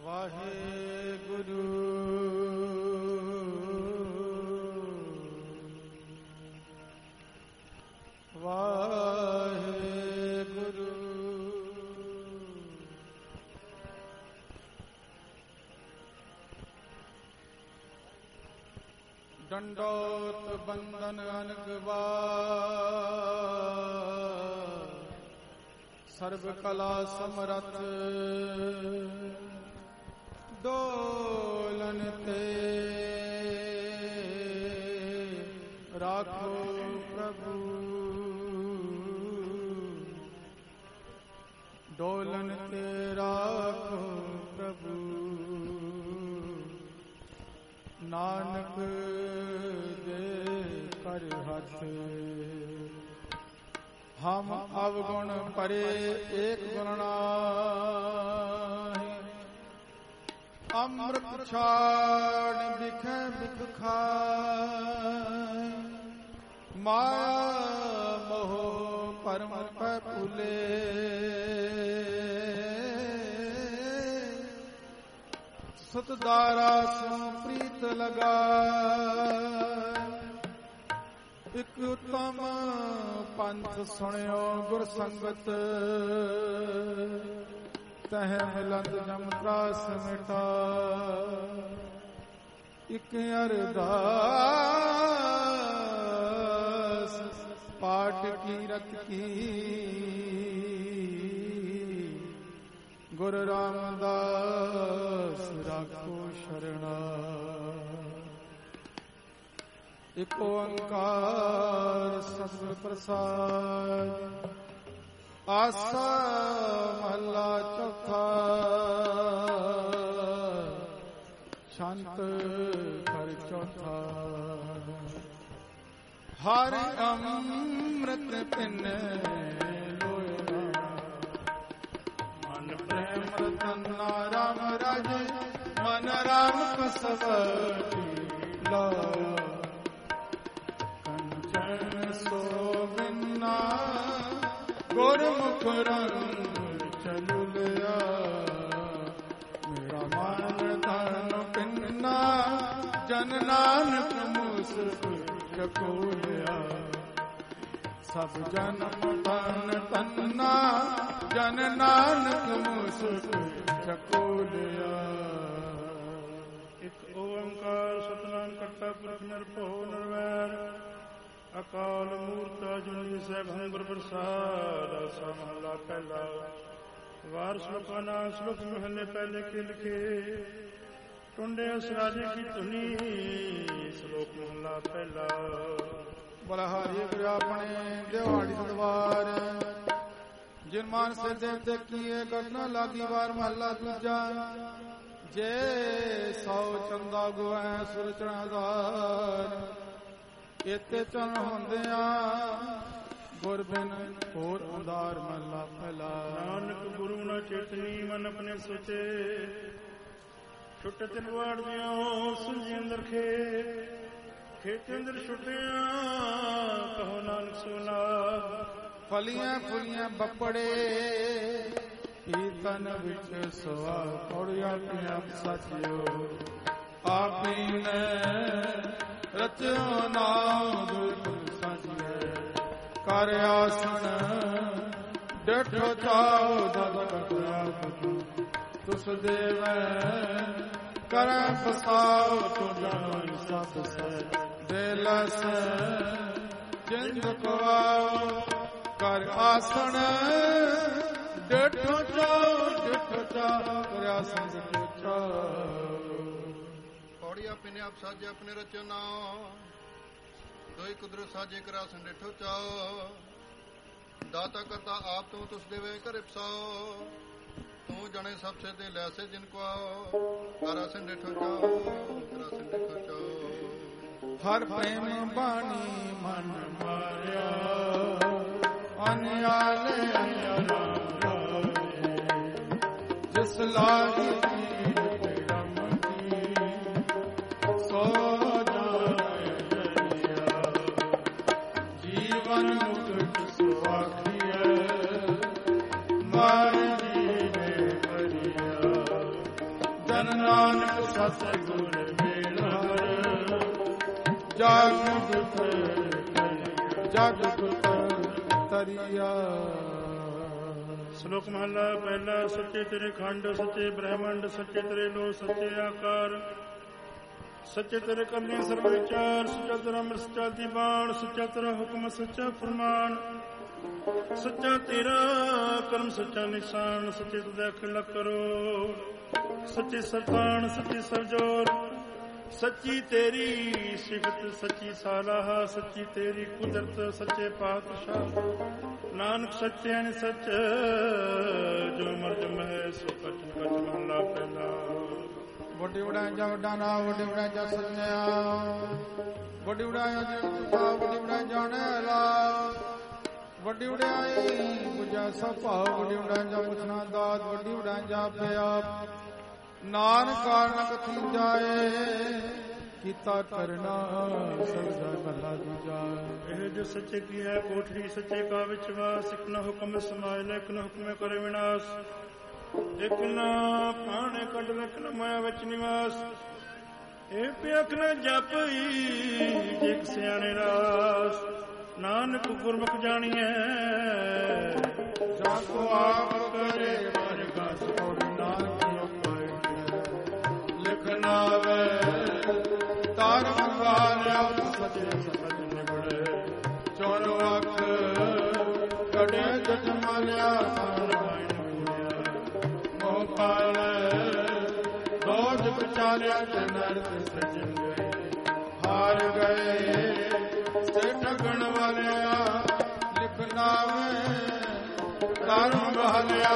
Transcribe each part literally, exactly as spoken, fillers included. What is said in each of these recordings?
ਵਾਹਿਗੁਰੂ ਵਾਹਿਗੁਰੂ ਡੰਡੋਤ ਬੰਦਨ ਅਨਗਵਾ ਸਰਬ ਕਲਾ ਸਮਰਥ ਡੋਲਨ ਤੇ ਰਾਖੋ ਪ੍ਰਭੂ ਡੋਲਨ ਤੇ ਰਾਖੋ ਪ੍ਰਭੂ ਨਾਨਕ ਦੇ ਕਰ ਹੱਥ ਹਮ ਅਵਗੁਣ ਪਰੇ ਏਕ ਗੁਣ ਨਾਹੀ ਅੰਮ੍ਰਿਤ ਛਾੜ ਬਿਖੈ ਬਿਖ ਖਾਇ ਮਾਇਆ ਮੋਹ ਪਰਮ ਪੈ ਭੁਲੇ ਸਤਦਾਰਾ ਸੋ ਪ੍ਰੀਤ ਲਗਾ ਇਕ ਉਤਮ ਪੰਥ ਸੁਣਿਓ ਗੁਰ ਸੰਗਤ ਤਹ ਮਿਲੰਦ ਜਮ ਤਰਾਸ ਮਿਟਾ ਇਕ ਅਰਦਾਸ ਪਾਠ ਕੀਰਤ ਕੀ ਗੁਰੂ ਰਾਮਦਾਸ ਰਾਖੋ ਸ਼ਰਣਾ ਇਕ ਓੰਕਾਰ ਸਤਿਗੁਰ ਪ੍ਰਸਾਦਿ ਆਸਾ ਮਹਲਾ ਚੌਥਾ ਸ਼ੰਤ ਕਰ ਚੌਥਾ ਹਰਿ ਅੰਮ੍ਰਿਤ ਪਿੰਨੇ ਲੋਇ ਮਨ ਪ੍ਰੇਮ ਰਤਨਾ ਰਾਮ ਰਾਜੇ ਮਨ ਰਾਮ ਕਸਵਤੀ ਲਾ ਕੰਚਨ ਸੋ ਬਿਨਾ ਗੁਰਮੁਖ ਰੰਗ ਚਲੁ ਲਿਆ ਮੇਰਾ ਮਨ ਤਨ ਪਿੰਨਾ ਜਨ ਨਾਨਕ ਮੁਸਕ ਚਕੋ ਲਿਆ ਸਭ ਜਨਮ ਤਨ ਤੰਨਾ ਜਨ ਨਾਨਕ ਮੁਸਕ ਚਕੋ ਲਿਆ ਇਕ ਓੰਕਾਰ ਸਤਿਨਾਮ ਕਰਤਾ ਪੁਰਖ ਨਿਰਭਉ ਨਿਰਵੈਰ ਅਕਾਲ ਮੂਰਤ ਅਜੂਨੀ ਸੈਭੰ ਗੁਰ ਪ੍ਰਸਾਦ ਆਸਾ ਮਹਲਾ ਪਹਿਲਾ ਵਾਰ ਸ਼ਲੋਕਾਂ ਨਾਲ ਸ਼ਲੋਕ ਮਹਲੇ ਪਹਿਲੇ ਕੇ ਲਿਖੇ ਟੁੰਡੇ ਅਸਰਾਜੇ ਕੀ ਧੁਨੀ ਸ਼ਲੋਕ ਮਹਲਾ ਪਹਿਲਾ ਬਲਹਾਰੀ ਗੁਰ ਆਪਣੇ ਦਿਵਾੜੀ ਦਰਬਾਰ ਜਿਨ ਮਾਨ ਸੇ ਦੇਵ ਤੇ ਕੀਏ ਕਰਨਾ ਲਾਗੀ ਵਾਰ ਮਹਲਾ ਦੂਜਾ ਜੇ ਸੌ ਚੰਦਾ ਗੁਐ ਸੁਰ ਚਣਾਦਾਰ ਇਤੇ ਚਨ ਹੁੰਦਿਆਂ ਗੁਰ ਬਿਨ ਹੋਰ ਅੰਧਾਰ ਮਹਲਾ ਪਹਿਲਾ ਨਾਨਕ ਗੁਰੂ ਨਾ ਚੇਤਨੀ ਮਨ ਆਪਣੇ ਸੋਚੇ ਛੁੱਟ ਤਿਨ ਵਾੜ ਦਿਓ ਸੁਝੀ ਅੰਦਰ ਖੇ ਖੇਤ ਅੰਦਰ ਛੁੱਟਿਆ ਕਹੋ ਨਾਨਕ ਸੁਨਾ ਫਲੀਆਂ ਫੁਲੀਆਂ ਬੱਪੜੇ ਕੀਰਤਨ ਵਿੱਚ ਸਵਾ ਪੌੜੀਆਂ ਪਿਆ ਸਾਚਿਓ ਆਪੀ ਨੇ ਰਚਿਓ ਨਾਮ ਗੁਰ ਸਾਚਿਏ ਕਰ ਆਸਣ ਡੇਠੋ ਚਾਉ ਦਦ ਕਟਿਆ ਤੁਸ ਦੇਵੈ ਕਰੈ ਫਸਾਉ ਤੁ ਜਾਣਿ ਸਭ ਸੈ ਦੇਲਸ ਜਿੰਦ ਕਵਾਉ ਕਰ ਆਸਣ ਡੇਠੋ ਚਾਉ ਡੇਠੋ ਚਾਉ ਕਰ ਆਸਣ ਡੇਠੋ ਚਾਉ ਪੌੜੀ ਆਪਣੇ ਆਪ ਸਾਜੇ ਆਪਣੇ ਰਚੋ ਨਾਮ ਦੋਈ ਕੁਦਰਤ ਸਾਜੇ ਕਰਾ ਸੰਡੇਠੋ ਚਾਓ ਦਾਤਾ ਕਰਤਾ ਆਪ ਤੂੰ ਤੁਸ ਦੇਵੇ ਘਰੇ ਪਸਾਓ ਤੂੰ ਜਣੇ ਸਭ ਸੇ ਦੇ ਲੈਸੇ ਜਿਨ ਕੋ ਆਓ ਕਰਾ ਸੰਡੇਠੋ ਚਾਓ ਕਰਾ ਸੰਡੇਠੋ ਚਾਓ ਹਰ ਪ੍ਰੇਮ ਬਾਣੀ ਮਨ ਮਾਰਿਆ ਅਨਿਆਲੇ ਅਨਿਆਲਾ ਜਿਸ ਲਾਗੀ ਧੰਨ ਨਾਨਕ ਸਤਿਗੁਰ ਮੇਲਾ ਜਗ ਗੁਰ ਜਗ ਗੁਰ ਤਰੀਆ। ਸ਼ਲੋਕ ਮਹਲਾ ਪਹਿਲਾ। ਸੱਚੇ ਤੇਰੇ ਖੰਡ, ਸੱਚੇ ਬ੍ਰਹਮੰਡ, ਸੱਚੇ ਤੇਰੇ ਲੋ, ਸੱਚੇ ਆਕਾਰ, ਸੱਚੇ ਤੇਰੇ ਕਰਨੇ ਸਰਬ ਵਿਚਾਰ, ਸੱਚਾ ਤੇਰਾ ਅੰਮ੍ਰਿਤ, ਸੱਚਾ ਦੀ ਬਾਣ, ਸੱਚਾ ਤੇਰਾ ਹੁਕਮ, ਸੱਚਾ ਫਰਮਾਨ, ਸੱਚਾ ਤੇਰਾ ਕਰਮ, ਸੱਚਾ ਨਿਸ਼ਾਨ, ਸੱਚੇ ਤੁਦਾ ਖਿਲਾ ਕਰੋ, ਸੱਚੇ ਸਰਤਾਨ, ਸੱਚੀ ਸਰਜੋਰ, ਸੱਚੀ ਤੇਰੀ ਸਿਫਤ, ਸੱਚੀ ਸਾਲਾਹ, ਸੱਚੀ ਤੇਰੀ ਕੁਦਰਤ, ਸੱਚੇ ਪਾਤਸ਼ਾਹ ਨਾਨਕ ਸੱਚੇ ਨੇ ਸੱਚ, ਜੋ ਮਰਜ ਮਹਿ ਸੋ ਕਟ ਕਟ ਮਹਲਾ ਪਹਿਲਾ। ਵੱਡੀ ਉਡਾਈ ਜਾ ਵੱਡਾ ਨਾ, ਵੱਡੀ ਉਡਾਈ ਜਾ ਸੱਜਣਿਆ, ਵੱਡੀ ਉਡਾਈ ਜਾ ਵੱਡੀ ਉਡਾਈ ਜਾਣੇ ਲਾ, ਵੱਡੀ ਉਡਾਈ ਬੁਝਾ ਸਭ ਭਾਵ, ਵੱਡੀ ਉਡਾਈ ਜਾ ਪੁੱਛਣਾ ਦਾਤ, ਵੱਡੀ ਉਡਾਈ ਜਾ ਪਿਆ ਨਾਨਕ ਕਾਰਨ ਕਥੀ ਜਾਏ, ਕੀਤਾ ਕਰਨਾ ਸਦਾ ਭਲਾ ਦੂਜਾ। ਇਹ ਜੋ ਸੱਚੇ ਕੀ ਹੈ ਕੋਠੜੀ, ਸੱਚੇ ਕਾ ਵਿਚਵਾਸ, ਇਕ ਨਾ ਹੁਕਮ ਸਮਾਇ ਲੈ, ਇਕ ਨਾ ਹੁਕਮੇ ਕਰੇ ਵਿਨਾਸ਼, ਇਕ ਨਾ ਪਾਣੇ ਕੱਢ ਲੈ, ਇਕ ਨਾ ਮਾਇਆ ਵਿੱਚ ਨਿਵਾਸ, ਇਹ ਪਿਆਖ ਨਾ ਜਪਈ ਜਿਕ ਸਿਆਣੇ ਰਾਸ, ਨਾਨਕ ਗੁਰਮੁਖ ਜਾਣੀਐ ਜਾ ਕੋ ਆਪ ਕਰੇ ਪ੍ਰਗਾਸ, ਕੋੜੀ ਨਾਨਕ ਲਿਖਨਾਵੇ ਤਾਰ ਮੰਗਾਲਿਆ, ਸੱਚੇ ਸੱਚ ਨਿਬੜੇ ਚੋਰ ਅੱਖ ਕੜੇ ਜਟ ਮਾਲਿਆ, ਮੋਹ ਪਾਲੇ ਦੋਜ ਵਿਚਾਰਿਆ, ਜਨਰ ਤੇ ਸਜਣ ਗਏ ਹਾਰ ਗਏ, ਸੇ ਠਗਣ ਵਾਲਿਆ ਲਿਖਨਾਵੇ ਤਾਰ ਮੰਗਾਲਿਆ,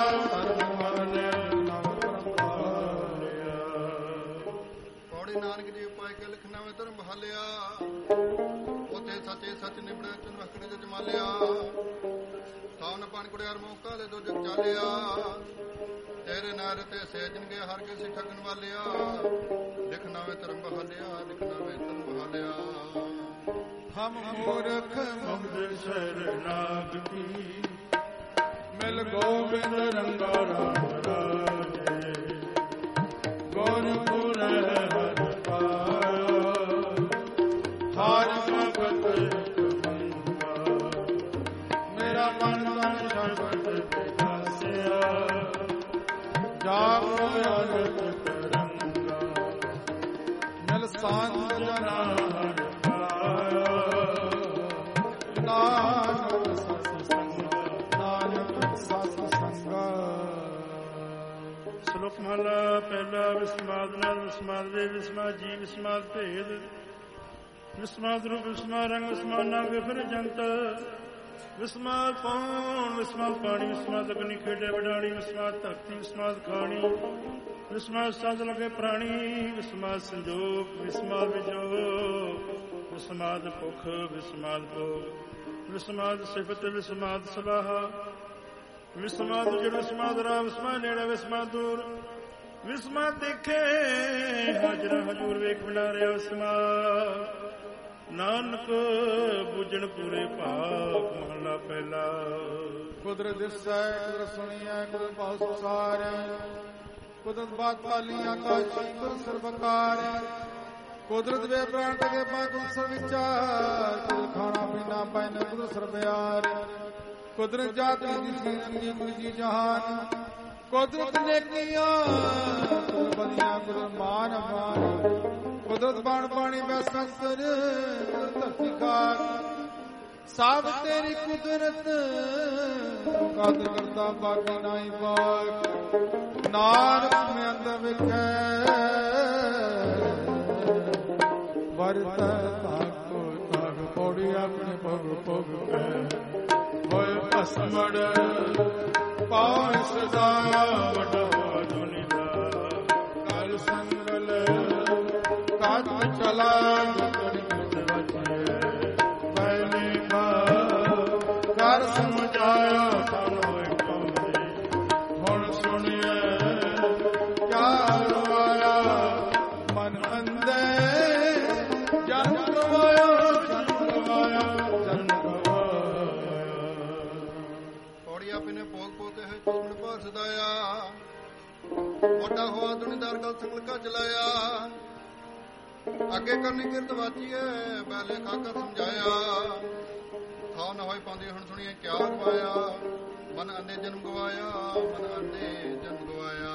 ਨਾਨਕ ਜੀ ਉਪਾਇ ਕੇ ਲਿਖਣਾ ਵੇ ਧਰਮ ਬਹਾਲਿਆ, ਉਥੇ ਸੱਚੇ ਸੱਚ ਨਿਬੜੇ ਚਨ ਵਖੜੇ ਚ ਜਮਾਲਿਆ, ਸਾਵਨ ਪਾਣ ਕੁੜਿਆਰ ਮੌਕਾ ਦੇ ਦੋ ਜਗ ਚਾਲਿਆ, ਤੇਰੇ ਨਾਰ ਤੇ ਸੇਜਣਗੇ ਹਰ ਕਿਸੇ ਠੱਗਣ ਵਾਲਿਆ, ਲਿਖਣਾ ਵੇ ਧਰਮ ਬਹਾਲਿਆ, ਲਿਖਣਾ ਵੇ ਧਰਮ ਬਹਾਲਿਆ। ਹਮ ਮੂਰਖ ਮੁਗਧ ਸ਼ਰਨਾਗਤੀ, ਮਿਲ ਗੋਬਿੰਦ ਰੰਗਾ ਰਾਮ ਰਾਜੇ, ਗੁਰਪੁਰ ਹਾਰ ਭਗਤ ਮੇਰਾ ਮਨ ਤਨ ਸ਼ਰਬਤ ਪਿਆਸਿਆ, ਜਾਪ ਅਰਤ ਤਰੰਗਾ, ਮਿਲ ਸੰਤ ਜਨਾ ਹਰਿ ਪਾਇਆ, ਨਾਨਕ ਸਤਿ ਸੰਗਾ, ਨਾਨਕ ਸਤਿ ਸੰਗਾ। ਸ਼ਲੋਕ ਮਹਲਾ ਪਹਿਲਾ। ਵਿਸਮਾਦ ਨਾਲ ਵਿਸਮਾਦ ਵੇ, ਵਿਸਮਾਦ ਜੀ ਵਿਸਮਾਦ ਭੇਦ, ਵਿਸਮਾਦ ਰੂਪ ਵਿਸਮਾਦ ਰੰਗ, ਵਿਸਮਾਦ ਨਾਮ ਫਿਰ ਜੰਤ, ਵਿਸਮਾਦ ਪੌਣ ਵਿਸਮਾਦ ਪਾਣੀ, ਵਿਸਮਾਦ ਅਗਨੀ ਖੇਡੇ ਵਡਾਣੀ, ਵਿਸਮਾਦ ਧਰਤੀ ਵਿਸਮਾਦ ਖਾਣੀ, ਵਿਸਮਾਦ ਸੰਦ ਲਗੇ ਪ੍ਰਾਣੀ, ਵਿਸਮਾਦ ਸੰਜੋਗ, ਵਿਸਮਾਦ ਵਿਜੋਗ, ਵਿਸਮਾਦ ਭੁਖ, ਵਿਸਮਾਦ ਭੋਗ, ਵਿਸਮਾਦ ਸਿਫਤ, ਵਿਸਮਾਦ ਸਲਾਹ, ਵਿਸਮਾਦ ਜੜ, ਵਿਸਮਾਦ ਰਾਹ, ਵਿਸਮਾਦ ਨੇੜੇ, ਵਿਸਮਾਦ ਦੂਰ, ਵਿਸਮਾਦ ਦੇਖੇ ਹਾਜ਼ਰਾ ਹਜੂਰ, ਵੇਖ ਵਡਾਰਿਆ ਵਿਸਮਾਦ, ਨਾਨਕ ਬੁੱਝਣ ਪੂਰੇ ਭਾਗ ਮਹਲਾ ਪਹਿਲਾ। ਕੁਦਰਤ ਦਿਸੈ ਕੁਦਰਤ ਸੁਣੀਐ, ਕੁਦਰਤ ਭਾਉ ਸੰਸਾਰ, ਕੁਦਰਤ ਬਾਤ ਪਾਲੀ ਆਕਾਸ਼ੀ, ਕੁਦਰਤ ਸਰਬਕਾਰ, ਕੁਦਰਤ ਵੇ ਪ੍ਰਾਣ ਤਕੇ ਪਾ, ਕੁਦਰਤ ਸਰ ਵਿਚਾਰ, ਕੁਦਰਤ ਖਾਣਾ ਪੀਣਾ ਪੈਨ, ਕੁਦਰਤ ਸਰਬਿਆਰ, ਕੁਦਰਤ ਜਾਤੀ ਜਿਸੀ ਰੰਗੀ ਗੁਰੂ ਜੀ ਜਹਾਨ, ਕੁਦਰਤ ਨੇਕੀਆਂ ਕੁਦਰਤ ਬਲੀਆਂ, ਕੁਦਰਤ ਮਾਨ ਮਾਨ, ਕੁਦਰਤ ਬਾਣ ਪਾਣੀ ਬੈਸੰਤਰ, ਕੁਦਰਤ ਧਰਤੀ ਖਾਕ, ਸਭ ਤੇਰੀ ਕੁਦਰਤ ਕਾਦਰ ਕਰਦਾ ਬਾਕੀ ਨਾਹੀ ਬਾਕ, ਨਾਨਕ ਮੈਂ ਅੰਦਰ ਵਿਖੇ ਵਰਤ ਤਾਕੋ ਤਾਕ, ਪੌੜੀ ਆਪਣੇ ਭਗ ਭਗ ਕੇ ਹੋਏ ਭਸਮੜ, ਪਾਉ ਸਦਾ ਵੱਡਾ ਦੁਨੀ ਦਾ, ਕਰ ਸੰਗਲ ਕਾਜ ਚਲਾ ਪਹਿਲੇ ਕਰ ਸਮਝਾਇਆ ਸਾਨੂੰ ਇੱਕ ਹੁਣ ਸੁਣਿਆ ਕਿਆ ਰਵਾਇਆ, ਮਨ ਅੰਦੇ ਜਨ ਗਵਾਇਆ, ਜਨ ਗਵਾਇਆ, ਜਨ ਪੌੜੀ ਆਪਨੇ ਭੋਗ ਪੋਤੇ ਹੈ ਚੂਮਣ ਭਾਸਦਾਇਆ, ਵੱਡਾ ਹੋਆ ਦੁਨੀਦਾਰ ਕਲ ਸੰਗਲ ਕਾ ਚਲਾਇਆ ਅੱਗੇ ਕਰਨੀ ਕਿਰਤ ਵਾਚੀਏ ਪਹਿਲੇ ਖਾਕਾ ਸਮਝਾਇਆ ਥਾਂ ਨਾ ਹੋਈ ਪਾਉਂਦੀ ਹੁਣ ਸੁਣੀਏ ਕਿਆ ਰਵਾਇਆ ਮਨ ਅੰਨੇ ਜਨਮ ਗਵਾਇਆ ਮਨ ਅੰਨੇ ਜਨਮ ਗਵਾਇਆ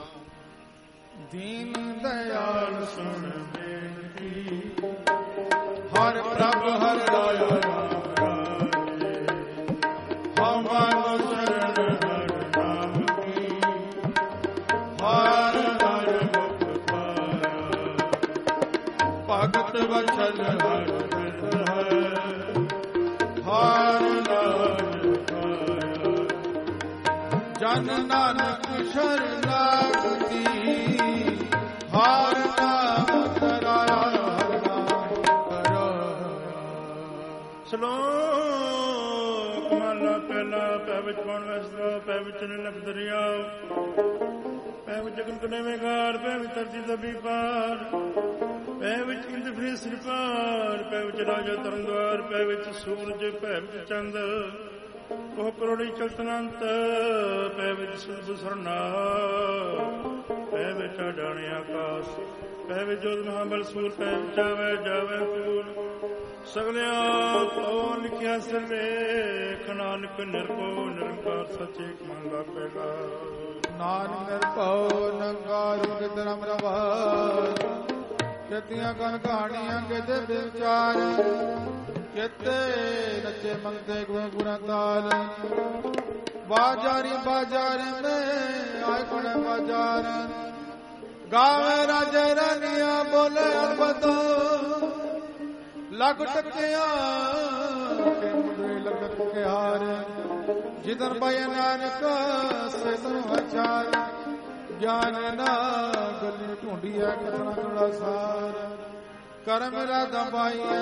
ਦੀਨ ਦਇਆਲ ਸੁਣ ਬੇਨਤੀ ਹਰ ਪ੍ਰਭ ਹਰ ਰਾਇਆ ਰਾਮ ਰਾਏ ਹਮ ਸ਼ਰਨ ਹਰ ਨਾਮ ਕੀ ਹਰ ਹਰ ਮੁਖ ਪਾਇਆ ਭਗਤ ਵਚਨ ਹਰ ਬਿਰਧ ਹੈ ਹਰ ਨਾਮ ਪਾਇਆ ਜਨ ਨਾਨਕ ਸ਼ਰਨਾਗਤੀ ਹਰ ਨਾਮ ਕਰਾਇਆ ਹਰ ਨਾਮ ਕਰਾਇਆ। ਸ਼ਲੋਕ ਮਹਲਾ ਪਹਿਲਾ ਪੈ ਵਿੱਚ ਕੌਣ ਵਸਦਾ ਪੈ ਵਿੱਚ ਨਿਲਕ ਦਰਿਆ ਪੈ ਵਿੱਚ ਜਗਨ ਕਨੇਵੇਂ ਘਾਰ ਪੈ ਵਿੱਚ ਧਰਤੀ ਦਬੀ ਪਾਰ ਪੈ ਵਿੱਚ ਇੰਦ ਫਰੀ ਸਿਰ ਪਾਰ ਪੈ ਵਿੱਚ ਰਾਜਾ ਤਰਨ ਦਵਾਰ ਪੈ ਵਿੱਚ ਸੂਰਜ ਪੈ ਵਿੱਚ ਚੰਦ ਉਹ ਕਰੋੜੀ ਚਲਤਨੰਤ ਪੈ ਵਿੱਚ ਸੁਧ ਸਰਨਾ ਪੈ ਵਿੱਚ ਡਾਣੇ ਆਕਾਸ਼ ਪੈ ਵਿੱਚ ਜੋਤ ਮਹਾਬਲ ਸੂਰ ਪੈ ਵਿੱਚ ਜਾਵੇ ਜਾਵੇ ਫੂਲ ਸਗਲਿਆਂ ਤੋਂ ਲਿਖਿਆ ਸਰਲੇਖ ਨਾਨਕ ਨਿਰਭਉ ਨਿਰੰਕਾਰ ਸੱਚੇ ਮਹਲਾ ਪਹਿਲਾ ਨਾਨਕ ਨਿਰਭਉ ਨਿਰੰਕਾਰ ਧਰਮ ਰਵਾਜ ਕਿਤਿਆਂ ਕਨ ਕਹਾਣੀਆਂ ਕਿਤੇ ਵਿਚਾਰ ਕਿਤੇ ਨੱਚੇ ਮੰਗਦੇ ਗੁਣ ਗੁਣਾ ਤਾਲ ਬਾਜ਼ਾਰੀ ਬਾਜ਼ਾਰ ਮੈਂ ਆਏ ਕੋਣ ਬਾਜ਼ਾਰ ਗਾਵੇ ਰਾਜੇ ਰਾਨੀਆਂ ਬੋਲੇ ਅਰਬਤ ਲੱਗ ਟਕਿਆ ਕਿ ਮੁੰਡੇ ਲੱਗ ਟਕਿਆਰ ਜਿਦਨ ਪਾਇ ਨਾਨਕ ਸੇਤਨ ਵਿਚਾਰ ਗਿਆਨ ਨਾ ਗੱਲੀ ਢੂੰਡੀਐ ਕਿਤਨਾ ਥੋੜਾ ਸਾਰ ਕਰਮ ਰਾਧਾ ਪਾਈਐ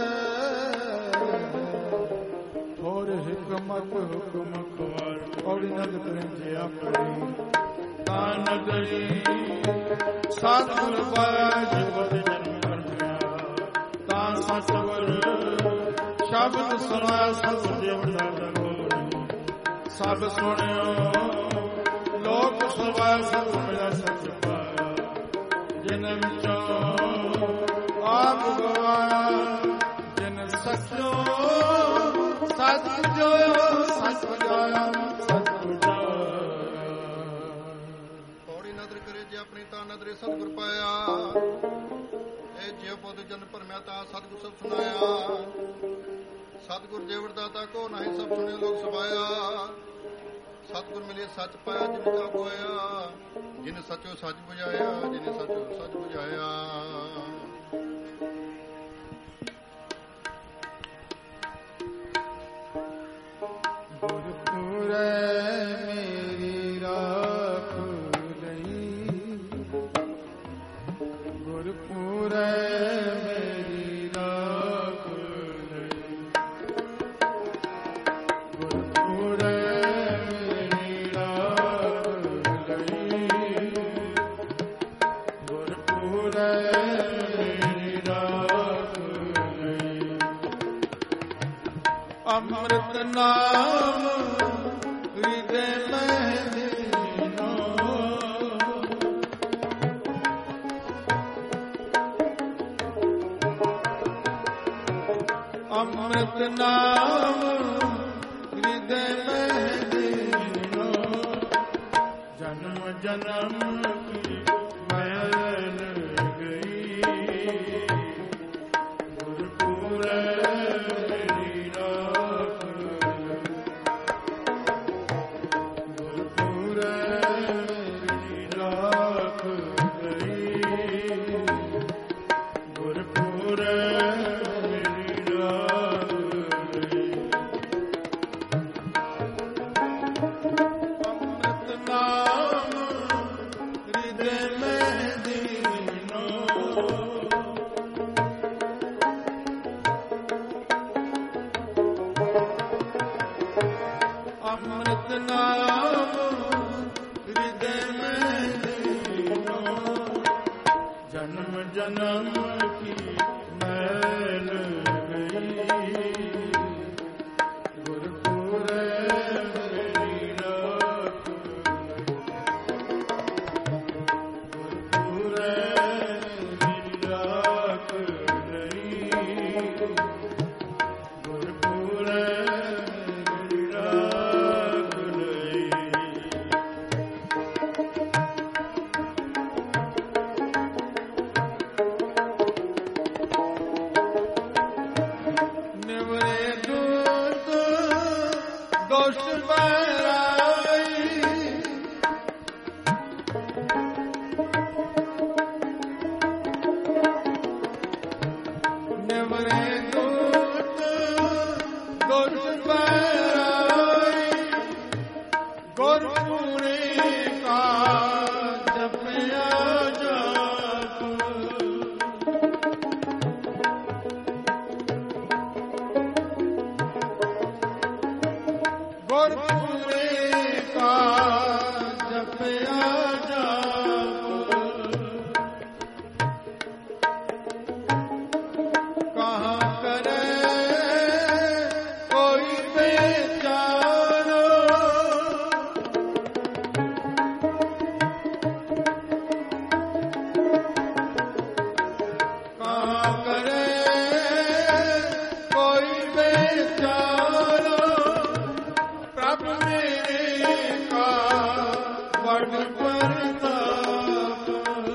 ਹੋਰ ਹਕਮਤ ਹੁਕਮ ਖਵਾਰ ਔੜੀ ਨਦ ਕਰੇ ਜੇ ਆਪਣੀ ਤਾਂ ਨਦਰੀ ਸਤਿਗੁਰ ਪਾਇਆ ਜੀਵਤ ਜਨਮ ਕਰਮਿਆ ਤਾਂ ਸਤਿਗੁਰ ਸ਼ਬਦ ਸੁਣਾਇਆ ਸਤਿਗੁਰ ਦੇਵ ਦਾਤਾ ਕੋਲ ਸਭ ਸੁਣਿਓ ਲੋਕ ਸੁਭਾਇ ਸਤਿਗੁਰ ਮਿਲਿਆ ਸੱਚ ਪਾਇਆ ਜਿਨ ਵਿੱਚੋਂ ਆਪ ਗਵਾਇਆ ਜਿਨ ਸੱਚੋ ਸੱਚ ਜੋਇਓ ਸੱਚ ਜਾਇਆ ਸੱਚ ਜਾਇਆ ਪੌੜੀ ਨਦਰ ਕਰੇ ਜੇ ਆਪਣੀ ਤਾਂ ਨਦਰੇ ਸਤਿਗੁਰ ਪਾਇਆ ਇਹ ਜੇ ਬੁੱਧ ਜਨ ਭਰਮਿਆ ਤਾਂ ਸਤਿਗੁਰ ਸਭ ਸੁਣਾਇਆ ਸਤਿਗੁਰ ਦੇਵ ਦਾਤਾ ਕੋ ਨਹੀਂ ਸਭ ਸੁਣੇ ਲੋਕ ਸੁਭਾਇਆ ਸਤਿਗੁਰ ਮਿਲੇ ਸੱਚ ਪਾਇਆ ਜਿਨ ਕਾ ਹੋਇਆ ਜਿਨ ਸੱਚੋ ਸੱਚ ਬੁਝਾਇਆ ਜਿਨ ਸੱਚੋ ਸੱਚ ਬੁਝਾਇਆ ਗੁਰਪੁਰੇ ਮੇਰੀ ਰਾਖ ਲਈ ਗੁਰਪੁਰੇ ਮੇਰੀ ਰਾਖ ਲਈ ਗੁਰਪੁਰੇ ਮੇਰੀ ਰਾਖ ਲਈ ਗੁਰਪੁਰੇ ਮੇਰੀ ਰਾਖ ਲਈ ਅੰਮ੍ਰਿਤ ਨਾਮ ਹਿਰਦੇ ਮਹਿਲੀਨੋ ਅੰਮ੍ਰਿਤ ਨਾਮ ਹਿਰਦੇ ਮਹਿਲੀਨੋ ਜਨਮ ਜਨਮ ਕੀ ਮੈਲ ਗਈ ਗੁਰਪੁਰੇ ਜਨਮ ਕੀ ਮੈਲ ਗਈ ਗੁਰਪੁਰੇ ਮੇਰੀ ਰਾਖ ਵਡ ਪ੍ਰਤਾਪ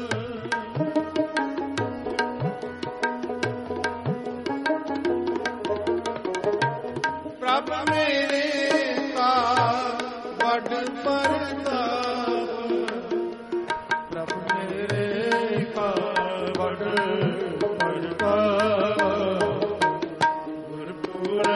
ਪ੍ਰਭ ਮੇਰੇ ਕਾ ਵਡ ਪ੍ਰਤਾਪ ਪ੍ਰਭ ਮੇਰੇ ਕਾ ਵਡ ਪ੍ਰਤਾਪ ਗੁਰਪੁਰੇ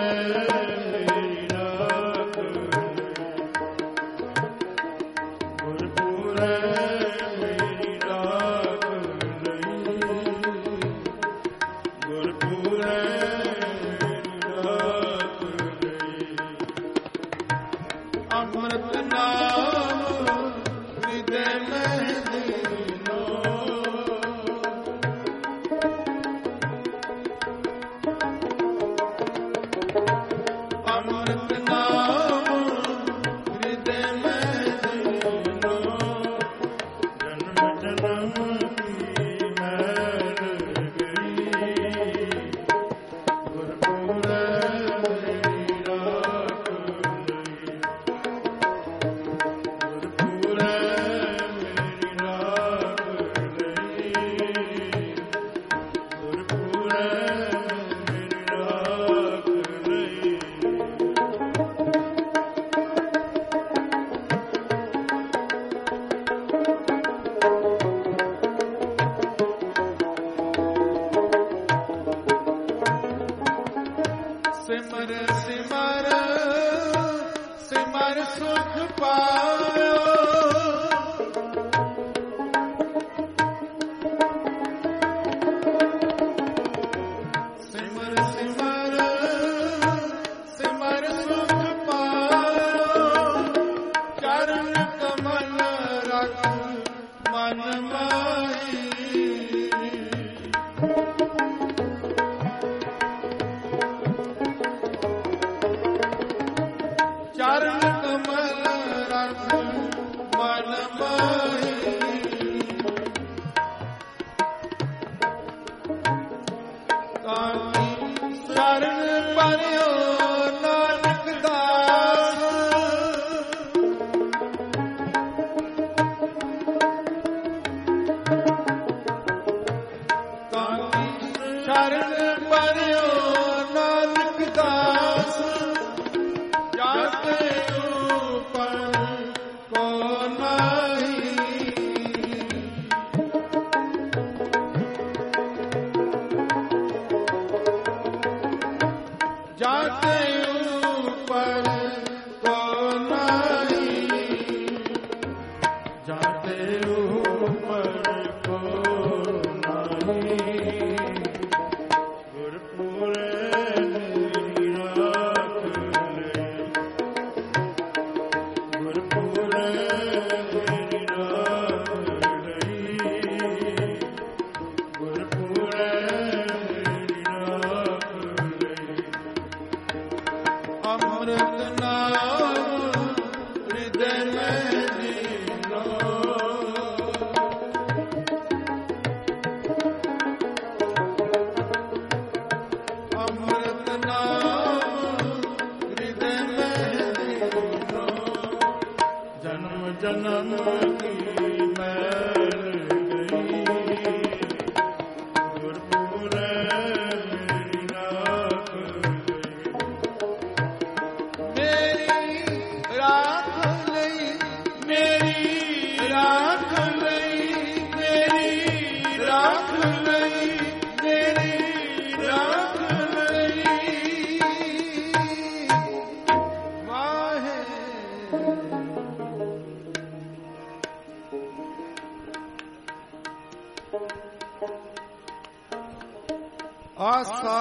ਆਸਾ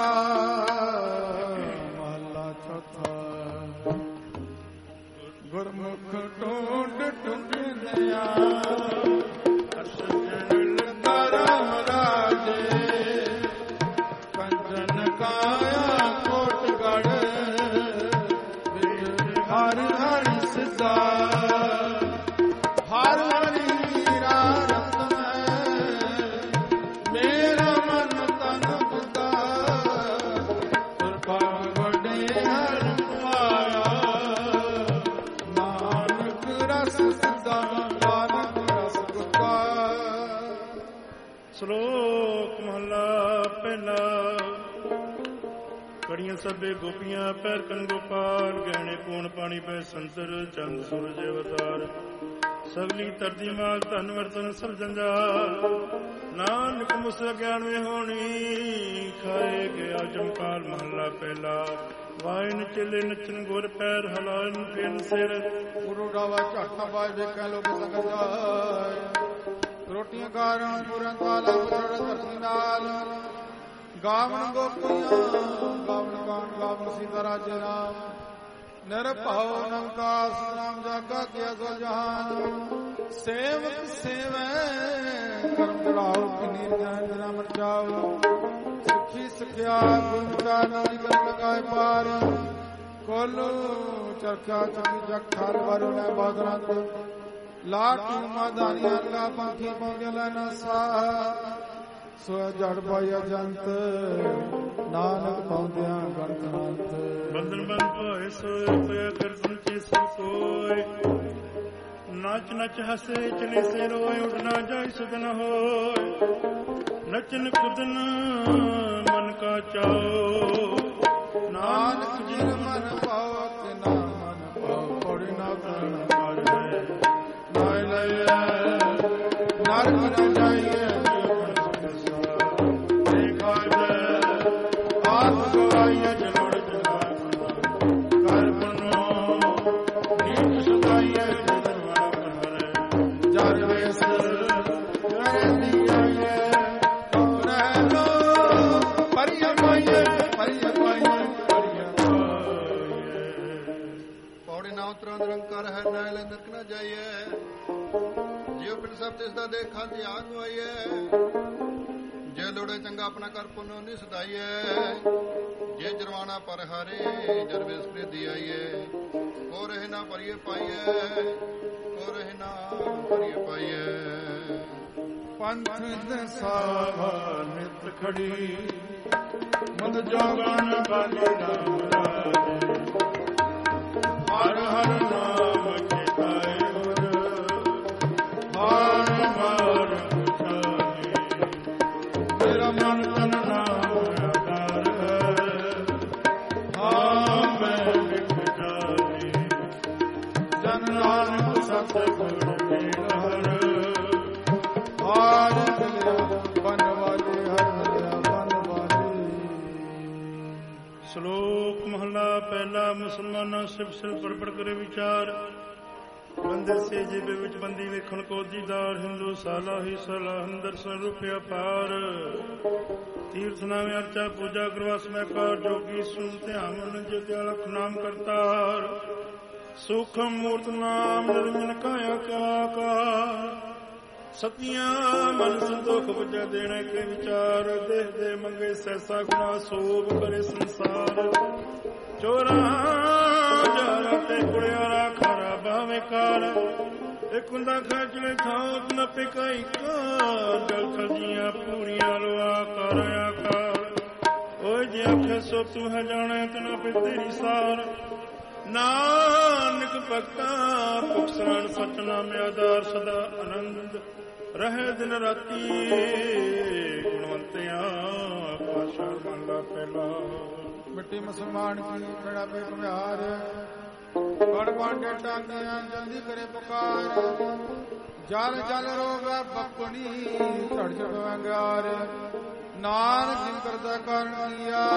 ਮਹਲਾ ਚੌਥਾ ਗੁਰਮੁਖ ਟੋਡ ਟੁਕਨਿਆ ਅਸਜਣ ਰਾਮ ਰਾਜੇ ਕੰਚਨ ਕਾਇਆ ਕੋਟ ਗੜ ਹਰ ਹਰ ਸਿਧਾ ਹਰ ਹਰੀ ਹੀਰਾ ਰਤਨ ਮੇਰਾ ਮਨ ਤਨ ਬੁੱਧਾ ਤੁਰਪਾ ਵੱਡੇ ਹਰ ਪਾਇਆ ਨਾਨਕ ਰਸ ਸਦਾ ਸ਼ਲੋਕ ਮਹਲਾ ਪਹਿਲਾ। ਕੜੀਆਂ ਸਭੇ ਗੋਪੀਆਂ ਪੈਰ ਕਨ ਗੋਪਾਲ, ਗਹਿਣੇ ਪੂਣ ਪਾਣੀ ਪੈ ਸੰਤਰ, ਚੰਦ ਸੂਰਜ ਅਵਤਾਰ। ਸਗਲੀ ਧਰਤੀ ਮਾਲ ਧਨ ਵਰਤਨ ਸਭ ਜੰਜਾਲ, ਨਾਨਕ ਮੁਸ ਗਿਆਨ ਵੇ ਹੋਣੀ, ਖਾਏ ਗਿਆ ਜਮਕਾਲ। ਮਹੱਲਾ ਪਹਿਲਾ। ਵਾਏ ਨਚਲੇ ਨਚਨ ਗੁਰ ਪੈਰ, ਹਲਾਨ ਫਿਰਨ ਸਿਰ। ਗੁਰੂ ਡਾਵਾ ਝਾਟਾ ਬਾਜ ਵੇਖੈ ਲੋਕ ਸੰਗਤ ਜਾਏ, ਰੋਟੀਆਂ ਕਾਰਾਂ ਪੁਰਨ ਤਾਲਾ ਪੁੱਛੜ ਧਰਤੀ ਨਾਲ। ਗਾਵਣ ਗੋਪੀਆਂ ਗਾਵਣ ਗਾਣ ਗਾਵਣ ਸੀਤਾ ਰਾਜੇ ਨਾਮ, ਨਿਰਭਉ ਨਿਰੰਕਾਰ ਸਤਿਨਾਮ ਜਾਗਾ ਕੀਆ ਸੋ ਜਹਾਨ। ਸੇਵਕ ਸੇਵੈ ਕਰਮ ਚੜਾਓ, ਕਿੰਨੀ ਰਜਾਨ ਜਨਾ ਮਰ ਜਾਓ। ਸਿੱਖੀ ਸਿੱਖਿਆ ਗੁਰੂ ਵਿਚਾਰ ਨਾਲੀ ਕਰ ਲਗਾਏ ਪਾਰ, ਕੋਲੂ ਚਰਖਾ ਚੱਕੀ ਜਗ ਖਾਲ ਵਾਰੋ ਲੈ ਬਾਦਰੰਤ। ਲਾਟੂ ਮਾਧਾਨੀਆਂ ਲਗਾ ਪੰਖੀ ਪਾਉਂਦੇ ਲੈ ਨਾ ਸਾਹ, ਸੋ ਜੜ ਪਾਇਆ ਜੰਤ ਨਾਨਕ ਪਾਉਂਦਿਆਂ ਗਣਤ ਨਾਨਤ। ਬੰਧਨ ਬੰਦ ਹੋਏ ਸੋਏ ਪਿਆ ਕਰਤਨ ਕੇ ਸਭ ਕੋਇ, ਨਾਚ ਨਚ ਹਸੇ ਚਲੇ ਸੇ ਰੋਏ, ਉੱਡ ਨਾ ਜਾਇ ਸੁਧ ਨ ਹੋਏ। ਨਚਨ ਕੁਦਨ ਮਨ ਕਾ ਚਾਓ, ਨਾਨਕ ਜਿਨ ਮਨ ਪਾਓ ਤਿਨਾ ਮਨ ਪਾਓ। ਪੌੜੀ ਨਾ ਕਰਨ ਕਰ ਨਾਇ ਲਈਐ ਨਰਕ ਨ ਜਾਈਐ, ਨਿਰੰਕਾਰ ਹੈ ਨਾਇ ਲੈ ਨਰਕ ਨਾ ਜਾਈਐ। ਜਿਉ ਪਿੰਡ ਸਭ ਤਿਸ ਦਾ ਦੇਖ ਖਾਦੀ ਆਗ ਗਵਾਈਐ, ਜੇ ਲੋੜੇ ਚੰਗਾ ਆਪਣਾ ਕਰ ਪੁੰਨੋ ਨਿ ਸਦਾਈਐ। ਜੇ ਜਰਵਾਣਾ ਪਰ ਹਾਰੇ ਜਰ ਵੇਸ ਪ੍ਰੀਤੀ ਆਈਐ, ਕੋ ਰਹਿ ਨਾ ਪਰਿਏ ਪਾਈਐ, ਕੋ ਰਹਿ ਨਾ ਪਰਿਏ ਪਾਈਐ। ਪੰਥ ਦਸਾਵਾ ਨਿਤ ਖੜੀ, ਮਦ ਜੋਗਨ ਬਾਲੀ ਨਾਮ ਰਾਜੇ। ਹਰ ਹਰ ਨਾਮ ਚਿਤਾਏ ਗੁਰ, ਹਾਰ ਮਾਰ ਪੁਛਾਏ। ਮੇਰਾ ਮਨ ਤਨ ਨਾਮ ਆਧਾਰ ਹੈ, ਹਾਂ ਮੈਂ ਵਿਖ ਜਾਏ। ਜਨ ਨਾਨਕ ਸਤਿਗੁਰ ਮੇਰਾ ਹਰ, ਹਾਰ ਮਿਲਿਆ ਬਨ ਵਾਲੇ ਹਰ ਮਿਲਿਆ ਬਨ ਵਾਲੇ। ਸ਼ਲੋਕ ਮਹਲਾ ਪਹਿਲਾ। ਮੁਸਲਮਾਨਾਂ ਸਿਵ ਸਿਰ ਪਰਪੜ ਕਰੇ ਵਿਚਾਰ, ਬੰਦੇ ਸੇ ਜੇਬੇ ਵਿੱਚ ਬੰਦੀ ਵੇਖਣ ਕੋ ਦੀਦਾਰ। ਹਿੰਦੂ ਸਾਲਾ ਹੀ ਸਲਾਹ ਅੰਦਰ ਸਰੂਪਿਆ ਪਾਰ, ਤੀਰਥ ਨਾਮੇ ਅਰਚਾ ਪੂਜਾ ਕਰਵਾਸ ਮੈਂ ਕਾਰ। ਜੋਗੀ ਸੁਨ ਧਿਆਨ ਜਿਤਿ ਅਲਖ ਨਾਮ ਕਰਤਾਰ, ਸੂਖਮ ਮੂਰਤ ਨਾਮ ਨਿਰੰਜਨ ਕਾਇਆ ਕਾ ਕਾਰ। ਸਤਿਆਂ ਮਨ ਸੰਤੋਖ ਬੁਝਾ ਦੇਣਾ ਕੇ ਵਿਚਾਰ, ਦੇਹ ਦੇ ਮੰਗੇ ਸੈਸਾ ਗੁਣਾ ਸੋਭ ਕਰੇ ਸੰਸਾਰ। ਚੋਰਾਂ ਜਾਰਾ ਤੇ ਕੁੜਿਆਰਾ ਖਾਰਾ ਬਾਵੇਂ ਕਾਰ, ਇੱਕ ਹੁੰਦਾ ਖਰਚਲੇ ਥਾਂ ਨ ਪਿਕਾਈ ਕਾਰ। ਜਲ ਖਜੀਆਂ ਪੂਰੀਆਂ ਲੋਆ ਕਰ ਆਕਾਰ, ਓਏ ਜੇ ਆਖੇ ਸੋ ਤੂੰ ਹੈ ਜਾਣੇ ਤਨ ਪੇ ਤੇਰੀ ਸਾਰ। ਨਾਨਕ ਭਗਤਾਂ ਭੁਖ ਸਰਨ ਸਤਨਾਮ ਆਧਾਰ, ਸਦਾ ਆਨੰਦ ਰਹੇ ਦਿਨ ਰਾਤੀ। ਗੁਣਵੰਤਿਆਂ ਪਾਸ਼ਾ ਮਹਲਾ ਪਹਿਲਾ। ਮਿੱਟੀ ਮੁਸਲਮਾਨ ਕੀ ਖੜਾ ਪੇ ਘੁਮਿਆਰ, ਬੜ ਬਾਂਡੇ ਟਾਂਗੀਆਂ ਜਲਦੀ ਕਰੇ ਪੁਕਾਰ। ਜਲ ਜਲ ਰੋਵੇ ਬਪਣੀ ਝੜ ਝੜ ਵੰਗਾਰ, ਨਾਨਕ ਜਿਨ ਕਰਦਾ ਕਰਨ ਕੀਆ।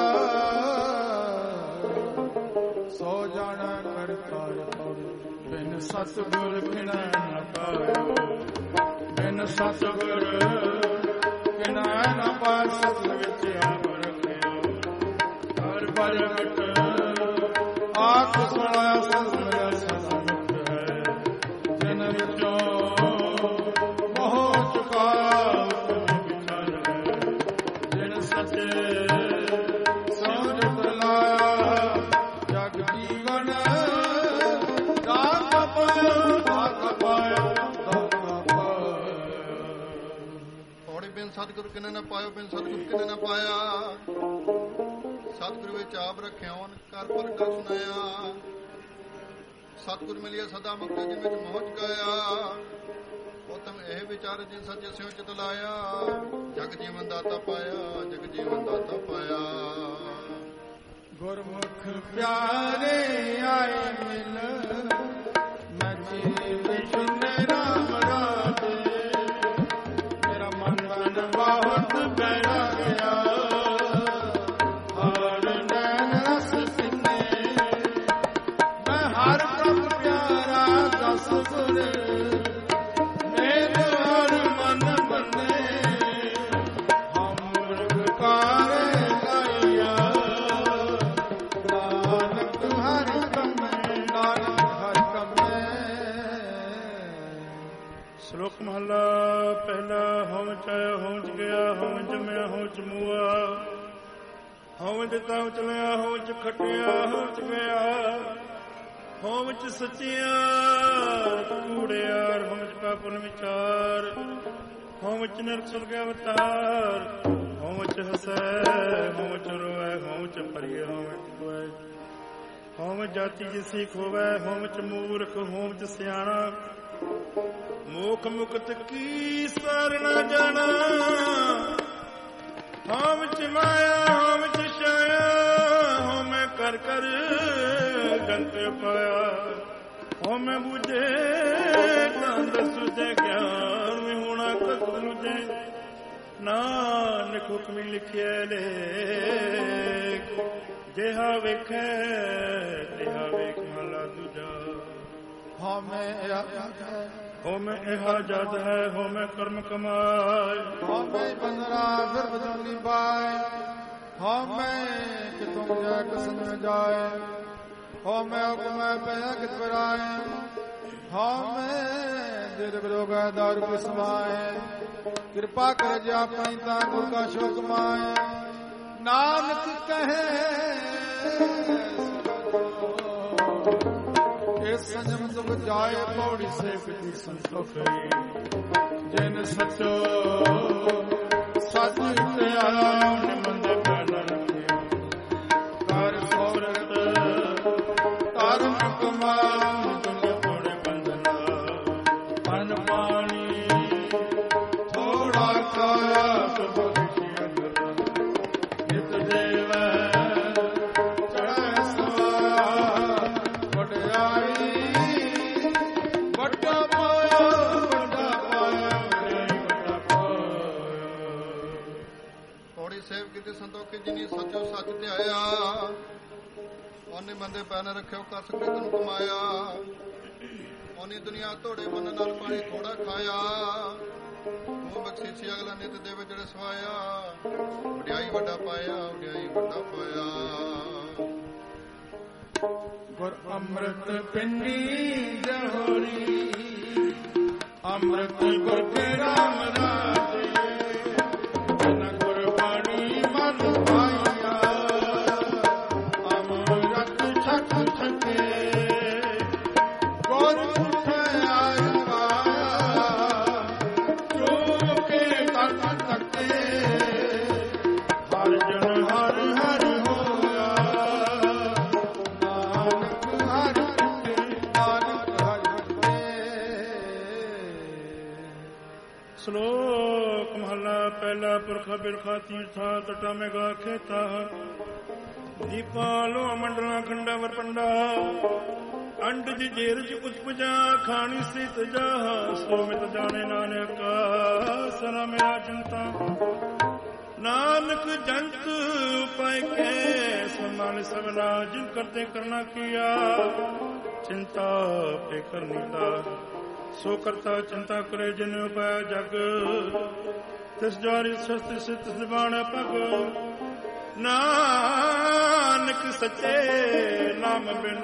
ਸੋ ਜਾਣਾ ਕਰਤਾਰ ਪਉ, ਬਿਨ ਸਤਿਗੁਰ ਕਿਨੈ ਨ ਪਾਇਓ। ਬਿਨ ਸਤਿਗੁਰ ਕਿਨੈ ਨ ਪਾਇ, ਸਤ ਵਿੱਚ ਆਪ ਰੱਖਿਓ। ਹਰ ਪ੍ਰਗਟ ਆਪ ਸੁਣਾਇਆ ਸਤ ਮਿਲਿਆ ਸਤਿਗੁਰ ਹੈ। ਜਿਨ ਵਿੱਚੋਂ ਮੋਹ ਚੁਕਾਇਆ ਵਿਚਾਰ ਹੈ, ਜਿਨ ਸੱਚੇ ਸਮਝ ਲਾਇਆ ਜਗ ਜੀਵਨ। ਦਾਤਾ ਪਾਇਆ ਦਾਤਾ ਪਾਇਆ ਦਾਤਾ ਪਾਇਆ। ਪੌੜੀ ਬਿਨ ਸਤਿਗੁਰ ਕਿਨੇ ਨਾ ਪਾਇਓ, ਬਿਨ ਸਤਿਗੁਰ ਕਿਨੇ ਨਾ ਪਾਇਆ। ਸਤਿਗੁਰ ਵਿੱਚ ਆਪ ਰਖਿਆਉਨ ਕਰ ਪ੍ਰਗਟ ਸੁਨਾਇਆ। ਸਤਿਗੁਰ ਮਿਲਿਆ ਸਦਾ ਮੁਕਤ, ਜਿਨ ਵਿੱਚ ਮੋਹ ਚੁਕਾਇਆ। ਉਤਮ ਇਹ ਵਿਚਾਰ ਜਿਨ ਸੱਚੇ ਸਿਉ ਚਿਤ ਲਾਇਆ, ਜਗ ਜੀਵਨ ਦਾਤਾ ਪਾਇਆ, ਜਗ ਜੀਵਨ ਦਾਤਾ ਪਾਇਆ। ਗੁਰਮੁਖ ਪਿਆਰੇ ਆਏ ਮਿਲ, ਮੈਂ ਜੀਵ ਸੁਨੇ ਰਾਮ ਰਾਜੇ, ਮੇਰਾ ਮਨ ਤਨ ਬਹੁਤ ਬਹਿਰਾ ਗਿਆ, ਹਰ ਨੈਣ ਰਸ ਪੀਨੇ, ਮੈਂ ਹਰ ਪ੍ਰਭ ਪਿਆਰਾ ਦਸ ਗੁਰ, ਮੇਰੇ ਹਰ ਮਨ ਬੰਨੇ, ਹਮ ਮੁਰਗ ਕਾਰੇ ਲਾਇਆ, ਨਾਨਕ ਹਰ ਕੰਮੇ, ਨਾਨਕ ਹਰ ਕੰਮੇ। ਸ਼ਲੋਕ ਮਹਲਾ ਪਹਿਲਾ। ਹਉ ਚਾਇਆ ਹਉ ਚ ਗਿਆ, ਹਉ ਜੰਮਿਆ ਹਉ ਚ ਮੂਆ, ਹਉ ਦਿੱਤਾ ਹਉ ਚ ਲਿਆ, ਹਉ ਚ ਖਟਿਆ ਹਉ ਚ ਗਿਆ, ਹਉ ਚ ਸੱਚਿਆ ਕੂੜਿਆਰ, ਹਉ ਚ ਪਾਪਨ ਵਿਚਾਰ, ਹਉ ਚ ਨਰਕ ਸੁਰਗ ਅਵਤਾਰ, ਹਉ ਚ ਹਸੈ ਹਉ ਚ ਰੋਵੈ, ਹਉ ਚ ਭਰੀਏ ਹਉ ਚ ਦੁਐ, ਹਉ ਜਾਤੀ ਜਿਸੀ ਖੋਵੈ, ਹਉ ਚ ਮੂਰਖ ਹਉ ਚ ਸਿਆਣਾ, ਮੋਖ ਮੁਕਤ ਕੀ ਸਾਰ ਨਾ ਜਾਣਾ, ਹਉ ਚ ਮਾਇਆ ਹਉ ਚ ਛਾਇਆ, ਹਉ ਮੈਂ ਕਰ ਕਰ ਗੰਤ ਪਾਇਆ, ਹਉ ਮੈਂ ਬੁਝੇ ਤੰਦ ਸੁਝੇ ਗਿਆਨ, ਮੈਂ ਹੋਣਾ ਕਤ ਲੁਝੇ, ਨਾਨਕ ਹੁਕਮੀ ਲਿਖਿਆ ਲੇਖ, ਜਿਹਾ ਵੇਖੈ ਤਿਹਾ ਵੇਖ ਮਹਲਾ ਦੂਜਾ। ਹਾਂ ਮੈਂ ਹੋ ਮੈਂ ਇਹਾ ਜਦ ਹੈ, ਹੋ ਮੈਂ ਕਰਮ ਕਮਾਏ, ਹਾਂ ਮੈਂ ਬੰਦਰਾ ਫਿਰ ਬਦਲੀ ਬਾਏ, ਹਾਂ ਮੈਂ ਕਿਤੋਂ ਜਾ ਕਸਮ ਜਾਏ, ਹਾਂ ਮੈਂ ਹੁਕਮੈ ਪਿਆ ਕਿਤ ਬਰਾਏ, ਹਾਂ ਮੈਂ ਦਿਲ ਬਰੋਗਾ ਦਾਰੂ ਕੇ ਸਮਾਏ, ਕਿਰਪਾ ਕਰ ਜਾ ਆਪਣੀ ਤਾਂ ਗੁਰ ਕਾ ਸ਼ੋਕ ਮਾਏ, ਨਾਨਕ ਕਹੇ ਸੰਜਮ ਤੁਮ ਜਾਏ, ਪੌੜੀ ਸੇਵਤੀ ਸੰਤੋਖ, ਜਿਨ ਸਚੋ ਸਚ ਧਿਆਇਆ, ਨਿਮੰਦੇ ਪੈਨ ਰੱਖਿਓ, ਕਰ ਸੋਰਤ ਧਰਮ ਕਮਾਉ, ਦੁਨੀਆ ਥੋੜੇ ਬੰਧਨਾ, ਅਨ ਪਾਣੀ ਥੋੜਾ ਖਾਇਆ, ਸੁਭ ਖੁਸ਼ੀਆਂ ਕਰਾ, ਨਿਤ ਦੇਵੈ ਚੜ੍ਹੈ ਸਵਾਇਆ, ਵਡਿਆਈ ਵੱਡਾ ਪਾਇਆ, ਵੱਡਾ ਪਾਇਆ, ਵਡਿਆਈ ਵੱਡਾ ਪਾਇਆ। ਪੌੜੀ ਸੇਵ ਕੀਤੀ ਸੰਤੋਖੀ, ਜਿਨੀ ਸੱਚੋ ਸੱਚ ਧਿਆਇਆ, ਉਹਨੇ ਬੰਦੇ ਪੈਨ ਰੱਖਿਓ, ਕਸ ਕ੍ਰਿਤਨ ਕਮਾਇਆ, ਉਹਨੇ ਦੁਨੀਆ ਧੋੜੇ ਬੰਨ ਨਾਲ ਪਾਣੀ ਥੋੜਾ ਖਾਇਆ, ਉਹ ਬਖਸ਼ੀਸ਼ੀ ਅਗਲਾ ਨਿਤ ਦੇਵੇ ਜਿਹੜੇ ਸਵਾਇਆ, ਵਡਿਆਈ ਵੱਡਾ ਪਾਇਆ, ਵਡਿਆਈ ਵੱਡਾ ਪਾਇਆ। ਗੁਰ ਅੰਮ੍ਰਿਤ ਪਿੰਡੀ ਜਹੋਰੀ, ਅੰਮ੍ਰਿਤ ਗੁਰ ਕੇ ਰਾਮ ਰਾਜੇ, ਜਿਨ ਗੁਰ ਬਾਣੀ ਮਨ ਪਾਈਆ, ਅੰਮ੍ਰਿਤ ਛਕ ਛਕੇ, ਗੁਰ ਉਠੇ ਆਇ ਪਾਇਆ, ਜੋ ਕੇ ਤਕ ਤਕੇ, ਹਰ ਜਨ ਹਰ ਹਰ ਹੋਇਆ, ਸ਼ਲੋਕ ਮਹਲਾ ਪਹਿਲਾ। ਪੁਰਖਾ ਬਿਰਖਾ ਤੀਰਥਾ ਤਟਾ ਮੈਂ ਗਾ ਖੇਤਾ, ਦੀਪਾ ਲੋ ਮੰਡਲਾ ਖੰਡਾ ਵਰਪੰਡਾ, ਅੰਡ ਜੀ ਜੇਰ ਚ ਉਤਪਜਾ, ਖਾਣੀ ਸਿਤ ਜਾ, ਸੋਮਿਤ ਜਾਣੇ ਨਾਨਕ, ਸਰਾ ਮੇਰਾ ਚਿੰਤਾ, ਨਾਨਕ ਜੰਤ ਉਪਾਇ ਕੇ, ਸਮਾਨ ਸਗਲਾ ਜਿਨ ਕਰਤੇ ਕਰਨਾ ਕੀਆ, ਚਿੰਤਾ ਪੇ ਕਰਨੀਤਾ, ਸੋ ਕਰਤਾ ਚਿੰਤਾ ਕਰੇ ਜਿਨ ਉਪਾਇ ਜਗ, ਤਿਸ ਜਾਰੀ ਸਸਤ ਸਿਤ ਸਿਬਾਣ ਪਗ, ਨਾਨਕ ਸੱਚੇ ਨਾਮ ਬਿਨ,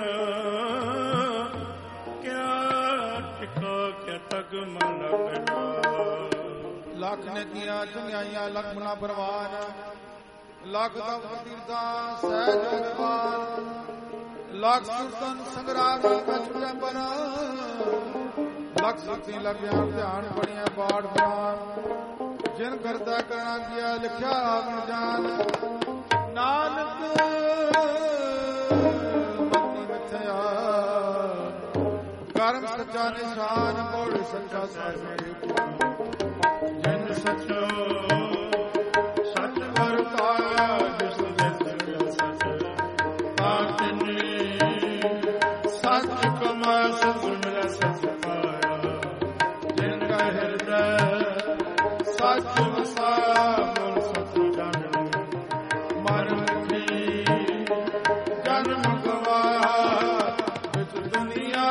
ਕਿਆ ਟਿਕਾ ਕਿਆ ਤਗ ਮਨ ਪੈਣਾ। ਲੱਖ ਨੇ ਕੀਆਂ ਚੰਗਿਆਈਆਂ ਲੱਖ ਗੁਣਾ ਪ੍ਰਵਾਨ, ਲੱਖ ਤਪ ਤੀਰਥਾਂ ਸਹਿਜ ਜਗਵਾਨ, ਲੱਖ ਸੁਰਤਨ ਸੰਗਰਾਮ ਕਛ ਜੰਬਨ, ਲੱਖ ਸੁਰਤੀ ਲੱਗਿਆ ਧਿਆਨ ਬਣਿਆ ਬਾੜ ਬਾਣ, ਜਿਨ ਕਰਦਾ ਕਰਨਾ ਕੀਆ ਲਿਖਿਆ ਆਵਣ ਜਾਨ, ਨਾਨਕ ਮਤੀ ਮਿਥਿਆ ਕਰਮ ਸਾਚਾ ਨਿਸ਼ਾਨ ਕੋਲ ਸੱਚਾ ਸਾਹਿਬ ਜਨ ਸਚੋ ਸਚ ਵਰਤਾਇਆ ਜਿਸ ਦੇ ਸਚ ਤਾਂ ਤਿਨੇ ਸਚ ਕਮਾ ਸਚ ਮਿਲਿਆ ਸਚ ਪਾਇਆ ਜਿਨ ਕਾ ਹਿਰਦੈ ਸਚ ਵਸਾਇਆ ਮਨ ਸਚ ਜਾਣਿ ਮਨ ਮੁਖੀ ਜਨਮ ਗਵਾਇਆ ਵਿੱਚ ਦੁਨੀਆ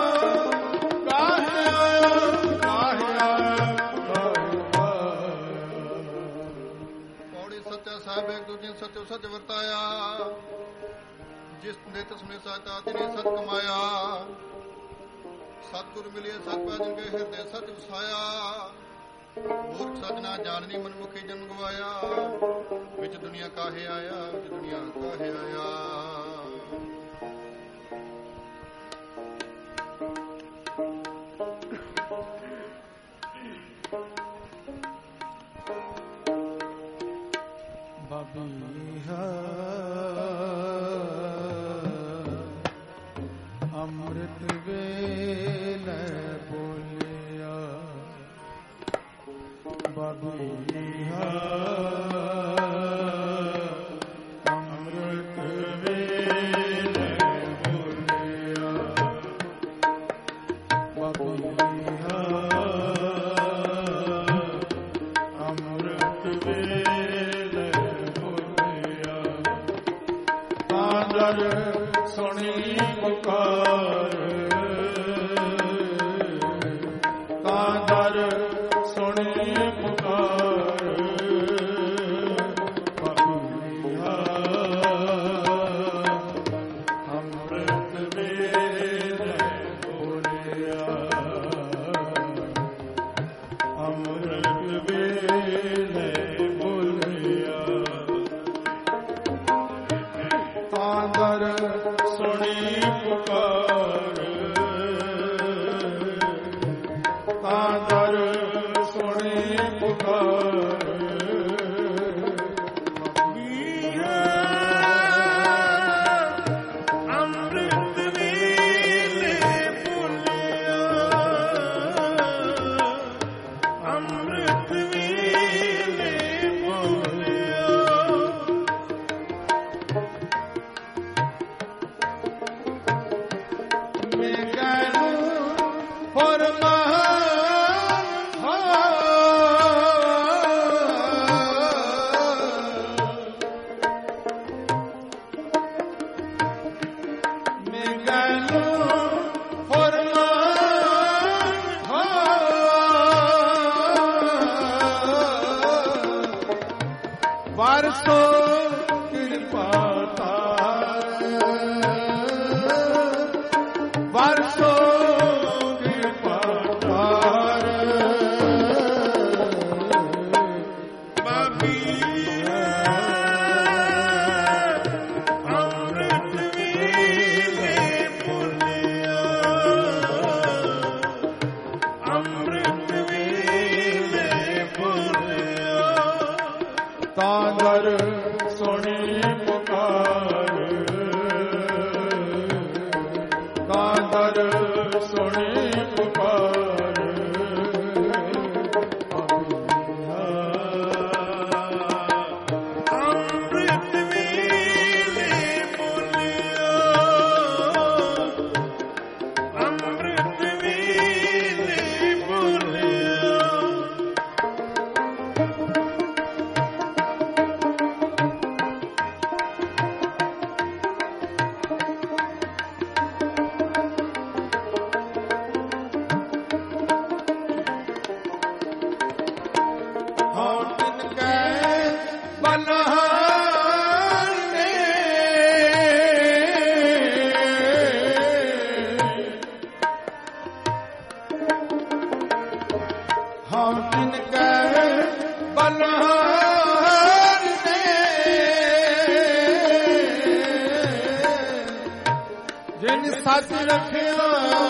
ਸਾਹਿਬ ਇੱਕ ਦੂਜੇ ਸੱਚੋ ਸੱਚ ਵਰਤਾਇਆ ਜਿਸ ਦੇ ਤਸਮੇ ਸਾਚਾ ਤਿਨੇ ਸੱਚ ਕਮਾਇਆ ਸਤਿਗੁਰ ਮਿਲਿਆ ਸੱਚ ਪਾਜਨ ਕੇ ਹਿਰਦੇ ਸੱਚ ਵਸਾਇਆ ਮੂਰਖ ਸੱਚ ਨਾ ਜਾਣਨੀ ਮਨਮੁਖੀ ਜਨ ਗਵਾਇਆ ਵਿੱਚ ਦੁਨੀਆ ਕਾਹੇ ਆਇਆ ਵਿੱਚ ਦੁਨੀਆ ਕਾਹੇ ਆਇਆ ਬਾਬੀਹਾ ਅੰਮ੍ਰਿਤ ਵੇਲੇ ਬੋਲਿਆ ਬਾਬੀਹਾ ਅੰਮ੍ਰਿਤ ਵੇਲੇ ਬੋਲਿਆ ਬਾਬੀਹਾ ਅੰਮ੍ਰਿਤ ਵੇਲੇ ਸੁਣੀ ਪੁਕਾਰ ਤਾਂ ਦਰ ਸੁਣੀ ਪੁਕਾਰ ਬਾਬੀਹਾ ਅੰਮ੍ਰਿਤ ਵੇਲੇ ਬੋਲਿਆ ਅੰਮ੍ਰਿਤ ਵੇਲੇ ਬੋਲਿਆ ਤਾਂ ਦਰ ਸੁਣੀ ਪੁਕਾਰ ਤਾਂ ਦਰ ਸੁਣੀ ਪੁਕਾਰ ਅੰਮ੍ਰਿਤ ਵੇਲੇ ਬੋਲਿਆ ਅੰਮ੍ਰਿਤ ਵੇਲੇ ਬੋਲਿਆ ਵਾਰਸੋ ਕਿਰਪਾ ਤਾਰ ਵਾਰਸੋ ਕਿਰਪਾ ਤਾਰ ਬਾਬੀਆ ਅੰਮ੍ਰਿਤ ਵੇਲੇ ਬੋਲਿਆ ਅੰਮ੍ਰਿਤ ਵੇਲੇ ਬੋਲਿਆ ਤਾਂ ਦਰ ਸੁਣੀ ਪੁਕਾਰ ਤਾਂ ਦਰ ਸੁਣੀ ਪੁਕਾਰ ਅੰਮ੍ਰਿਤ ਵੇਲੇ ਬੋਲਿਆ ਅੰਮ੍ਰਿਤ ਵੇਲੇ ਬੋਲਿਆ ਸੱਚ ਰੱਖਿਆ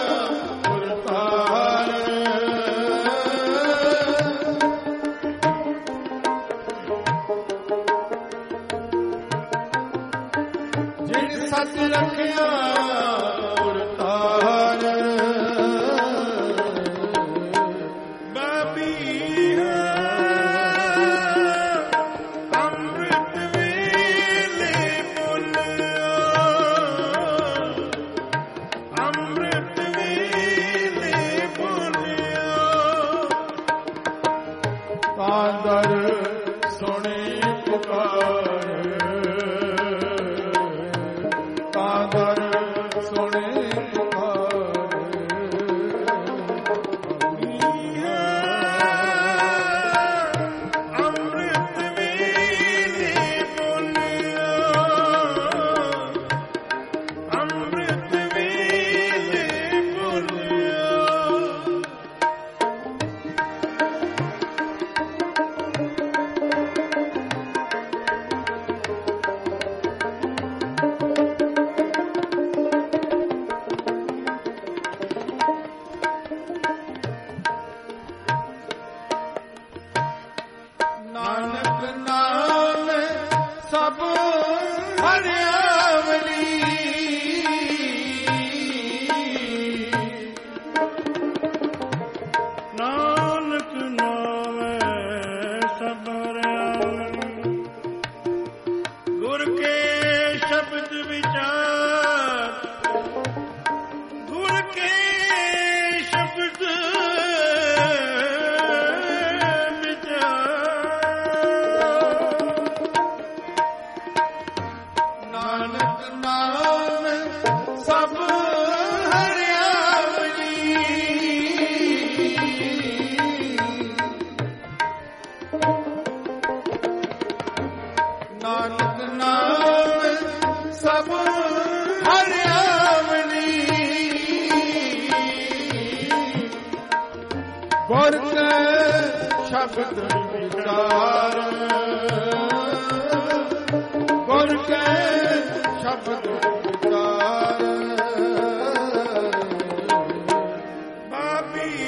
ਪੁਰਤਾਰ ਜਿਨ ਸੱਚ ਰੱਖਿਆ ਪੁਰਤਾਰ ਤਾਂ ਦਰ ਸੁਣੀ ਪੁਕਾਰ, ਤਾਂ ਦਰ ਸੁਣੀ ਪੁਕਾਰ। ਅੰਮ੍ਰਿਤ ਵੇਲੇ ਬੋਲਿਆ, ਅੰਮ੍ਰਿਤ ਵੇਲੇ ਬੋਲਿਆ। ਨਾਨਕ ਨਾਮ ਸਭ ਹਰਿਆਵਲੀ, ਨਾਨਕ ਨਾਮੈ ਸਭ ਹਰਿਆਵਲੀ। ਗੁਰ ਕੇ ਸ਼ਬਦ ਵਿਚਾਰ, ਗੁਰ ਕੇ ਸ਼ਬਦ ਨਾਨਕ ਨਾਮ ਸਭ ਹਰਿਆਵਲੀ। ਨਾਨਕ ਨਾਮ ਸਭ ਹਰਿਆਵਲੀ। ਗੁਰ ਕੇ ਸ਼ਬਦ ਵਿਚਾਰ, ਗੁਰ ਕੇ ਸ਼ਬਦ ਵਿਚਾਰ। ਬਾਬੀ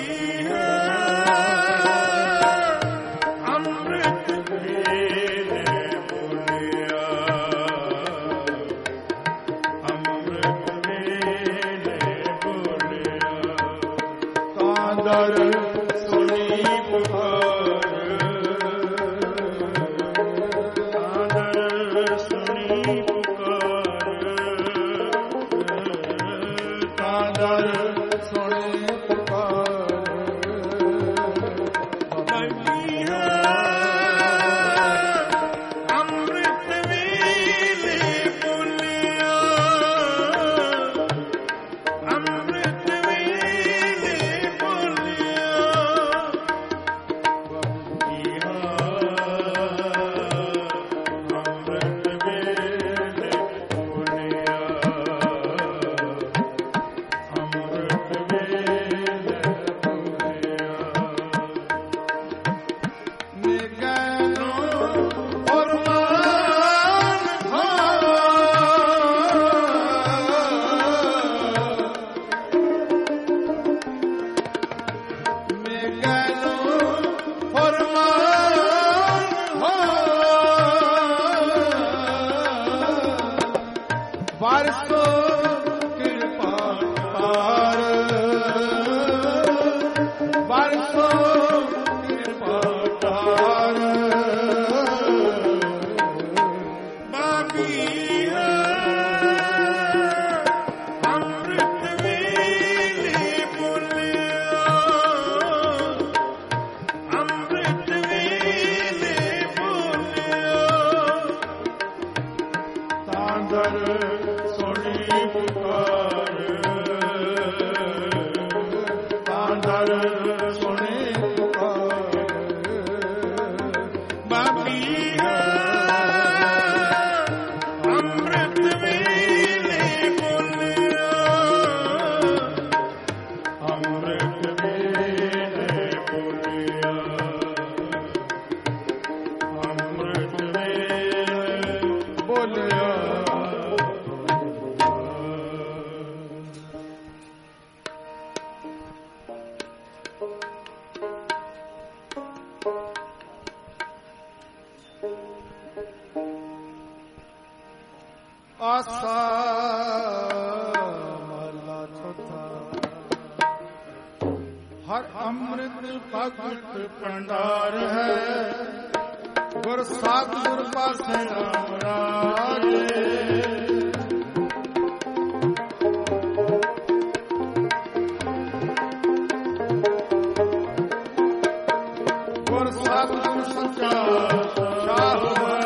ਅੰਮ੍ਰਿਤ ਵੇਲੇ ਬੋਲਿਆ, ਅੰਮ੍ਰਿਤ ਵੇਲੇ ਬੋਲਿਆ। ਤਾਂ ਦਰ ਸੁਣੀ ਪੁਕਾਰ, ਤਾਂ ਦਰ ਸੁਣੀ ਪੁਕਾਰ, ਤਾਂ ਦਰ ਸੁਣੀ ਪੁਕਾਰ। ਬਾਬੀਆ ਅੰਮ੍ਰਿਤ ਵੇਲੇ ਬੋਲਿਆ, ਅੰਮ੍ਰਿਤ ਵੇਲੇ ਬੋਲਿਆ। ਅੰਮ੍ਰਿਤ ਵੇਲੇ ਬੋਲਿਆ, ਅੰਮ੍ਰਿਤ ਵੇਲੇ ਬੋਲਿਆ। ਨਿਗਹਿ ਫਰਮਾਨ ਹੋ, ਨਿਗਹਿ ਫਰਮਾਨ ਹੋ। ਵਰਸੋ ਕਿਰਪਾ ਤਾਰ, ਵਰਸੋ ਕਿਰਪਾ ਤਾਰ। ਬਾਬੀਆ ਅੰਮ੍ਰਿਤ ਵੇਲੇ ਬੋਲਿਆ, ਅੰਮ੍ਰਿਤ ਵੇਲੇ ਬੋਲਿਆ। ਤਾਂ ਦਰ ਸੁਣੀ ਪੁਕਾਰ, ਤਾਂ ਦਰ ਸੁਣੀ ਪੁਕਾਰ। ਬਾਬੀਆ ਅੰਮ੍ਰਿਤ ਵੇਲੇ ਬੋਲਿਆ, ਅੰਮ੍ਰਿਤ ਵੇਲੇ ਬੋਲਿਆ, ਅੰਮ੍ਰਿਤ ਵੇਲੇ ਬੋਲਿਆ। ਆਸਾ ਮਹਲਾ ਚੌਥਾ। ਹਰ ਅੰਮ੍ਰਿਤ ਭਗਤ ਭੰਡਾਰ ਹੈ, ਗੁਰ ਸਤਿਗੁਰ ਪਾਸੇ ਨਾਮ ਰਾਜੇ। ਗੁਰ ਗੁਰ ਸਤਿਗੁਰ ਸੱਚਾ ਸ਼ਾਹ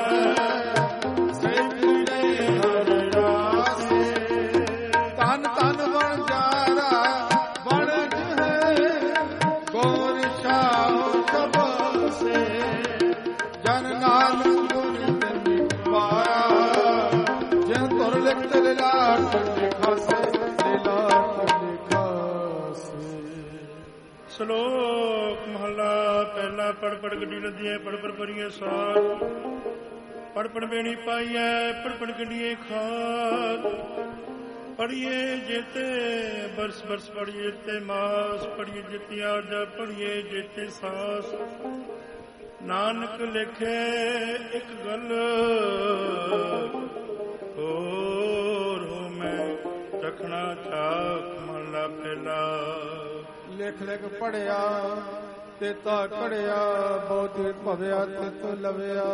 ਸ਼ਲੋਕ ਮਹਲਾ ਪਹਿਲਾ। ਪੜ ਪੜ ਗੱਡੀ ਲੱਦੀਏ ਪੜ ਪੜ ਭਰੀਏ ਸਾਥ, ਪੜ ਪੜ ਬੇਣੀ ਪਾਈਐ ਪੜ ਪੜ ਗੱਡੀਏ ਖਾਦ। ਪੜੀਏ ਜੇਤੇ ਬਰਸ ਬਰਸ ਪੜੀਏ ਜੇਤੇ ਮਾਸ, ਪੜੀਏ ਜੇਤੀ ਆਜ ਪੜੀਏ ਜੇਤੇ ਸਾਸ। ਨਾਨਕ ਲਿਖੇ ਇੱਕ ਗੱਲ ਹੋਰ ਹੋ ਮੈਂ ਚਖਣਾ ਚਾਖ। ਮਹਲਾ ਪਹਿਲਾ। ਲਿਖ ਲਿਖ ਪੜਿਆ ਤੇ ਤਾ ਪੜਿਆ, ਬਹੁਤ ਭਵਿਆ ਤੇ ਤੋ ਲਵਿਆ।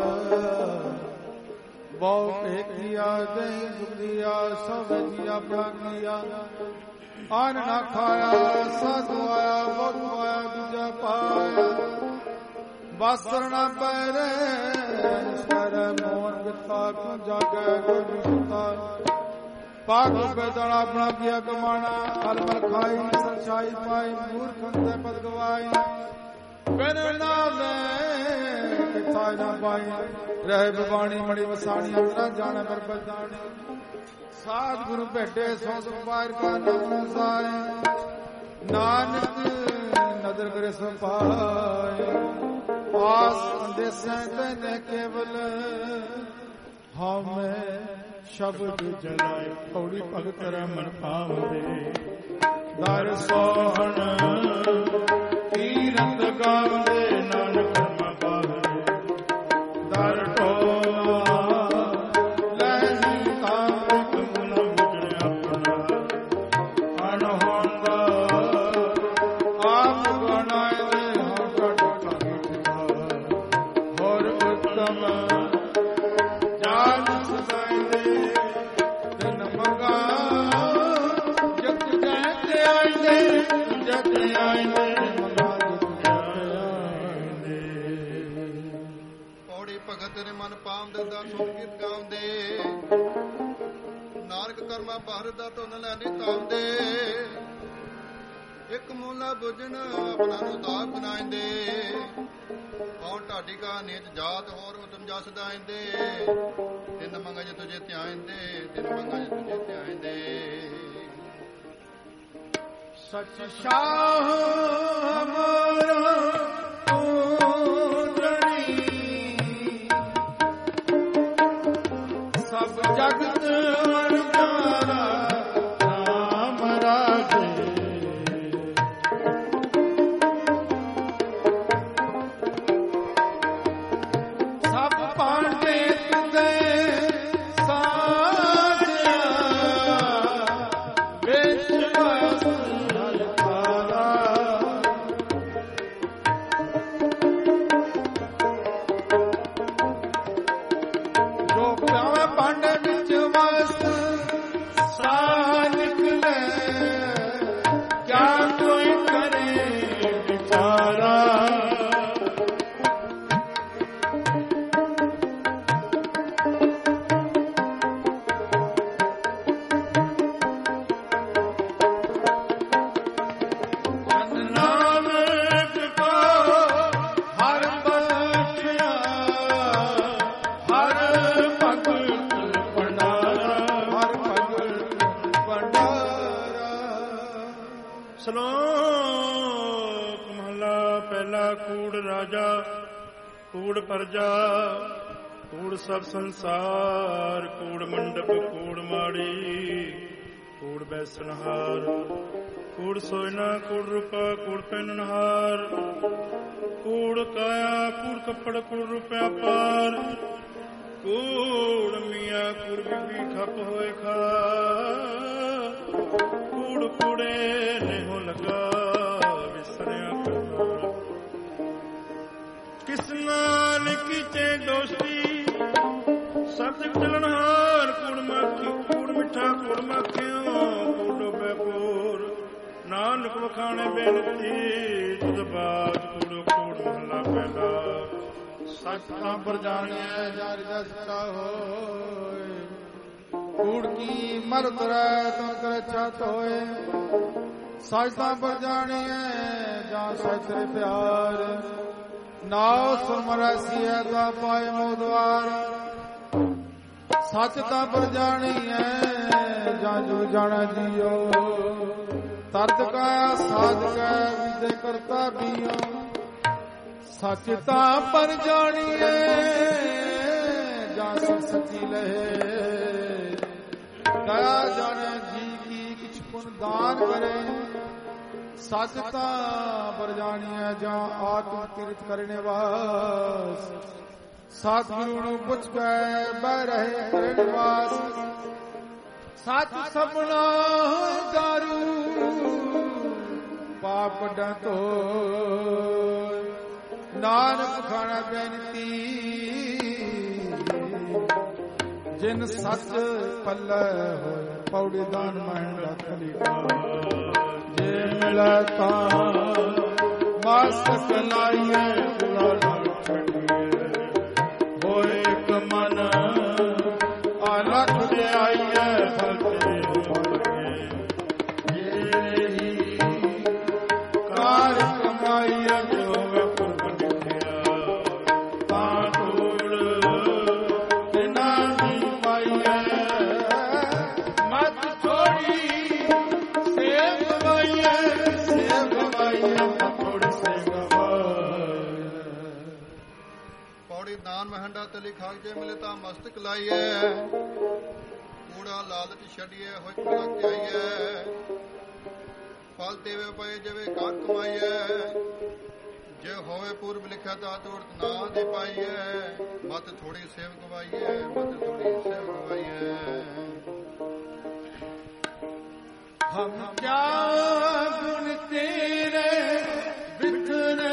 ਬਹੁ ਭੇਖੀਆ ਦਹੀਂ ਦੁਖੀਆ, ਸਭ ਜੀਆ ਆਪਣਾ ਕੀਆ। ਆਨ ਨਾ ਖਾਇਆ ਸਾਧੂ ਆਇਆ, ਬਹੁਤ ਆਇਆ ਦੂਜਾ ਪਾਇਆ। ਬਾਸਰ ਨਾ ਪੈਰੇ ਨਿਸਰ ਮੋਹਨ ਬਿਤਾ, ਕਿਉਂ ਜਾਗੈ ਕੋਈ ਸੁਤਾ। ਪਾਕ ਬੇਦਣਾ ਆਪਣਾ ਕੀਆ ਕਮਾਣਾ, ਫਲ ਮਲ ਖਾਈ ਸਚਾਈ ਪਾਈ। ਮੂਰਖ ਅੰਦੇ ਪਦ ਗਵਾਈ, ਬਿਨ ਨਾਮੇ ਕਿਥਾ ਨਾ ਪਾਈ। ਰਹਿ ਬਵਾਣੀ ਮਣੀ ਵਸਾਣੀ, ਅੰਤਰਾ ਜਾਣੇ ਪਰ ਬਜਾਣੀ। ਸਾਧ ਗੁਰੂ ਭੇਟੇ ਸੋ ਸੁਪਾਰ ਕਾ ਨਾਮ ਸਾਰੇ। ਨਾਨਕ ਨਦਰ ਕਰੇ ਸੋ ਪਾਏ। ਆਸ ਅੰਦੇਸੈ ਤੈਨੇ ਕੇਵਲ, ਹਮੇ ਸ਼ਬਦ ਜਲਾਏ। ਪੌੜੀ ਭਗਤ ਰਮਨ ਪਾਵਦੇ, ਦਰ ਸੋਹਣ ਕੀਰਤ ਗਾਵਦੇ। ਨਾਨਕ ਕਰਮਾ ਬਾਹਰੇ, ਦਰ ਟੋਆ ਲੈ ਤਾਰਿਕ ਮੁਨ ਬੁਝਣ ਆਪਣਾ। ਅਨਹੋਂਦਾ ਆਪ ਗਣਾਏ ਦੇ, ਹਉ ਕਟ ਕਾਗਿ। ਹੋਰ ਉਤਮ ਜਾਨ ਸਦਾਈ ਦੇ, ਤਨ ਮੰਗਾ ਜਗ ਜੈ ਆਇਂਦੇ ਜਗ ਆਇਂਦੇ। ਪੌੜੀ ਭਗਤ ਨੇ ਮਨ ਪਾਉਂਦੇ ਦਾ ਸੁਣ ਕੀਤ ਗਾਉਂਦੇ। ਨਾਨਕ ਕਰਮਾ ਬਾਹਰ ਦਾ ਧੁਨ ਲੈ ਨਹੀਂ ਤਾਉਂਦੇ। ਇੱਕ ਮੂਲਾ ਬੁਝਣ ਆਪਣਾ ਨੂੰ ਦਾਗ ਬਣਾਇਂਦੇ। ਕੌਣ ਢਾਡੀ ਕਾ ਨੀਚ ਜਾਤ, ਹੋਰ ਉਤਮ ਜਸ ਦਾਇਂਦੇ। ਤਿੰਨ ਮੰਗਾ ਜੇ ਤੁਝੇ ਧਿਆਇਂਦੇ, ਤਿੰਨ ਮੰਗਾ ਜੇ ਤੁਝੇ ਧਿਆਇਂਦੇ। ਸਚ ਸ਼ਾਹ ਹਮਾਰਾ ਪੂਰਣੀ, ਸਭ ਜਗਤ ਵਰਤਾਰਾ ਰਾਮ ਰਾਜੇ। ਸਭ ਪਾਂਡੇ ਤੁਦੇ ਸਾਜਿਆ, ਵਿੱਚ ਵਸ ਹਲਕਾਰਾ। ਜੋ ਪਿਆਵੇ ਪਾਂਡੇ ਵਿੱਚ ਵਸ ਸਾ ਨਿਕਲੇ, ਕਿਆ ਕੋਈ ਕਰੇ ਵਿਚਾਰਾ। ਨਾਨਕ ਕੋ ਹਰ ਬਖਸ਼ਿਆ, ਹਰ ਭਗਤ ਭੰਡਾਰਾ। ਹਰ ਭਗਤ ਭੰਡਾਰਾ। ਸ਼ਲੋਕ ਮਹਲਾ ਪਹਿਲਾ। ਕੂੜ ਰਾਜਾ ਕੂੜ ਪਰਜਾ, ਕੂੜ ਸਭ ਸੰਸਾਰ। ਕੂੜ ਮੰਡਪ ਕੂੜ ਮਾੜੀ, ਕੂੜ ਬੈਸਨਹਾਰ। ਕੂੜ ਸੋਇਨਾ ਕੂੜ ਰੂਪਾ, ਕੂੜ ਪਹਿਨਨਹਾਰ। ਕੂੜ ਕਾਇਆ ਕੂੜ ਕੱਪੜ, ਕੂੜ ਰੁਪਿਆ ਪਾਰ। ਕੂੜ ਮੀਆਂ ਕੂੜ ਬੀਬੀ ਖੱਪ ਹੋਏ ਖਾ। ਕੂੜ ਕੂੜੇ ਨੇਹੋ ਲਗਾ, ਵਿਸਰਿਆ ਕਰਨਾ। ਕਿਸ ਨਾਲ ਕੀਤੇ ਦੋਸਤੀ, ਸਤ ਚਲਨਹਾਰ। ਕੂੜ ਮਾਖੀ ਕੂੜ ਮਿੱਠਾ ਕੂੜ ਮਾਖਿਓ, ਕੂੜ ਡੋਬੇ ਕੂੜ। ਨਾਨਕ ਵਖਾਣੇ ਬੇਨਤੀ, ਤੁਧ ਬਾਤ ਕੂੜ ਕੂੜ ਮਹਲਾ ਪਹਿਲਾ। ਸੱਚਾ ਪਰ ਜਾਣਿਆ ਜਾਰਿ ਦਾ ਸੱਚਾ ਹੋਏ ਕੂੜ ਕੀ ਮਰ ਤੁਰੈ ਤਨ ਕਰ ਛਤ ਹੋਏ ਸੱਚਾ ਪਰ ਜਾਣਿਆ ਜਾਂ ਸੱਚ ਤੇਰੇ ਪਿਆਰ ਨਾਉ ਸੁਮਰਸੀਐ ਤਾ ਪਾਏ ਮੋਦਵਾਰ ਸੱਚ ਤਾਂ ਪਰ ਜਾਣੀਐ ਜਾਂ ਜੋ ਜਾਣਾ ਜੀਓ ਤਰਦ ਕਾ ਸਾਧ ਕੈ ਵਿਦੇ ਕਰਤਾ ਬੀਓ ਸੱਚ ਤਾਂ ਪਰ ਜਾਣੀਐ ਜਾਂ ਸਿਰ ਸੱਚੀ ਲਹੇ ਦਇਆ ਜਾਣੈ ਜੀ ਕੀ ਕਿਛ ਪੁਨ ਦਾਨ ਕਰੇ ਸੱਚ ਤਾਂ ਪਰ ਜਾਣੀਐ ਜਾਂ ਆਤਮ ਕਿਰਤ ਕਰਨੇ ਵਾਸ ਸਤਿਗੁਰੂ ਨੂੰ ਪੁੱਛ ਕੇ ਬਹਿ ਰਹੇ ਕਰੇ ਨਿਵਾਸ ਸੱਚ ਸਭਨਾ ਦਾਰੂ ਪਾਪ ਡਾ ਧੋਇ ਨਾਨਕ ਖਾਣਾ ਬੇਨਤੀ ਜਿਨ ਸੱਚ ਪੱਲੇ ਹੋਏ ਪੌੜੀ ਦਾਨ ਮਹਿੰਦਾ ਖਲੀ ਜੇ ਮਿਲੈ ਤਾਂ ਮਸਤਕ ਲਾਈਏ ਗੁਲਾਲ ਛੱਡੀਏ ਹੋਏ ਇੱਕ ਮਨ ਆਲਖ ਦੇ ਆਈਏ ਫਲਤੇ ਫਲਤੇ ਜੇ ਹੀ ਕਾਰ ਕਮਾਈਏ ਜੋ ਵੇ ਪੁਰਬ ਲਿਖਿਆ ਤਾਂ ਧੂੜ ਬਿਨਾ ਦੀ ਪਾਈਏ ਮਤ ਛੋੜੀ ਸੇਵ ਗਵਾਈਏ ਸੇਵ ਗਵਾਈਏ ਥੋੜੀ ਸੇਵ ਦਾਨ ਮਹੰਡਾ ਤਲੀ ਖਾਕ ਜੇ ਮਿਲੇ ਤਾਂ ਮਸਤਕ ਲਾਈਐ ਕੂੜਾ ਲਾਲਚ ਛੱਡੀਏ ਹੋਇ ਕੁੜਾ ਧਿਆਈਐ ਫਲ ਦੇਵੇ ਪਏ ਜਿਵੇਂ ਕਾਰ ਕਮਾਈਐ ਜੇ ਹੋਵੇ ਪੂਰਬ ਲਿਖਿਆ ਤਾਂ ਤੋੜਤ ਨਾ ਦੇ ਪਾਈਐ ਮਤ ਥੋੜੀ ਸੇਵ ਗਵਾਈਐ ਮਤ ਥੋੜੀ ਸੇਵ ਗਵਾਈਐ ਹਮ ਕਿਆ ਗੁਣ ਤੇਰੇ ਬਿਖਰੇ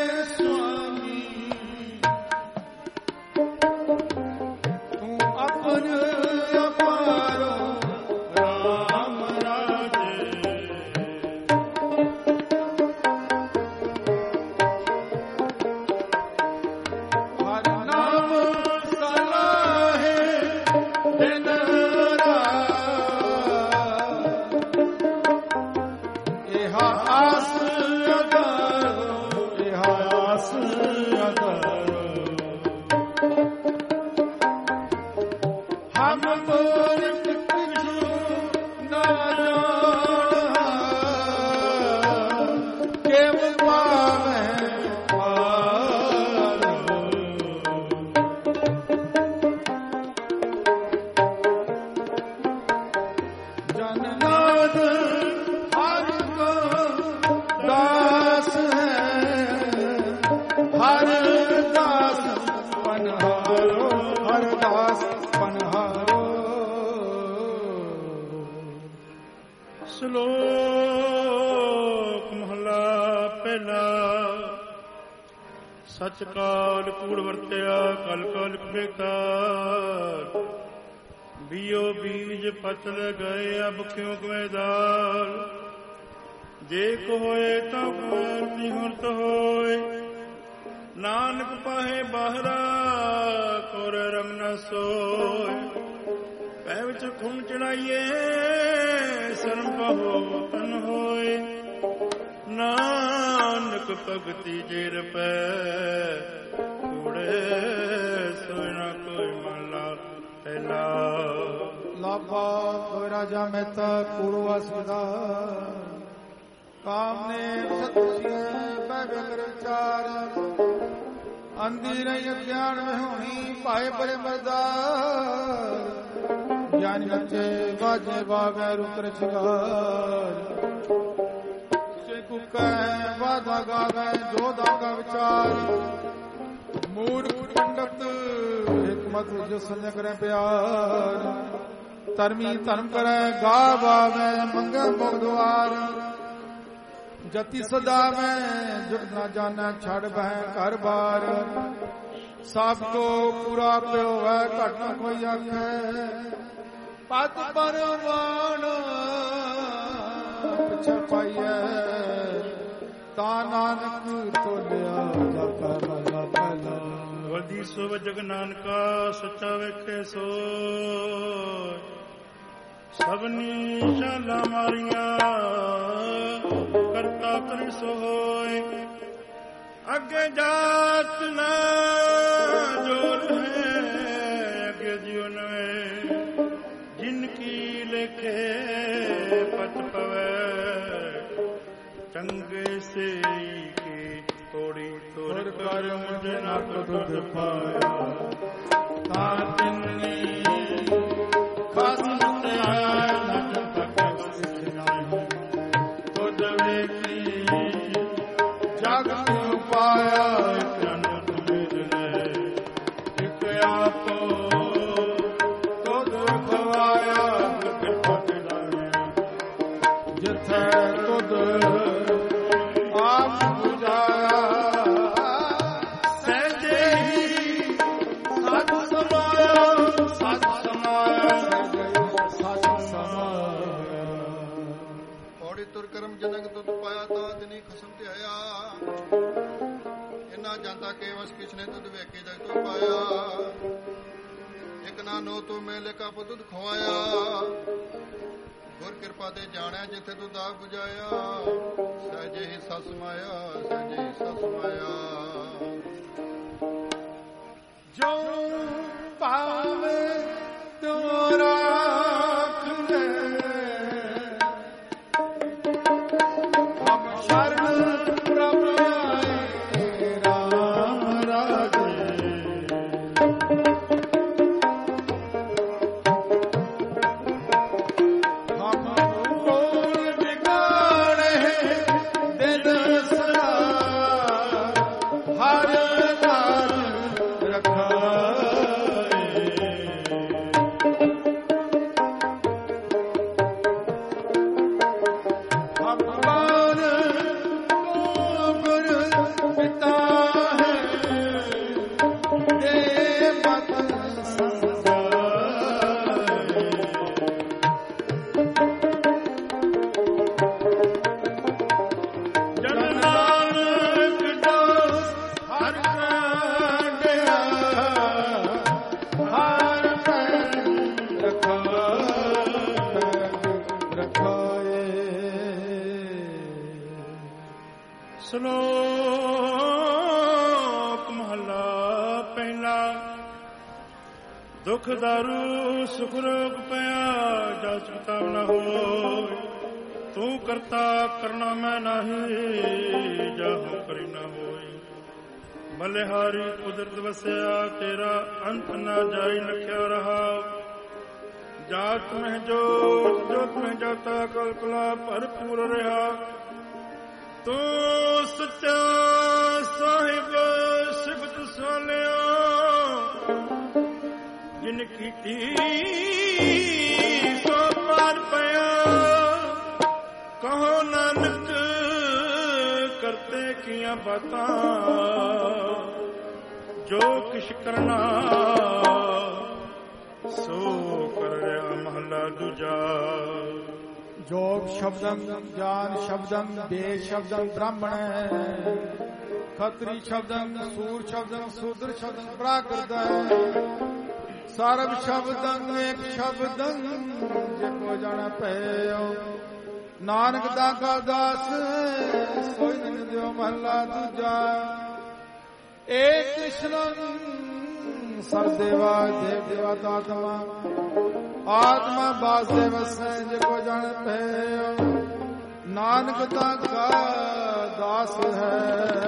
ਸਚ ਕਾਲ ਕੂੜ ਵਰਤਿਆ ਕਲ ਕਲ ਬੇਕਾਰ ਬੀਓ ਬੀਜ ਪਤਲ ਗਏ ਅਬ ਕਿਉ ਕਵੇਦਾਰ ਜੇ ਕੋ ਹੋਏ ਤਾਂ ਮੂਰਤੀ ਹੁਰਤ ਹੋਏ ਨਾਨਕ ਪਾਹੇ ਬਾਹਰਾ ਕੋਰ ਰਮ ਨ ਸੋਏ ਪੈ ਵਿੱਚ ਖੂਨ ਚੜਾਈਏ ਸ਼ਰਮ ਪਾਹੋ ਤਨ ਹੋਏ ਨਾਨਕ ਭਗਤੀ ਜੇ ਰਪੈ ਕੂੜੇ ਸੋਇ ਨਾ ਕੋਈ ਮਲਾ ਪਹਿਲਾ ਲਾਭਾ ਕੋਈ ਰਾਜਾ ਮਹਿਤਾ ਕੂੜੋ ਅਸਦਾ ਕਾਮ ਨੇ ਸਤਿ ਬੈ ਬਗਰ ਵਿਚਾਰ ਅੰਧੀ ਰਹੀ ਅਗਿਆਨ में ਹੋਣੀ ਭਾਏ ਬੜੇ ਮਰਦਾਰ ਗਿਆਨ ਨੱਚੇ ਬਾਜੇ ਬਾਵੇ ਰੁਕਰ ਛਗਾਰ ਕੁਕੈ ਵਾਦਾ ਗਾਵੇ ਜੋ ਦਾਗਾ ਵਿਚਾਰ ਮੂਰਖ ਪੰਡਤ ਹਕਮਤ ਜੋ ਸੰਜਮ ਕਰੇ ਪਿਆਰ ਧਰਮੀ ਧਰਮ ਕਰੈ ਗਾ ਬਾਵੇ ਮੰਗੇ ਮੁਖ ਦੁਆਰ ਜਤੀ ਸਦਾ ਮੈਂ ਜੁਗ ਨਾ ਜਾਣਾ ਛੜ ਬਹਿ ਘਰ ਬਾਰ ਸਭ ਕੋ ਪੂਰਾ ਪਿਓ ਹੈ ਘਟ ਨਾ ਕੋਈ ਆਖੈ ਪਤ ਪਰਵਾਨ ਛਪਾਈਐ ਤਾ ਨਾਨਕ ਤੋਲਿਆ ਜਾਤਾ ਮਲਾ ਪਹਿਲਾ ਸੋ ਜਗ ਨਾਨਕਾ ਸੱਚਾ ਵੇਖੇ ਸੋ ਸਭਨੀ ਸ਼ਾਲਾ ਮਾਰੀਆਂ ਕਰਤਾ ਕਰਿ ਸੋ ਹੋਏ ਅੱਗੇ ਜਾਤ ਨਾ ਜੋਰ ਹੈ ਅੱਗੇ ਜਿਉ ਨਵੇਂ ਜਿਨ ਕੀ ਲਿਖੇ ਪਤ ਪਵੈ ਚੰਗੇ ਸੇ ਕੀ ਤੋੜੀ ਤੋੜ ਕਰ ਮੁਝ ਨਕ ਦੁੱਧ ਪਾਇਆ ਤਾਂ ਤਿੰਨੀ ਖਸਮ ਤੇ ਆਇਆ ਨਕ ਤੱਕ ਸਿਖਣਾ ਤੁਧ ਵੇਖੀ ਜਗ ਨੂੰ ਪਾਇਆ ਜਨ ਤੁਮਿ ਨੇ ਇਕ ਆਪੋ ਤੁਧ ਖਵਾਇਆ ਕਿਰਪਾ ਕਰਾਇਆ ਜਿੱਥੇ ਤੁਧ ਆਪ ਬੁਝਾਇਆ ਸਹਿਜੇ ਹੀ ਸਤ ਸਮਾਇਆ ਸਤ ਸਮਾਇਆ ਸਤ ਸਮਾਇਆ ਪੌੜੀ ਤੁਰ ਕਰਮ ਜਨਕ ਤੁਧ ਪਾਇਆ ਤਾਂ ਦਿਨੀ ਖਸਮ ਤੇ ਆਇਆ ਇਨਾ ਜਾਂਦਾ ਕੇ ਵਸ ਕਿਛਨੇ ਤੁਧ ਵੇਖੇ ਜਗ ਤੁਧ ਪਾਇਆ ਇਕ ਨਾ ਨੋ ਤੂੰ ਮੇਲੇ ਕਾ ਤੁਧ ਖਵਾਇਆ ਗੁਰ ਕਿਰਪਾ ਤੇ ਜਾਣਿਆ ਜਿੱਥੇ ਤੂੰ ਦਾਗ ਬੁਝਾਇਆ ਸਹਿਜੇ ਹੀ ਸਸ ਮਾਇਆ ਸਹਿਜੇ ਹੀ ਸਸ ਮਾਇਆ ਜੋ ਭਾਵੇ ਤੂੰ ਰਾਖ ਲੈ ਹਮ ਸ਼ਰਨ ਪ੍ਰਭ ਆਏ ਰਾਮ ਰਾਜੇ ਹਮ ਕੋਲ ਬਿਗਾੜੇ ਦਿਨ ਸਦਾ ਹਰ ਨਾਮ ਸ਼ਲੋਕ ਮਹਲਾ ਪਹਿਲਾ। ਦੁਖ ਦਾਰੂ ਸੁਖ ਰੋਗ ਪਿਆ ਜਲ ਚਿਤਾਵ ਨ ਹੋਇ। ਤੂੰ ਕਰਤਾ ਕਰਨਾ ਮੈਂ ਨਾਹੀ ਜਾਹੂ ਕਰੀ ਨ ਹੋਈ। ਬਲਿਹਾਰੀ ਕੁਦਰਤ ਵਸਿਆ ਤੇਰਾ ਅੰਤ ਨਾ ਜਾਈ ਲਖਿਆ ਰਹਾ। ਜਾਤ ਮਹਿ ਜੋਤ ਜੋਤ ਮਹਿ ਜਾਤਾ ਕਲਕਲਾ ਭਰਪੂਰ ਰਿਹਾ। ਤੂੰ ਸੱਚਾ ਸਾਹਿਬ ਸਿਫਤ ਸੋਲਿਆ ਜਿਨ ਕੀਤੀ ਸੋ ਪਾਰ ਪਿਆ। ਕਹੋ ਨਾਨਕ ਕਰਤੇ ਕੀਆਂ ਬਾਤਾਂ ਜੋ ਕਿਛ ਕਰਨਾ ਸੋ ਕਰ ਰਿਹਾ। ਮਹਲਾ ਦੂਜਾ। ਜੋਗ ਸ਼ਬਦੰ ਗਿਆਨ ਸ਼ਬਦੰ ਵੇਦ ਸ਼ਬਦੰ ਬ੍ਰਾਹਮਣ। ਖਤਰੀ ਸ਼ਬਦੰ ਸੂਰ ਸ਼ਬਦੰ ਸੂਦਰ ਸ਼ਬਦੰ ਪ੍ਰਾਕ੍ਰਿਤ। ਸਰਬ ਸ਼ਬਦੰ ਏਕ ਸ਼ਬਦੰ ਜੇ ਕੋ ਜਣ ਪਇਓ। ਨਾਨਕ ਦਾਗਾ ਦਾਸ ਸੋਈ ਨਿਨ ਦਿਓ। ਮਹਲਾ ਦੂਜਾ। ਏਕ ਕ੍ਰਿਸ਼ਨੰ ਸਰਦੇਵਾ ਦੇਵ ਦੇਵਾ ਤਾਤਮਾ। ਆਤਮਾ ਬਾਸੇ ਵਸੈ ਜੇ ਕੋ ਜਣ ਪਇਓ। ਨਾਨਕ ਦਾਗਾ ਦਾਸ ਹੈ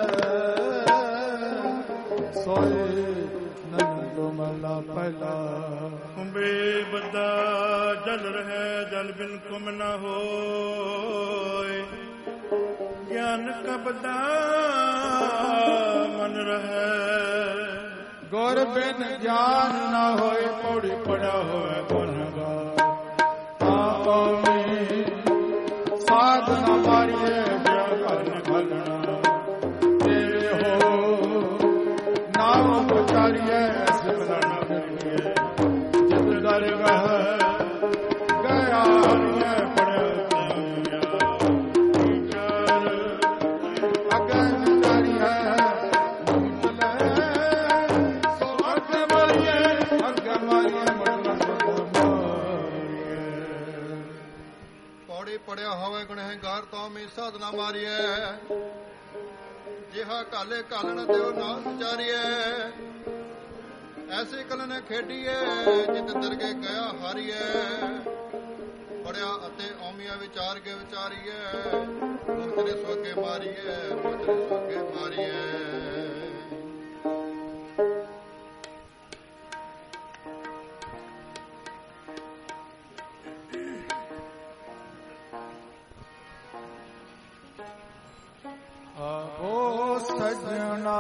ਸੋਈ ਨੰਦ ਮਹਲਾ ਪਹਿਲਾ। ਕੁੰਬੇ ਬੱਦਾ ਜਲ ਰਹਿ ਜਲ ਬਿਨ ਕੁਮ ਨ ਹੋਇ। ਗਿਆਨ ਕਾ ਬੱਦਾ ਮਨ ਰਹਿ। ਗੁਰ ਬਿਨ ਗਿਆਨ ਨਾ ਹੋਏ ਪੌੜੀ ਪੜਾ ਹੋਏ ਗੁਨਹਗਾਰ। ਤਾਂ ਕੌਮੀ ਸਾਧਨਾ ਮਾਰੀਏ ਜਿਆ ਕਰਨ ਭਲਣਾ। ਤੇਰੇ ਹੋ ਨਾਮ ਉਚਾਰੀਏ ਸਿਮਰਨ ਕਰੀਏ। ਜਿਤ ਦਰਗਾਹ ਗਿਆ ਹਰੀਏ ਪੜਿਆ ਤੀਆ। ਵਿਚਾਰ ਅਗਨ ਕਰੀਏ ਸੋ ਮਾਰੀਐ। ਜਿਹਾ ਕਾਲੇ ਕਾਲਣ ਤੇ ਉਹ ਨਾ ਵਿਚਾਰੀਐ। ਐਸੇ ਕਲਨ ਖੇਡੀਐ ਜਿਤ ਦਰਗੇ ਗਿਆ ਹਾਰੀਐ। ਪੜਿਆ ਅਤੇ ਔਮੀਆ ਵਿਚਾਰ ਕੇ ਵਿਚਾਰੀਐ। ਮੁਰਤਰੇ ਸੋਗੇ ਮਾਰੀਐ ਮੁਰਤਰੇ ਸੋਗੇ ਮਾਰੀਐ। ਆਵੋ ਸਜਣਾ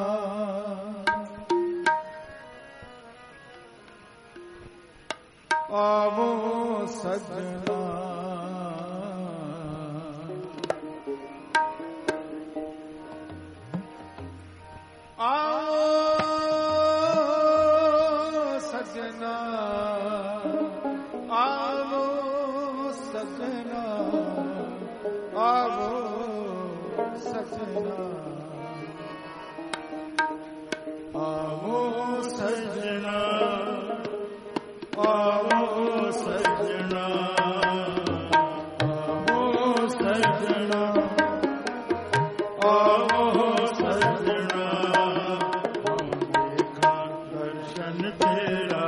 ਆਵੋ ਸਜਣਾ ਆਵੋ ਸਜਣਾ ਆਵੋ ਸਜਣਾ ਆਵੋ ਸਜਣਾ ਆਵੋ ਸਜਣਾ ਆਵੋ ਸਜਣਾ ਆਵੋ ਸਜਣਾ ਆਵੋ ਸਜਣਾ ਦੇਖਾਂ ਦਰਸ਼ਨ ਤੇਰਾ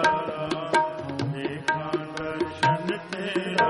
ਦੇਖਾਂ ਦਰਸ਼ਨ ਤੇਰਾ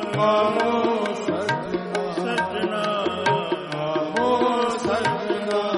ਸਜਣਾ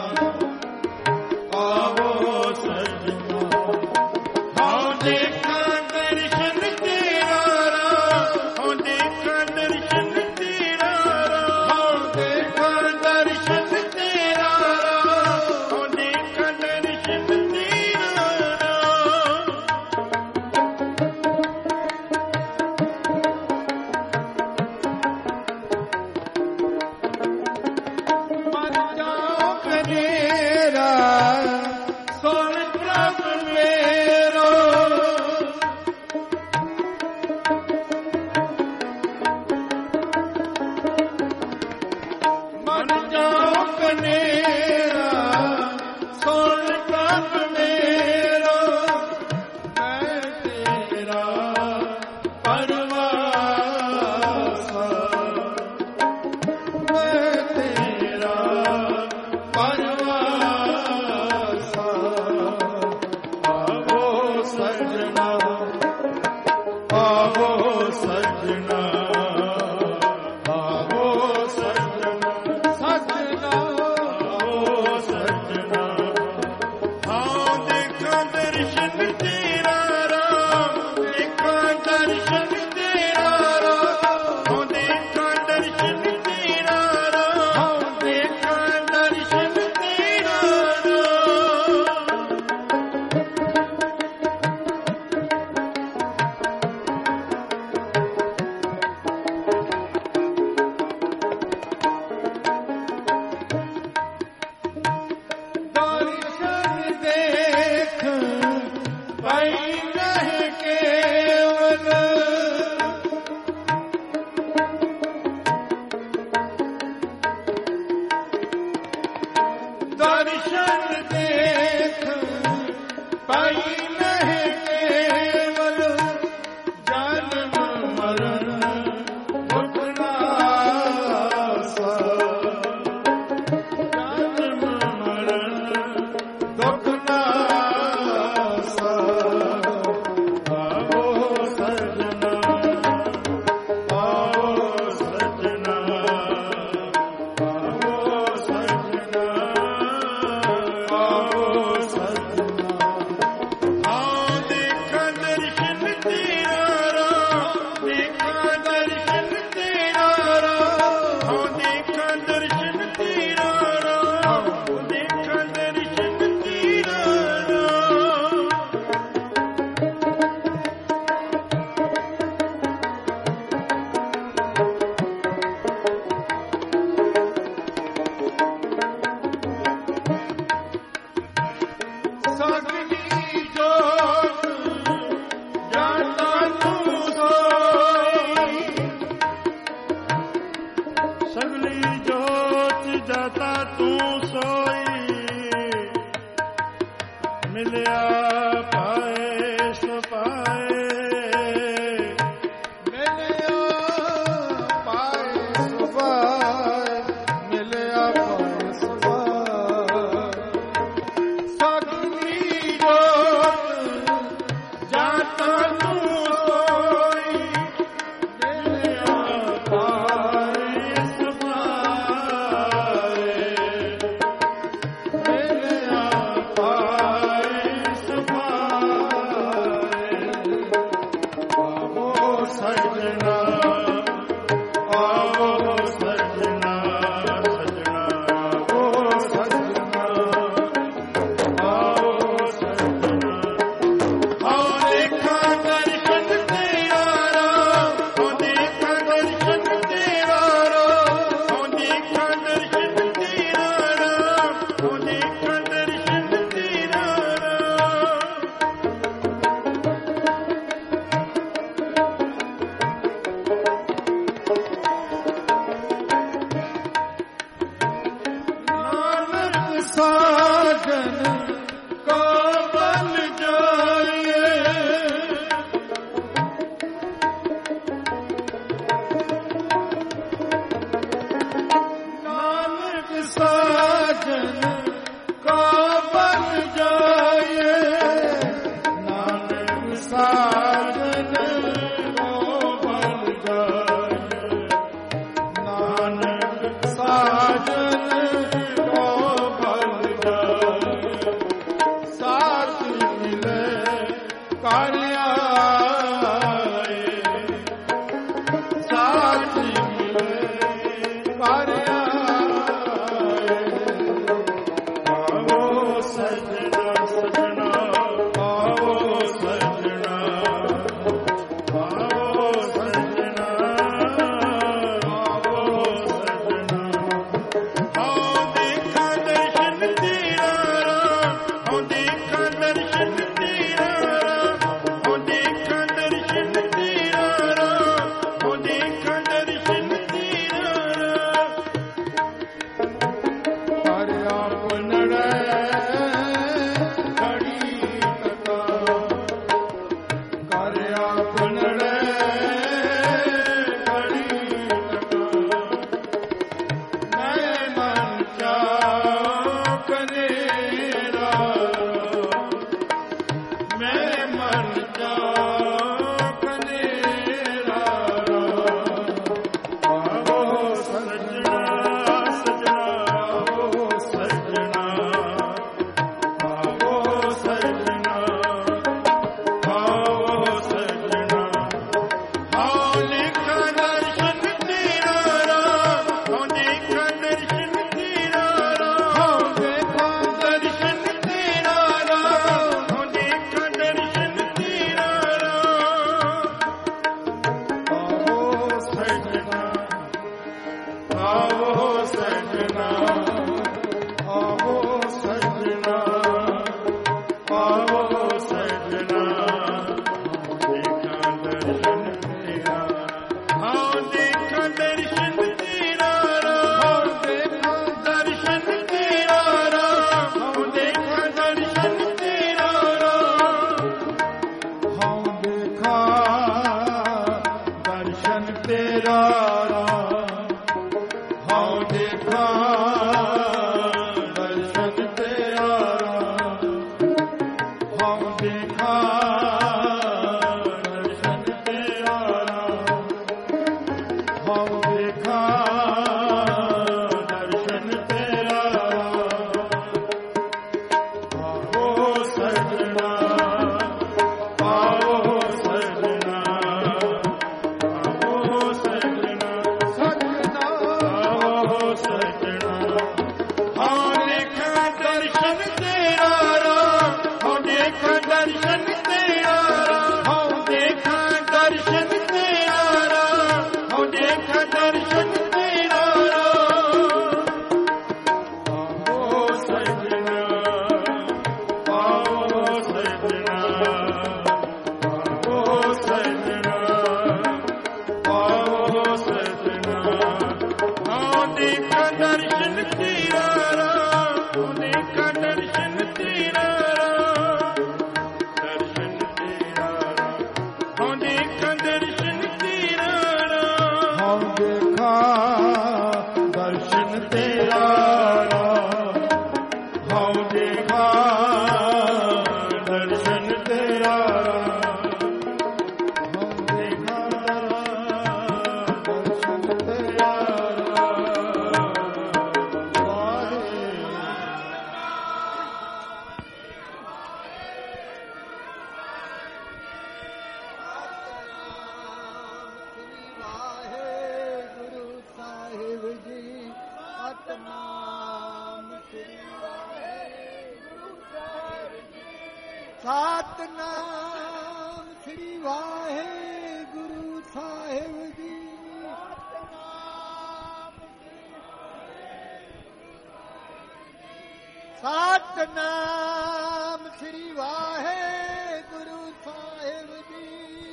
ਦਰਸ਼ਨ ਦੇਖ ਪਾਈ ਨਹੀਂ ਕੇਵਲ ਜਨਮ ਮਰਨ ਦੁਖ ਨਾਸਾ ਜਨਮ ਮਰਨ ਦੁਖ ਨਾਸਾ ਆਵੋ ਸਜਣਾ ਆਵੋ ਸਜਣਾ ਆਵੋ ਸਜਣਾ ਆਵੋ ਸਜਣਾ ਆਓ ਦੇਖਾਂ ਦਰਸ਼ਨ ਤੇਰਾ ਦੇਖਾਂ ਦਰਸ਼ਨ ਤੇਰਾ ਆਓ ਦੇਖਾਂ ਦਰਸ਼ਨ ਤੇਰਾ ਆਓ ਦੇਖਾਂ ਦਰਸ਼ਨ ਤੇਰਾ ਸਗਲੀ ਜੋਤ ਜਾਤਾ ਤੂੰ ਸੋਈ ਸਗਲੀ ਜੋਤ ਜਾਤਾ ਤੂੰ ਸੋਈ ਮਿਲਿਆ ਪਾਏ ਸੋ ਪਾਏ ਮਿਲਿਆ ਪਾਏ ਸੁਭਾਏ ਮਿਲਿਆ ਪਾਏ ਸੁਭਾਏ ਸਗਲੀ ਜੋਤ ਜਾਤਾ ਤੂੰ ਸੋਈ ਮਿਲਿਆ ਪਾਏ ਸੋ ਪਾਏ ਮਿਲਿਆ ਪਾਏ ਸੋ ਪਾਏ ਆਵੋ ਸਜਣਾ ਆਵੋ ਸਜਣਾ ਸਜਣਾ ਆਵੋ ਸਜਣਾ ਆਵੋ ਸਜਣਾ ਆਓ ਦੇਖਾਂ ਦਰਸ਼ਨ ਤੇਰਾ ਆਓ ਦੇਖਾਂ ਦਰਸ਼ਨ ਤੇਰਾ ਆਓ ਦੇਖਾਂ ਦਰਸ਼ਨ ਤੇਰਾ ਆਓ ਦੇਖਾਂ ਦਰਸ਼ਨ ਤੇਰਾ ਨਾਨਕ ਸਾਜਨ ਕੋ ਬਲ ਜਾਏ ਨਾਨਕ ਸਾਜਨ ਕੋ ਬਲ ਜਾਏ ਨਾਨਕ ਸਾਜਨ ਕੋ ਬਲ ਜਾਏ ਨਾਨਕ ਸਾਜਨ ਕੋ ਬਲ ਜਾਏ ਸਾਜਨ ਸਤਿਨਾਮ ਸ੍ਰੀ ਵਾਹਿਗੁਰੂ ਸਾਹਿਬ ਜੀ। ਸਤਿਨਾਮ ਸ੍ਰੀ ਵਾਹਿਗੁਰੂ ਸਾਹਿਬ ਜੀ।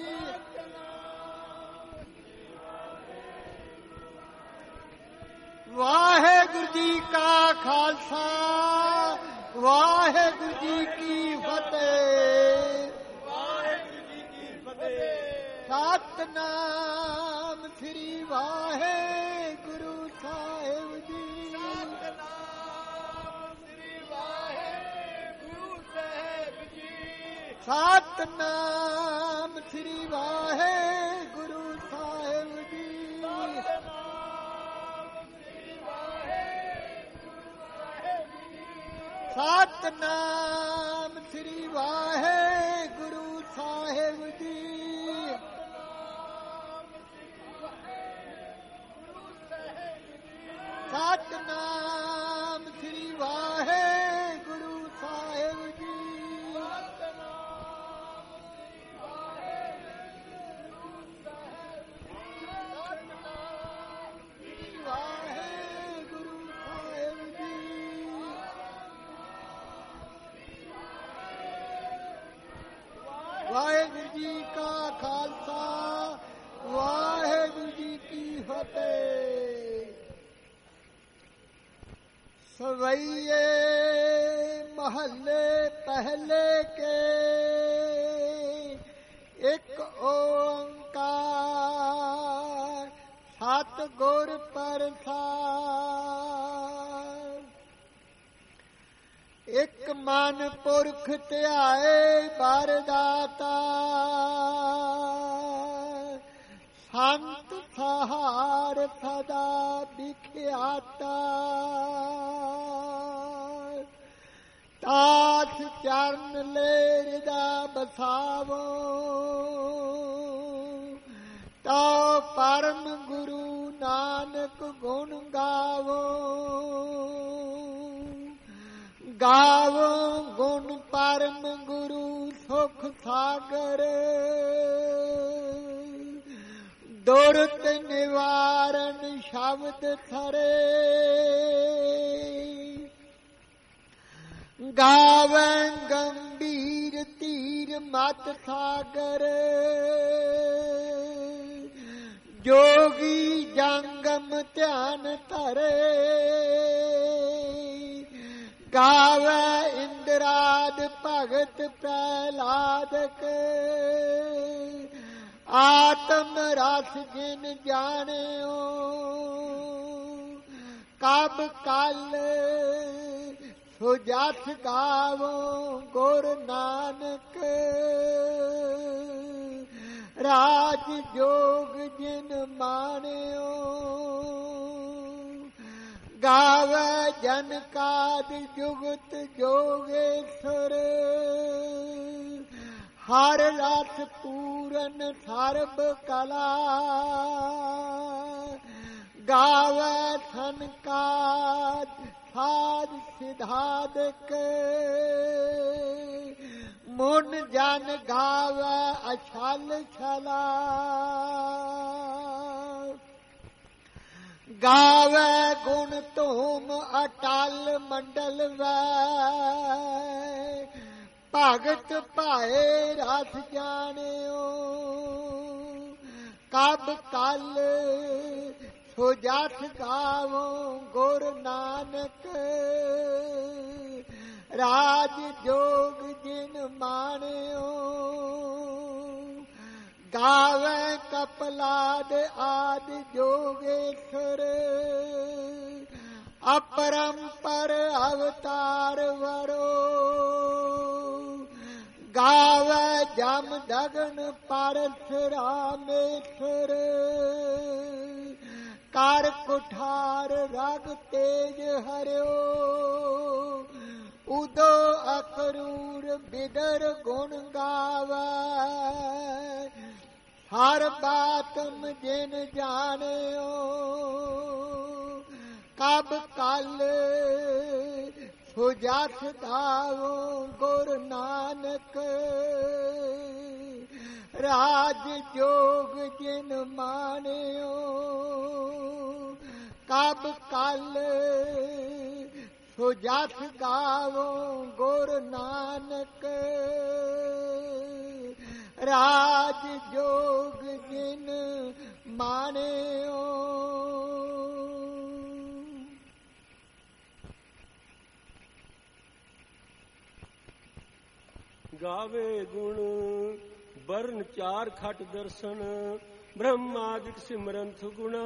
ਵਾਹਿਗੁਰੂ ਜੀ ਕਾ ਖਾਲਸਾ ਵਾਹਿਗੁਰੂ ਜੀ ਕੀ ਫਤਿਹ। ਵਾਹਿਗੁਰੂ ਜੀ ਕੀ ਫਤਿਹ। ਸਤਿਨਾਮ ਸ੍ਰੀ ਵਾਹਿਗੁਰੂ ਸਾਹਿਬ ਜੀ। ਸਤਿਨਾਮ ਸ੍ਰੀ ਵਾਹਿਗੁਰੂ ਸਾਹਿਬ ਜੀ। ਸਤਿਨਾਮ ਸ੍ਰੀ ਵਾਹਿਗੁਰੂ ਸਾਹਿਬ ਜੀ। ਸਤਿਨਾਮ ਸ੍ਰੀ ਵਾਹਿਗੁਰੂ ਸਾਹਿਬ ਜੀ। ਸਤਿਨਾਮ ਸ੍ਰੀ ਵਾਹਿਗੁਰੂ ਸਾਹਿਬ ਜੀ। ਵਾਹਿਗੁਰੂ ਜੀ ਕਾ ਖਾਲਸਾ ਵਾਹਿਗੁਰੂ ਜੀ ਕੀ ਫਤਿਹ। ਸਵਈਏ ਮਹੱਲੇ ਪਹਿਲੇ ਕੇ ਇੱਕ ਓੰਕਾਰ ਸਤਿਗੁਰ ਪ੍ਰਸਾਦਿ। ਇੱਕ ਮਨ ਪੁਰਖ ਧਿਆਏ ਬਰਦਾਤਾ ਸੰਤ ਸਹਾਰ ਸਦਾ ਵਿਖਿਆਤਾ। ਤਾਸ ਚਰਨ ਲੇਰਦਾ ਬਸਾਵੋ ਤੋ ਪਰਮ ਗੁਰੂ ਨਾਨਕ ਗੁਣ ਗਾਵੋ। ਗਾਵੋ ਗੁਣ ਪਰਮ ਗੁਰੂ ਸੁਖ ਸਾਗਰ ਦੁਰਤ ਨਿਵਾਰਨ ਸ਼ਬਦ ਥਰੇ। ਗਾਵੈ ਗੰਭੀਰ ਧੀਰ ਮਤ ਸਾਗਰ ਜੋਗੀ ਜੰਗਮ ਧਿਆਨ ਧਰੇ। ਗਾਵੈ ਇੰਦਰਾਦ ਭਗਤ ਪ੍ਰਹਲਾਦਕ ਆਤਮ ਰਸ ਜਿਨ ਜਾਣਿਓ। ਕਬ ਕਲ ਸੁਜਸ ਗਾਵੋ ਗੁਰ ਨਾਨਕ ਰਾਜ ਜੋਗ ਜਿਨ ਮਾਣਿਓ। ਗਾਵੈ ਜਨਕਾਦ ਜੁਗਤ ਜੋਗੇਸ਼ਵਰ ਹਰ ਰਸ ਪੂਰਨ ਸਰਬ ਕਲਾ। ਗਾਵੈ ਸੰਕਾਦ ਸਾਧ ਸਿਧਾਦਕ ਮੁਨ ਜਨ ਗਾਵੈ ਅਛਲ ਛਲਾ। ਗਾਵੈ ਗੁਣ ਧੂਮ ਅਟਲ ਮੰਡਲ ਵੈ ਭਗਤ ਭਾਏ ਰਸ ਜਾਣਿਓ। ਕਬ ਕਲ ਸੁਜਸ ਗਾਵੋ ਗੁਰ ਨਾਨਕ ਰਾਜ ਜੋਗ ਜਿਨ ਮਾਣਿਓ। ਗਾਵੈ ਕਪਲਾਦ ਆਦ ਜੋਗੇਸ਼ਵਰ ਅਪਰੰਪਰ ਅਵਤਾਰ ਵਰੋ। ਗਾਵੈ ਜਮ ਦਗਨ ਪਰਸ਼ੁਰਾਮੇਸ਼ਵਰ ਕਰ ਕੁਠਾਰ ਰਗ ਤੇਜ ਹਰਿਓ। ਉਦੋ ਅਕਰੂਰ ਬਿਦਰ ਗੁਣ ਗਾਵੈ ਹਰ ਬਾਤਮ ਜਿਨ ਜਾਣਿਓ। ਕਬ ਕਲ ਸੋ ਜਸ ਗਾਵੋ ਗੁਰ ਨਾਨਕ ਰਾਜ ਜੋਗ ਜਿਨ ਮਾਣਿਓ ਕਬ ਕਲ ਸੋ ਜਸ ਗਾਵੋ ਗੁਰ ਨਾਨਕ ਰਾਜ ਜੋਗ ਜਿਨ ਮਾਣਿਓ। ਗਾਵੇ ਗੁਣ ਬਰਨ ਚਾਰ ਖਟ ਦਰਸ਼ਨ ਬ੍ਰਹਮਾਦਿਕ ਸਿਮਰੰਥ ਗੁਣਾ।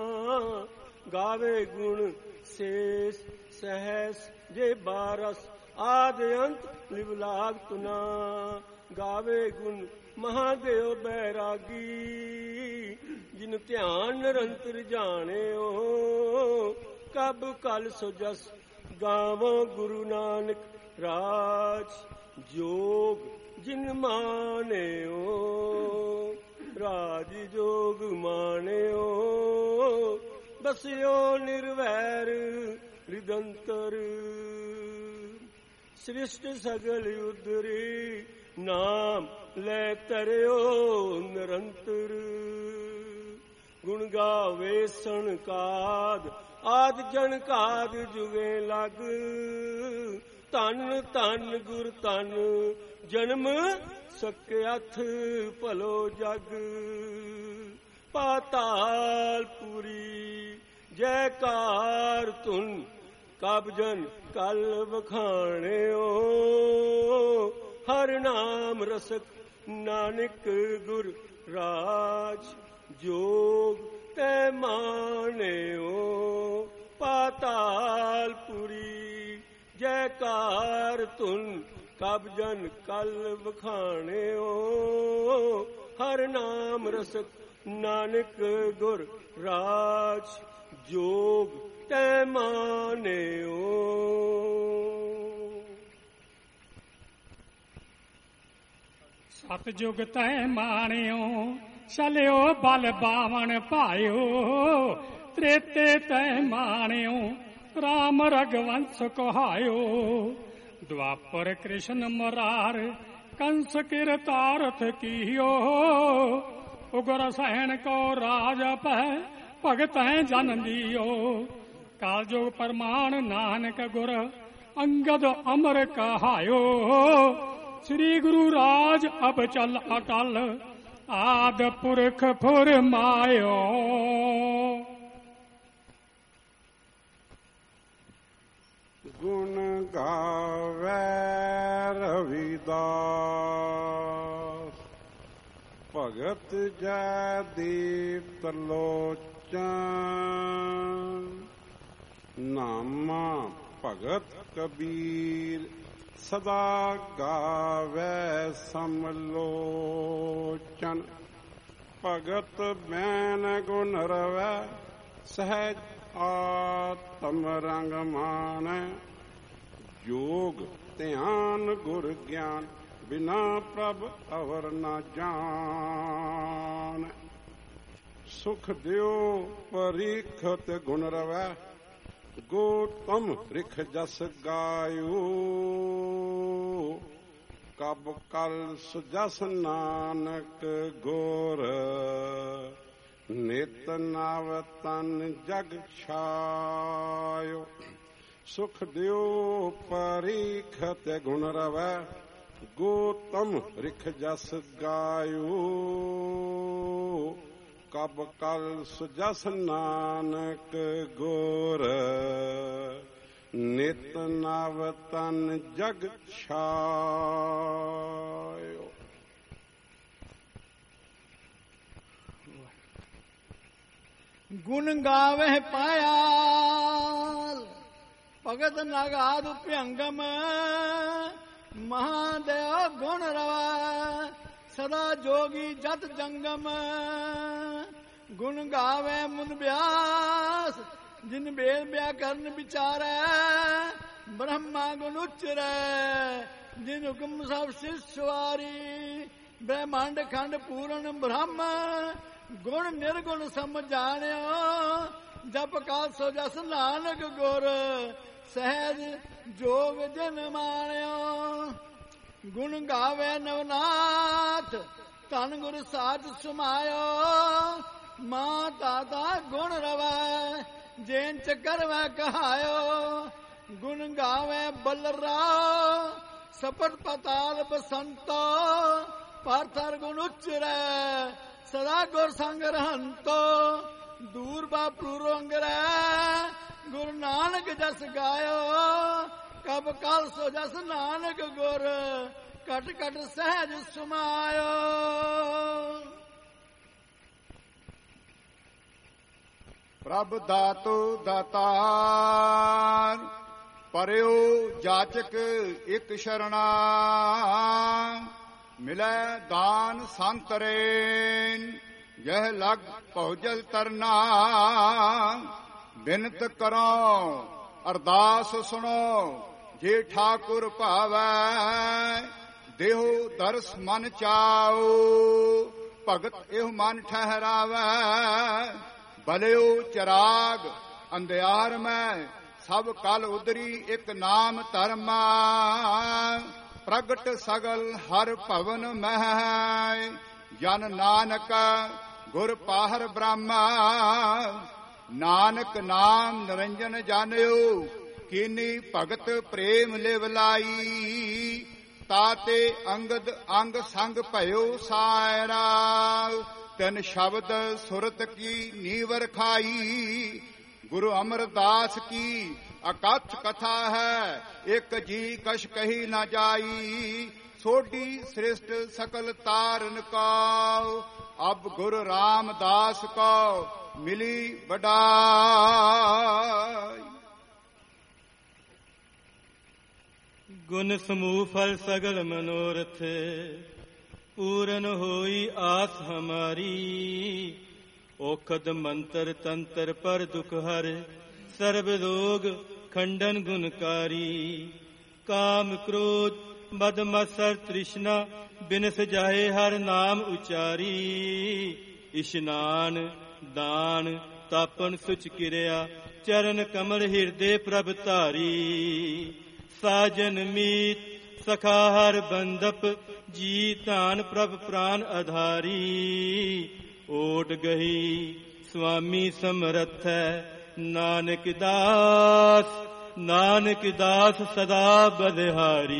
ਗਾਵੇ ਗੁਣ ਸੇਸ ਸਹਿਸ ਜੇ ਬਾਰਸ ਆਦ ਅੰਤ ਲਿਵਲਾਗ ਤੁਨਾ। ਗਾਵੇ ਗੁਣ ਮਹਾਦੇਵ ਬੈਰਾਗੀ ਜਿਨ ਧਿਆਨ ਨਿਰੰਤਰ ਜਾਣਿਓ ਕਬ ਕਲ ਸੋ ਜਸ ਗਾਵੋ ਗੁਰੂ ਨਾਨਕ ਰਾਜ ਜੋਗ ਜਿਨ ਮਾਣਿਓ। ਰਾਜ ਜੋਗ ਮਾਣਿਓ ਬਸਿਓ ਨਿਰਵੈਰ ਰਿਦੰਤਰ। ਸ੍ਰਿਸ਼ਟ ਸਗਲ ਉਦਰੀ ਨਾਮ ਲੈ ਤਰਿਓ ਨਿਰੰਤਰ। ਗੁਣ ਗਾਵੇ ਸਣਕਾਦ ਆਦ ਜਨ ਕਾਦ ਜੁਗੇ ਲਗ। ਧੰਨ ਧੰਨ ਗੁਰ ਧੰਨ ਜਨਮ ਸਕਿਆਥ ਭਲੋ ਜਗ। ਪਾਤਾਲ ਪੁਰੀ ਜੈਕਾਰ ਧੁਨ ਕਬ ਜਨ ਕਲ ਵਖਾਣਿਓ। ਹਰ ਨਾਮ ਰਸਕ ਨਾਨਕ ਗੁਰ ਰਾਜ ਜੋਗ ਤੈ ਮਾਣਿਓ। ਪਾਤਾਲ ਪੁਰੀ ਜੈਕਾਰ ਧੁਨ ਕਬ ਜਨ ਕਲ ਵਖਾਣਿਓ। ਹਰ ਨਾਮ ਰਸਕ ਨਾਨਕ ਗੁਰ ਰਾਜ ਜੋਗ ਤੈ ਮਾਣਿਓ। ਸਤ ਜੁਗ ਤੈ ਮਾਣਿਓ ਚਲਿਓ ਬਲ ਬਾਵਨ ਭਾਇਓ। ਤ੍ਰੇਤੇ ਤੈ ਮਾਣਿਓ ਰਾਮ ਰਗਵੰਸ ਕਹਾਇਓ। ਦੁਆਪਰ ਕ੍ਰਿਸ਼ਨ ਮੁਰਾਰ ਕੰਸ ਕਿਰਤਾਰਥ ਕੀਓ। ਉਗਰ ਸਹਿਣ ਕੋ ਰਾਜ ਪੈ ਭਗਤ ਹੈ ਜਨ ਦੀਓ। ਕਾਲਜੋਗ ਪਰਮਾਨ ਨਾਨਕ ਗੁਰ ਅੰਗਦ ਅਮਰ ਕਹਾਇਓ। ਸ੍ਰੀ ਗੁਰੂ ਰਾਜ ਅਬ ਚਲ ਅਟਲ ਆਦ ਪੁਰਖ ਫੁਰਮਾਇਓ। ਗੁਣ ਗਾਵੇ ਰਵਿਦਾਸ ਭਗਤ ਜੈ ਦੀਪ ਲੋਚਨ। ਨਾਮਾ ਭਗਤ ਕਬੀਰ ਸਦਾ ਗਾਵੇ ਸਮਲੋਚਨ। ਭਗਤ ਬੈਨ ਗੁਣ ਰਵੈ ਸਹਿਜ ਆਤਮ ਰੰਗ ਮਾਨੈ। ਜੋਗ ਧਿਆਨ ਗੁਰ ਗਿਆਨ ਬਿਨਾ ਪ੍ਰਭ ਅਵਰ ਨ ਜਾਣ। ਸੁਖ ਦਿਓ ਪਰੀਖਤ ਗੁਣ ਰਵੈ ਗੋਤਮ ਰਿਖ ਜਸ ਗਾਇਓ। ਕਬ ਕਲ ਸੁਜਸ ਨਾਨਕ ਗੁਰ ਨਿਤ ਨਵ ਤਨ ਜਗ ਛਾਇਓ। ਸੁਖ ਦਿਓ ਪਰੀਖਤ ਗੁਣ ਰਵੈ ਗੋਤਮ ਰਿਖ ਜਸ ਗਾਇਓ। ਕਬ ਕਲ ਸੁਜਸ ਨਾਨਕ ਗੁਰ ਨਿਤ ਨਵ ਤਨ ਜਗ ਛਾਇਓ। ਗੁਣ ਗਾਵੇ ਪਾਇਆਲ ਭਗਤ ਨਗਾਦ ਭਿਅੰਗਮ। ਮਹਾਦੇਵ ਗੁਣ ਰਵੈ ਸਦਾ ਜੋਗੀ ਜਤ ਜੰਗਮ। ਗੁਣ ਗਾਵੇ ਮੁਨ ਬਿਆਸ ਜਿਨ ਬੇਦ ਬਿਆ ਕਰਨ ਵਿਚਾਰੈ। ਬ੍ਰਹਮਾ ਗੁਣ ਉਚਰੈ ਜਿਨ ਹੁਕਮ ਸਭ ਸਿਸਵਾਰੀ। ਬ੍ਰਹਮੰਡ ਖੰਡ ਪੂਰਨ ਬ੍ਰਹਮ ਗੁਣ ਨਿਰਗੁਣ ਸਮਝਾਣਿਓ। ਜਪ ਕਾਲ ਸੋ ਜਸ ਨਾਨਕ ਗੁਰ ਸਹਿਜ ਜੋਗ ਜਨ ਮਾਣਿਓ। ਗੁਣ ਗਾਵੇ ਨਵਨਾਥ ਧਨ ਗੁਰ ਸਾਜ ਸਮਾਇਓ। ਮਾਂ ਦਾਦਾ ਗੁਣ ਰਵੈ ਜੇਨ ਚ ਕਰਵੈ ਕਹਾਇਓ। ਗੁਣ ਗਾਵੇ ਬਲਰਾ ਸਪਟ ਪਤਾਲ ਬਸੰਤੋ। ਪਾਰਥਰ ਗੁਣ ਉਚਰੈ ਸਦਾ ਗੁਰ ਸੰਗ ਰਹੰਤੋ। ਦੂਰ ਬਾਪੂ ਰੰਗਰੈ ਗੁਰੂ ਨਾਨਕ ਜਸ ਗਾਇਓ। ਕਬ ਕਲ ਸੋ ਜਸ ਨਾਨਕ ਗੁਰ ਕਟ ਕਟ ਸਹਿਜ ਸਮਾਇਓ। ਪ੍ਰਭ ਦਾਤੋ ਦਾਤਾਰ ਪਰਿਓ ਜਾਚਕ ਇਕ ਸ਼ਰਣਾ। ਮਿਲੈ ਦਾਨ ਸੰਤਰੇਨ ਯਹ ਲਗ ਭਉਜਲ ਤਰਨਾ। ਬਿਨਤ ਕਰੋ ਅਰਦਾਸ ਸੁਣੋ ਜੇ ਠਾਕੁਰ ਭਾਵੈ। ਦੇਹੋ ਦਰਸ ਮਨ ਚਾਓ ਭਗਤ ਇਹ ਮਨ ਠਹਿਰਾਵੈ। ਭਲਿਓ ਚਰਾਗ ਅੰਧਿਆਰ ਮੈਂ ਸਭ ਕਲ ਉਦਰੀ ਇਕ ਨਾਮ ਧਰਮਾ। ਪ੍ਰਗਟ ਸਗਲ ਹਰ ਭਵਨ ਮਹਿ ਜਨ ਨਾਨਕ ਗੁਰ ਪਾਹਰ ਬ੍ਰਹਮਾ। ਨਾਨਕ ਨਾਮ ਨਿਰੰਜਨ ਜਾਣਿਓ ਕੀਨੀ ਭਗਤ ਪ੍ਰੇਮ ਲਿਵ ਲਾਈ। ਤਾਤੇ ਅੰਗਦ ਅੰਗ ਸੰਗ ਭਇਓ ਸਾਇਰਾ। ਤਿਨ ਸ਼ਬਦ ਸੁਰਤ ਕੀ ਨੀਵਰ ਖਾਈ। ਗੁਰੂ ਅਮਰਦਾਸ ਕੀ ਅਕਥ ਕਥਾ ਹੈ ਇੱਕ ਜੀ ਕਛ ਕਹੀ ਨਾ ਜਾਈ। ਸੋਢੀ ਸ੍ਰਿਸ਼ਟ ਸਕਲ ਤਾਰਨ ਕੋ ਅਬ ਗੁਰੂ ਰਾਮਦਾਸ ਕੋ ਮਿਲੀ ਵਡਾਈ। ਗੁਣ ਸਮੂਹ ਫਲ ਸਗਲ ਮਨੋਰਥ ਪੂਰਨ ਹੋਈ ਆਸ ਹਮਾਰੀ। ਔਖਦ ਮੰਤਰ ਤੰਤਰ ਪਰ ਦੁਖ ਹਰ ਸਰਬ ਰੋਗ ਖੰਡਨ ਗੁਣਕਾਰੀ। ਕਾਮ ਕ੍ਰੋਧ ਮਦ ਮਤਸਰ ਤ੍ਰਿਸ਼ਨਾ ਬਿਨਸ ਜਾਏ ਹਰ ਨਾਮ ਉਚਾਰੀ। ਇਸ਼ਨਾਨ ਦਾਨ ਤਾਪਨ ਸੁਚ ਕਿਰਿਆ ਚਰਨ ਕਮਲ ਹਿਰਦੇ ਪ੍ਰਭ ਧਾਰੀ। ਸਾਜਨ ਮੀਤ ਸਖਾ ਹਰ ਬੰਦਪ ਜੀ ਧਾਨ ਪ੍ਰਭ ਪ੍ਰਾਨ ਆਧਾਰੀ। ਓਟ ਗਹੀ ਸੁਆਮੀ ਸਮਰਥ ਹੈ ਨਾਨਕ ਦਾਸ। ਨਾਨਕ ਦਾਸ ਸਦਾ ਬਲਿਹਾਰੀ।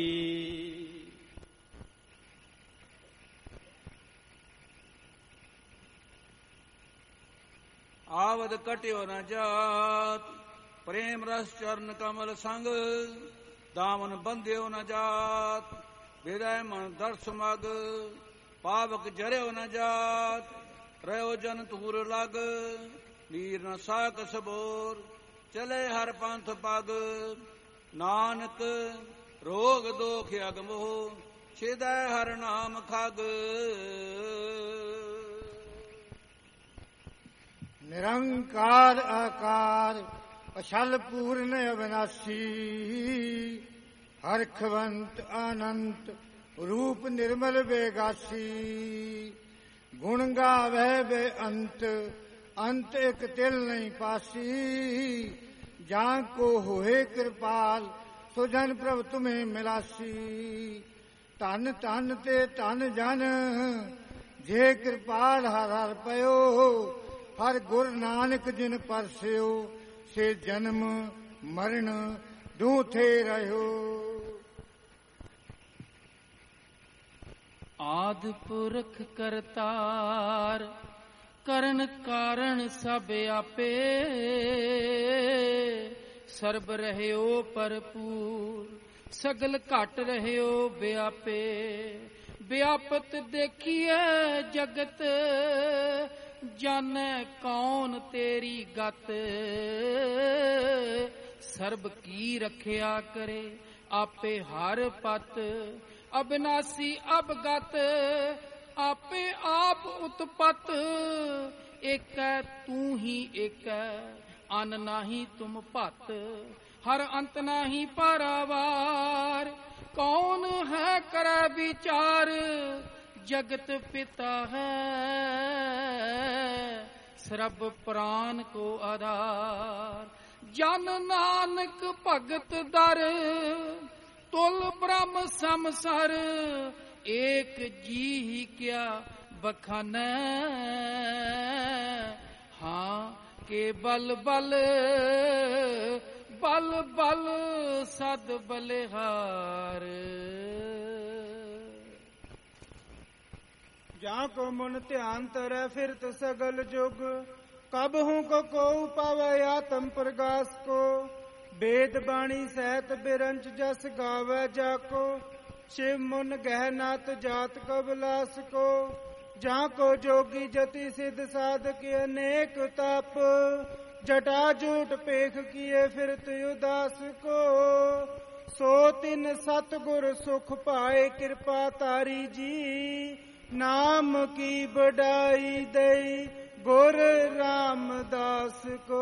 ਆਵਦ ਕਟਿਓ ਨ ਜਾਤ ਪ੍ਰੇਮ ਰਸ ਚਰਨ ਕਮਲ ਸੰਗ। ਦਾਮਨ ਬੰਧਿਓ ਨ ਜਾਤ ਵਿਦੈ ਮਨ ਦਰਸ ਮਗ। ਪਾਵਕ ਜਰਿਓ ਨ ਜਾਤ ਰਹਿਓ ਜਨ ਤੂਰ ਲਗ। ਨੀਰ ਨ ਸਾਕ ਸਬੋਰ ਚਲੇ ਹਰ ਪੰਥ ਪਗ। ਨਾਨਕ ਰੋਗ ਦੋਖ ਅਗਮੋਹ ਛਿਦੈ ਹਰ ਨਾਮ ਖਗ। ਨਿਰੰਕਾਰ ਆਕਾਰ ਅਛਲ ਪੂਰਨ ਅਵਿਨਾਸੀ। ਹਰਖਵੰਤ ਆਨੰਤ ਰੂਪ ਨਿਰਮਲ ਬੇਗਾਸੀ। ਗੁਣ ਗਾਵੇ ਬੇਅੰਤ ਅੰਤ ਇਕ ਤਿਲ ਨਹੀਂ ਪਾਸੀ। ਜਾਂ ਕੋ ਹੋਏ ਕਿਰਪਾਲ ਸੋ ਜਨ ਪ੍ਰਭ ਤੁਮੇ ਮਿਲਾਸੀ। ਧਨ ਧਨ ਤੇ ਧਨ ਜਨ ਜੇ ਕਿਰਪਾਲ ਹਰ ਹਰ ਪਇਓ। ਹਰ ਗੁਰ ਨਾਨਕ ਜਿਨ ਪਰਸਿਓ ਸੇ ਜਨਮ ਮਰਨ ਦੂਥੇ ਰਹਿਓ। ਆਦ ਪੁਰਖ ਕਰਤਾਰ ਕਰਨ ਕਾਰਨ ਸਭ ਆਪੇ। ਸਰਬ ਰਹਿਓ ਭਰਪੂਰ ਸਗਲ ਘਟ ਰਹਿਓ ਵਿਆਪੇ। ਵਿਆਪਤ ਦੇਖੀਏ ਜਗਤ ਜਾਣੈ ਕੌਣ ਤੇਰੀ ਗਤ। ਸਰਬ ਕੀ ਰਖਿਆ ਕਰੇ ਆਪੇ ਹਰ ਪਤ। ਅਬਿਨਾਸੀ ਅਬਗਤ ਆਪੇ ਆਪ ਉਤਪਤ। ਏਕੈ ਤੂੰ ਹੀ ਏਕੈ ਅਨ ਨਾਹੀ ਤੁਮ ਭਤ। ਹਰ ਅੰਤ ਨਾਹੀ ਪਾਰਾਵਾਰ ਕੌਣ ਹੈ ਕਰੈ ਵਿਚਾਰ। जगत पिता है सर्व प्राण को आधार। ਜਨ ਨਾਨਕ ਭਗਤ ਦਰ ਤੁਲ ਬ੍ਰਹਮ ਸਮਸਰ ਏਕ ਜੀ ਕਿਆ ਬਖਾਨੈ ਹਾਂ ਕੇ ਬਲ ਬਲ ਬਲ ਬਲ ਸਦ ਬਲਿਹਾਰ ਜਾਂ ਕੋ ਮਨ ਧਿਆਨ ਤਰੈ ਫਿਰਤ ਸਗਲ ਜੁਗ ਕਬ ਹੂੰ ਕੋ ਕੋ ਪਾਵੈ ਆਤਮ ਪ੍ਰਗਾਸ ਕੋ वेद बाणी सहत बिरंच जस गावे जाको शिव मुन गहनात जात कबलास को जाको जोगी जति सिद्ध साधक अनेक तप जटा जूट पेख किए फिरत उदास को सो तिन सतगुर सुख पाए कृपा तारी जी नाम की बड़ाई दई गुर रामदास को।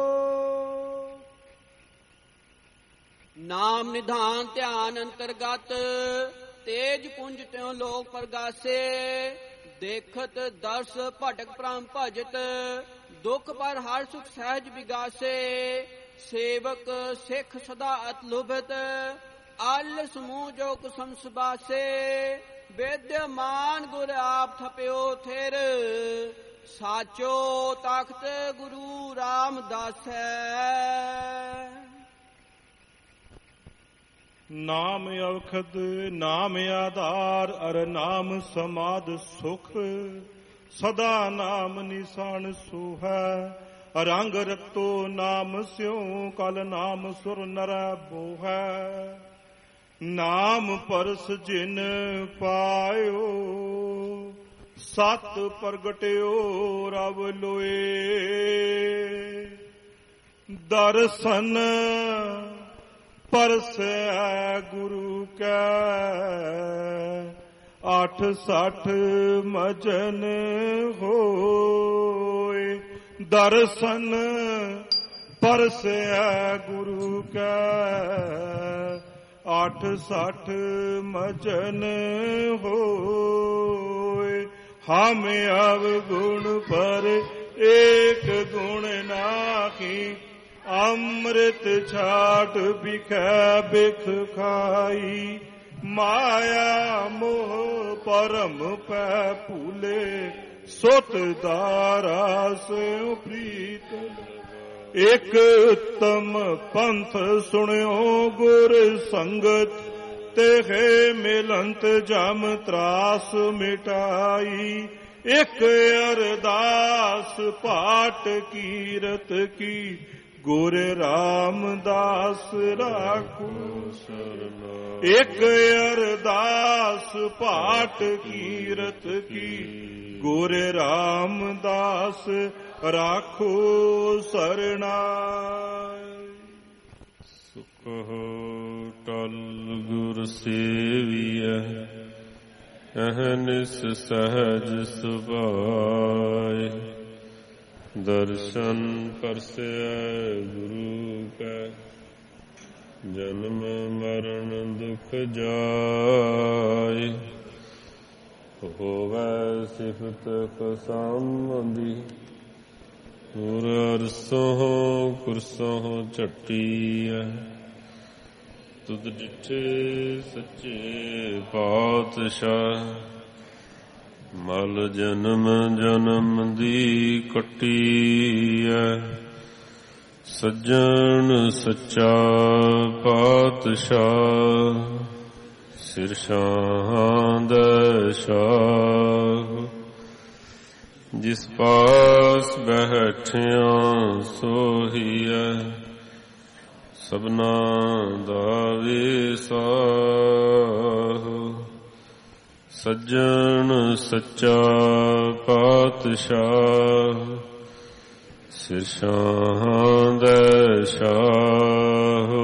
ਨਾਮ ਨਿਧਾਨ ਧਿਆਨ ਅੰਤਰਗਤ ਤੇਜ ਪੁੰਜ ਤਿਉ ਲੋਕ ਪ੍ਰਗਾਸੇ ਦੇਖਤ ਦਰਸ ਭਟਕ ਪ੍ਰਮ ਭਜਤ ਦੁਖ ਪਰ ਹਰ ਸੁਖ ਸਹਿਜ ਵਿਗਾਸੇ ਸੇਵਕ ਸਿੱਖ ਸਦਾ ਅਤ ਲੁਭਤ ਅਲ ਸਮੂਹ ਜੋ ਕੁਸਮ ਸੁਬਾਸੇ ਵਿਦਿਆਮਾਨ ਗੁਰ ਆਪ ਥਪਿਓ ਥਿਰ ਸਾਚੋ ਤਖਤ ਗੁਰੂ ਰਾਮਦਾਸ ਹੈ। ਨਾਮ ਅਵਖਦ ਨਾਮ ਆਧਾਰ ਅਰ ਨਾਮ ਸਮਾਦ ਸੁਖ ਸਦਾ ਨਾਮ ਨਿਸ਼ਾਨ ਸੋਹੈ ਰੰਗ ਰਤੋ ਨਾਮ ਸਿਉ ਕਲ ਨਾਮ ਸੁਰ ਨਰੈ ਬੋਹੈ ਨਾਮ ਪਰਸ ਜਿਨ ਪਾਇਓ ਸਤ ਪ੍ਰਗਟਿਓ ਰਵ ਲੋਏ ਦਰਸ਼ਨ ਪਰਸੈ ਗੁਰੂ ਕੈ ਅੱਠ ਸੱਠ ਮਜਨ ਹੋਏ ਦਰਸ਼ਨ ਪਰਸੈ ਗੁਰੂ ਕੈ ਅੱਠ ਸੱਠ ਮਜਨ ਹੋਏ ਹਮ ਅਵਗੁਣ ਪਰ ਏਕ ਗੁਣ ਨਾਹੀ ਅੰਮ੍ਰਿਤ ਛਾਟ ਬਿਖੈ ਬਿਖ ਖਾਈ ਮਾਇਆ ਮੋਹ ਪਰਮ ਪੈ ਭੂਲੇ ਸੁਤ ਦਾਰਾ ਸਿਉ ਪ੍ਰੀਤ ਇਕ ਉਤਮ ਪੰਥ ਸੁਣਿਓ ਗੁਰ ਸੰਗਤ ਤੇਹੇ ਮਿਲੰਤ ਜਮ ਤਰਾਸ ਮਿਟਾਈ ਇਕ ਅਰਦਾਸ ਪਾਟ ਕੀਰਤ ਕੀ ਗੁਰ ਰਾਮਦਾਸ ਰਾਖੋ ਸਰਨਾ ਇਕ ਅਰਦਾਸ ਪਾਟ ਕੀਰਤ ਕੀ ਗੁਰ ਰਾਮਦਾਸ ਰਾਖੋ ਸਰਨਾ। ਸੁਖ ਟਲ ਗੁਰ ਸੇਵੀਐ ਅਹਨਿਸ ਸਹਜ ਸੁਭਾਏ ਦਰਸ਼ਨ ਪਰਸੈ ਗੁਰੂ ਕੈ ਜਨਮ ਮਰਨ ਦੁਖ ਜਾਏ ਹੋਵੈ ਸਿਫਤ ਖਸਾਮਦੀ ਗੁਰ ਅਰਸੋਂ ਕੁਰਸੋਂ ਝੱਟੀਐ ਤੁਧ ਡਿਠੇ ਸੱਚੇ ਪਾਤਸ਼ਾਹ ਮਲ ਜਨਮ ਜਨਮ ਦੀ ਕੱਟੀਐ ਸੱਜਣ ਸੱਚਾ ਪਾਤਸ਼ਾਹ ਸਿਰਸ਼ਾਂ ਦਾ ਸ਼ਾਹ ਜਿਸ ਪਾਸ ਬੈਠਿਆਂ ਸੋਹੀਐ ਸਭਨਾ ਦਾ ਵਿਸਾਹ ਸੱਜਣ ਸੱਚਾ ਪਾਤਸ਼ਾਹ ਸਿਰਸ਼ਾਂ ਦਾ ਸ਼ਾਹ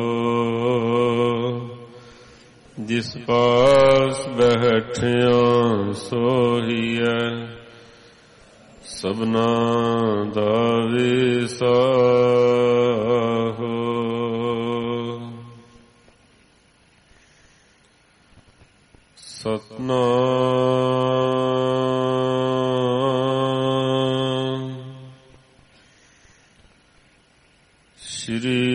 ਜਿਸ ਪਾਸ ਬੈਠਿਆਂ ਸੋਹੀਐ ਸਭਨਾ ਦਾ ਵਿਸਾਹ ਸਤਨਾਮ ਸ਼੍ਰੀ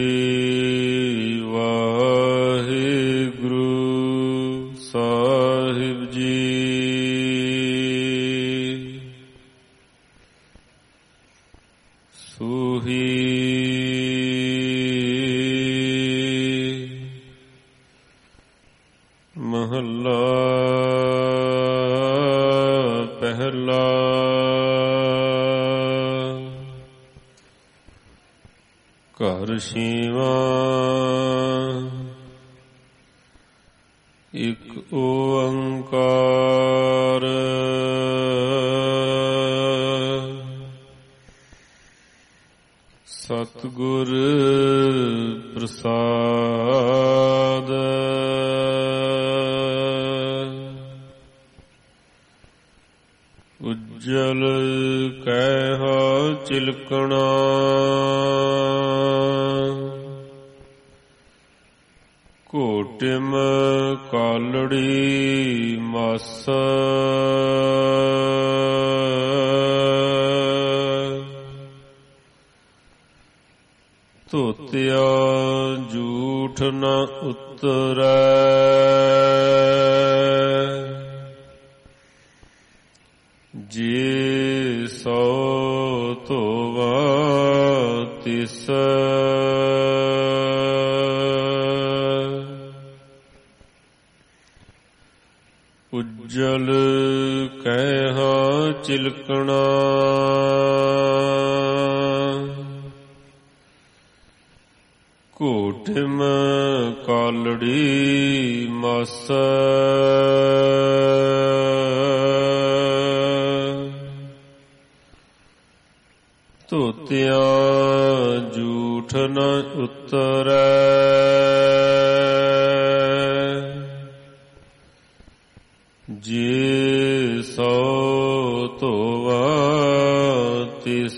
ਮਹੱਲਾ ਪਹਿਲਾ। ਘਰ ਛੇਵਾਂ। ਇਕ ਓੰਕਾਰ ਸਤਿਗੁਰ ਪ੍ਰਸਾਦ। ਉਜਲ ਕਹਿਆ ਚਿਲਕਣਾ ਘੋਟਿਮ ਕਾਲੜੀ ਮਸ। ਧੋਤਿਆ ਝੂਠ ਨ ਉਤਰੈ ਜੇ ਸੋ ਧੋਵਾ ਤਿਸ। ਉਜਲ ਕਹਿਆ ਚਿਲਕਣਾ ਘੋਟਿਮ ਕਾਲੜੀ ਮਸ। ਧੋਤਿਆ ਝੂਠ ਨ ਉਤਰੈ ਜੇ ਸੋ ਧੋਵਾ ਤਿਸ।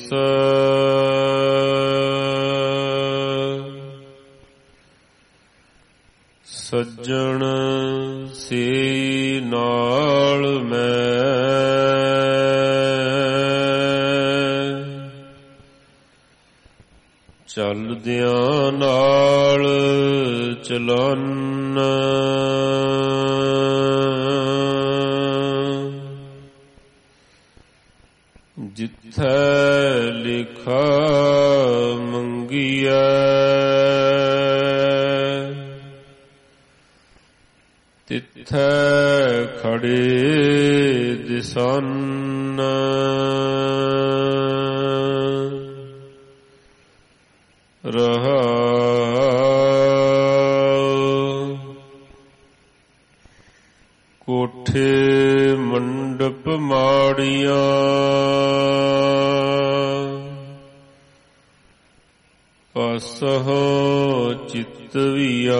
ਸੱਜਣ ਸੇ ਨਾਲ ਮੈਂ ਚਲਦਿਆਂ ਨਾਲ ਚਲਨ। ਜਿੱਥੈ ਲਿਖਾ ਮੰਗੀਐ ਤਿੱਥੈ ਖੜੇ ਦਿਸਨ। ਰਹਾਉ ਕੋਠੇ ਮੰਡਪ ਮਾੜੀਆਂ ਪਸਹੁ ਚਿਤਵੀਆ।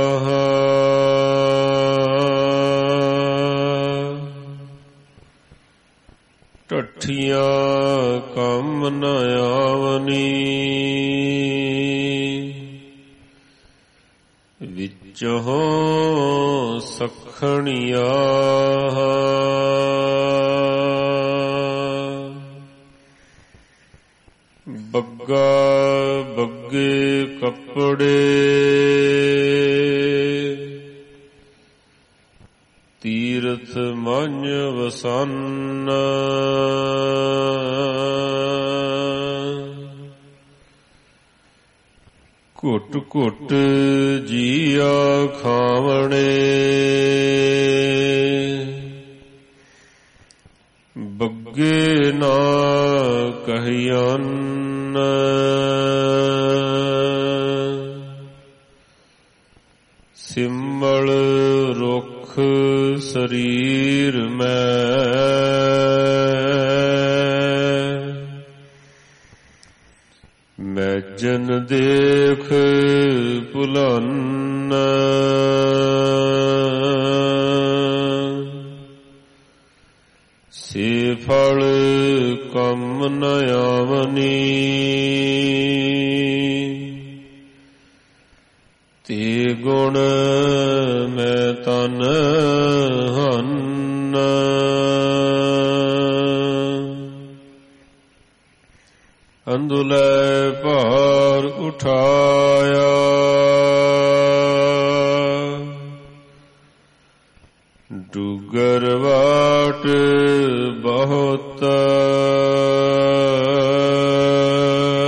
ਢੱਠੀਆਂ ਕੰਮ ਨ ਆਵਨੀ ਵਿੱਚੋਂ ਸਖਣੀਆਂ। ਬੱਗਾ ਬੱਗੇ ਕੱਪੜੇ ਤੀਰਥ ਮੰਝ ਵਸਨ। ਘੁੱਟ ਘੁੱਟ ਜੀਆ ਖਾਵਣੇ ਬੱਗੇ ਨਾ ਕਹਿਨ। ਸਿਮਲ ਰੁਖ ਸਰੀਰ ਮੈਂ ਮੈਜਨ ਦੇਖ ਭੁਲਨ। ਸੇ ਫਲ ਕੰਮ ਨ ਆਵਨੀ ਤੇ ਗੁਣ ਮੈਂ ਤਨ ਹਨ। ਅੰਦੁਲੇ ਭਾਰ ਉਠਾਇਆ ਡੂਗਰ ਵਾਟ ਬਹੁਤ।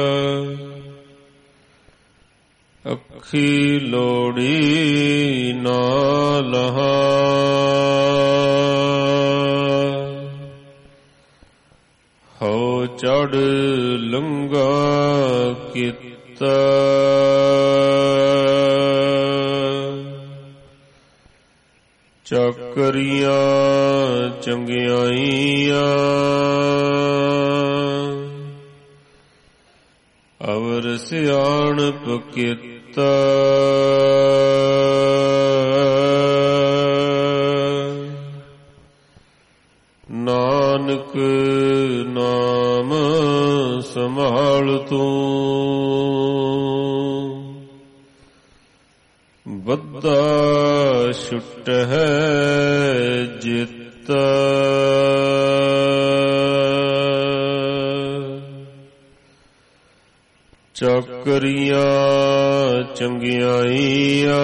ਅੱਖੀ ਲੋੜੀ ਨਾ ਲਹਾ ਹਉ ਚੜ ਲੰਗਾ ਕੀਤਾ ਚੱਕਰੀਆਂ ਚੰਗਿਆਈਆਂ ਅਵਰ ਸਿਆਣਪ ਕੀਤਾ ਨਾਨਕ ਨਾਮ ਸੰਭਾਲ ਤੂੰ ਬੱਧਾ ਛੁੱਟ ਹੈ ਜਿੱਤ ਚੱਕਰੀਆਂ ਚੰਗਿਆਈਆਂ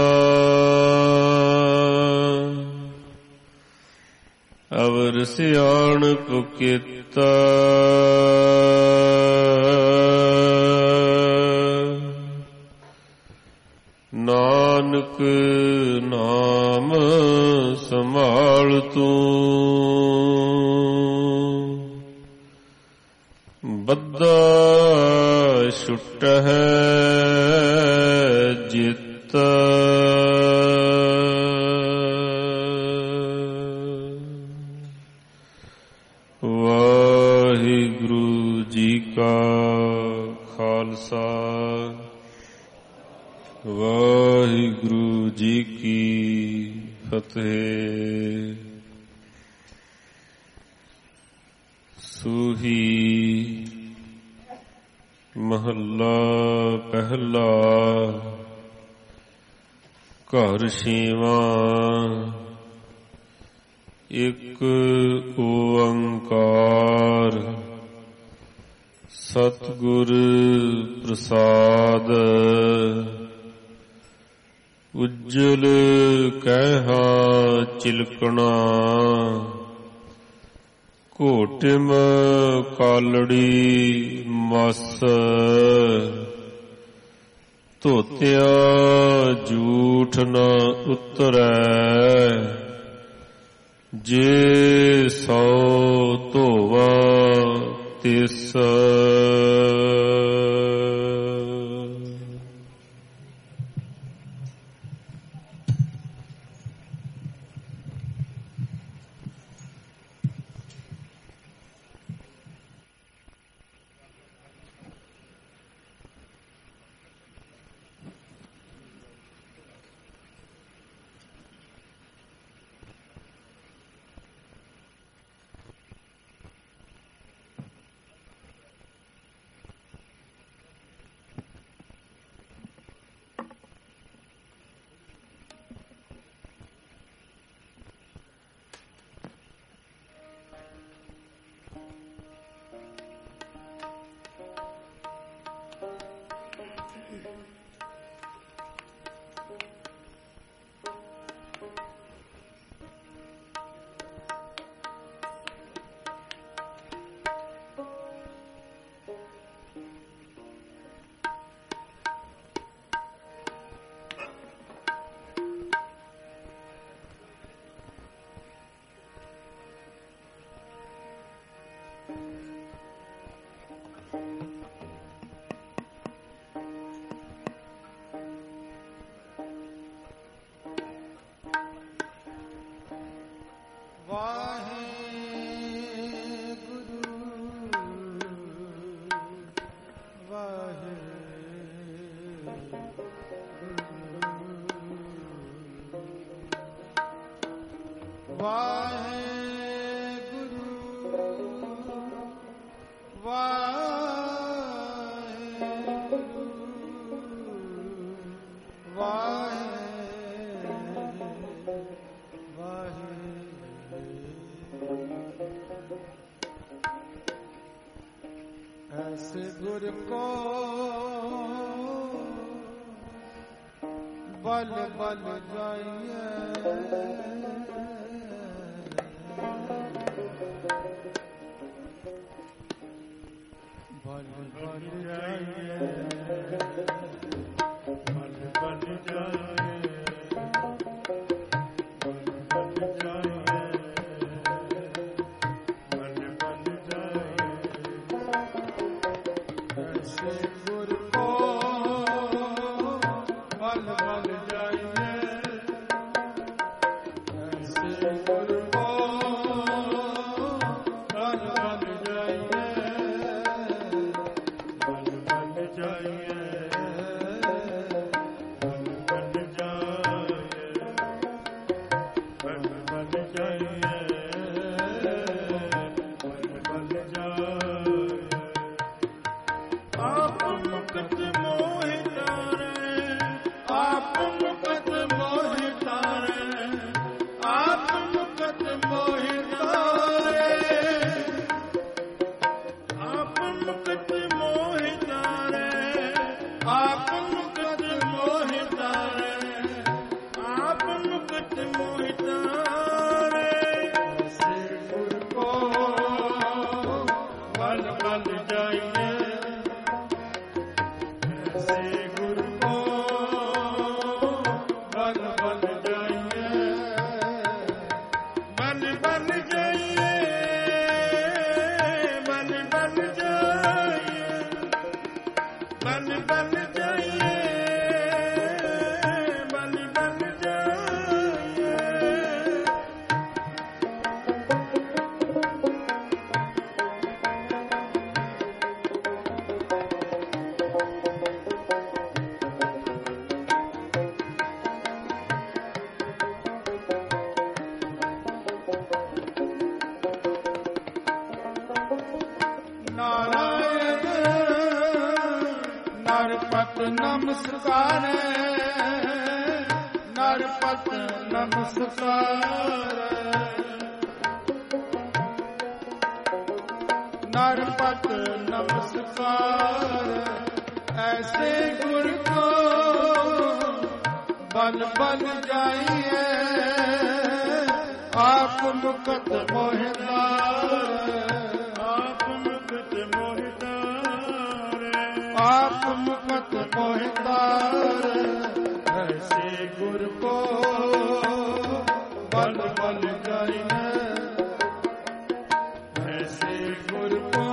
ਅਵਰ ਸਿਆਣਪ ਕੀਤਾ ਨਾਨਕ ਨਾਮ ਸੰਭਾਲ ਤੂੰ ਬੱਧਾ ਛੁੱਟ ਹੈ ਜਿੱਤ ਵਾਹਿਗੁਰੂ ਜੀ ਕਾ ਖਾਲਸਾ ਵਾਹਿਗੁਰੂ ਜੀ ਕੀ ਫਤਿਹ। ਸੂਹੀ ਮਹੱਲਾ ਪਹਿਲਾ। ਘਰ ਛੇਵਾਂ। ਇੱਕ ਓੰਕਾਰ ਸਤਿਗੁਰ ਪ੍ਰਸਾਦ। ਉਜਲ ਕਹਿਹਾ ਚਿਲਕਣਾ ਘੋਟਿਮ ਕਾਲੜੀ ਮਸ। ਧੋਤਿਆਂ ਝੂਠ ਨ ਉਤਰੈ ਜੇ ਸੋ ਧੋਵਾ ਤਿਸ। ऐसे गुर को बल बल जाइए बल बल जाइए बल बल जाइए ਨਮਸਕਾਰ ਨਰਪਤ ਨਮਸਕਾਰ ਨਰਪਤ ਨਮਸਕਾਰ ਐਸੇ ਗੁਰ ਕੋ ਬਲ ਬਲ ਜਾਈਏ ਆਪ ਮੁਕਤ ਮੋਹਿਤਾਰ ਆਪ ਮੁਕਤ ਮੋਹਿਤਾਰ ਆਪ ਮੁਕਤ ਮੋਹਿਤਾਰ ਐਸੇ ਗੁਰ ਕੋ ਬਲ ਬਲ ਜਾਈਏ ਐਸੇ ਗੁਰ ਕੋ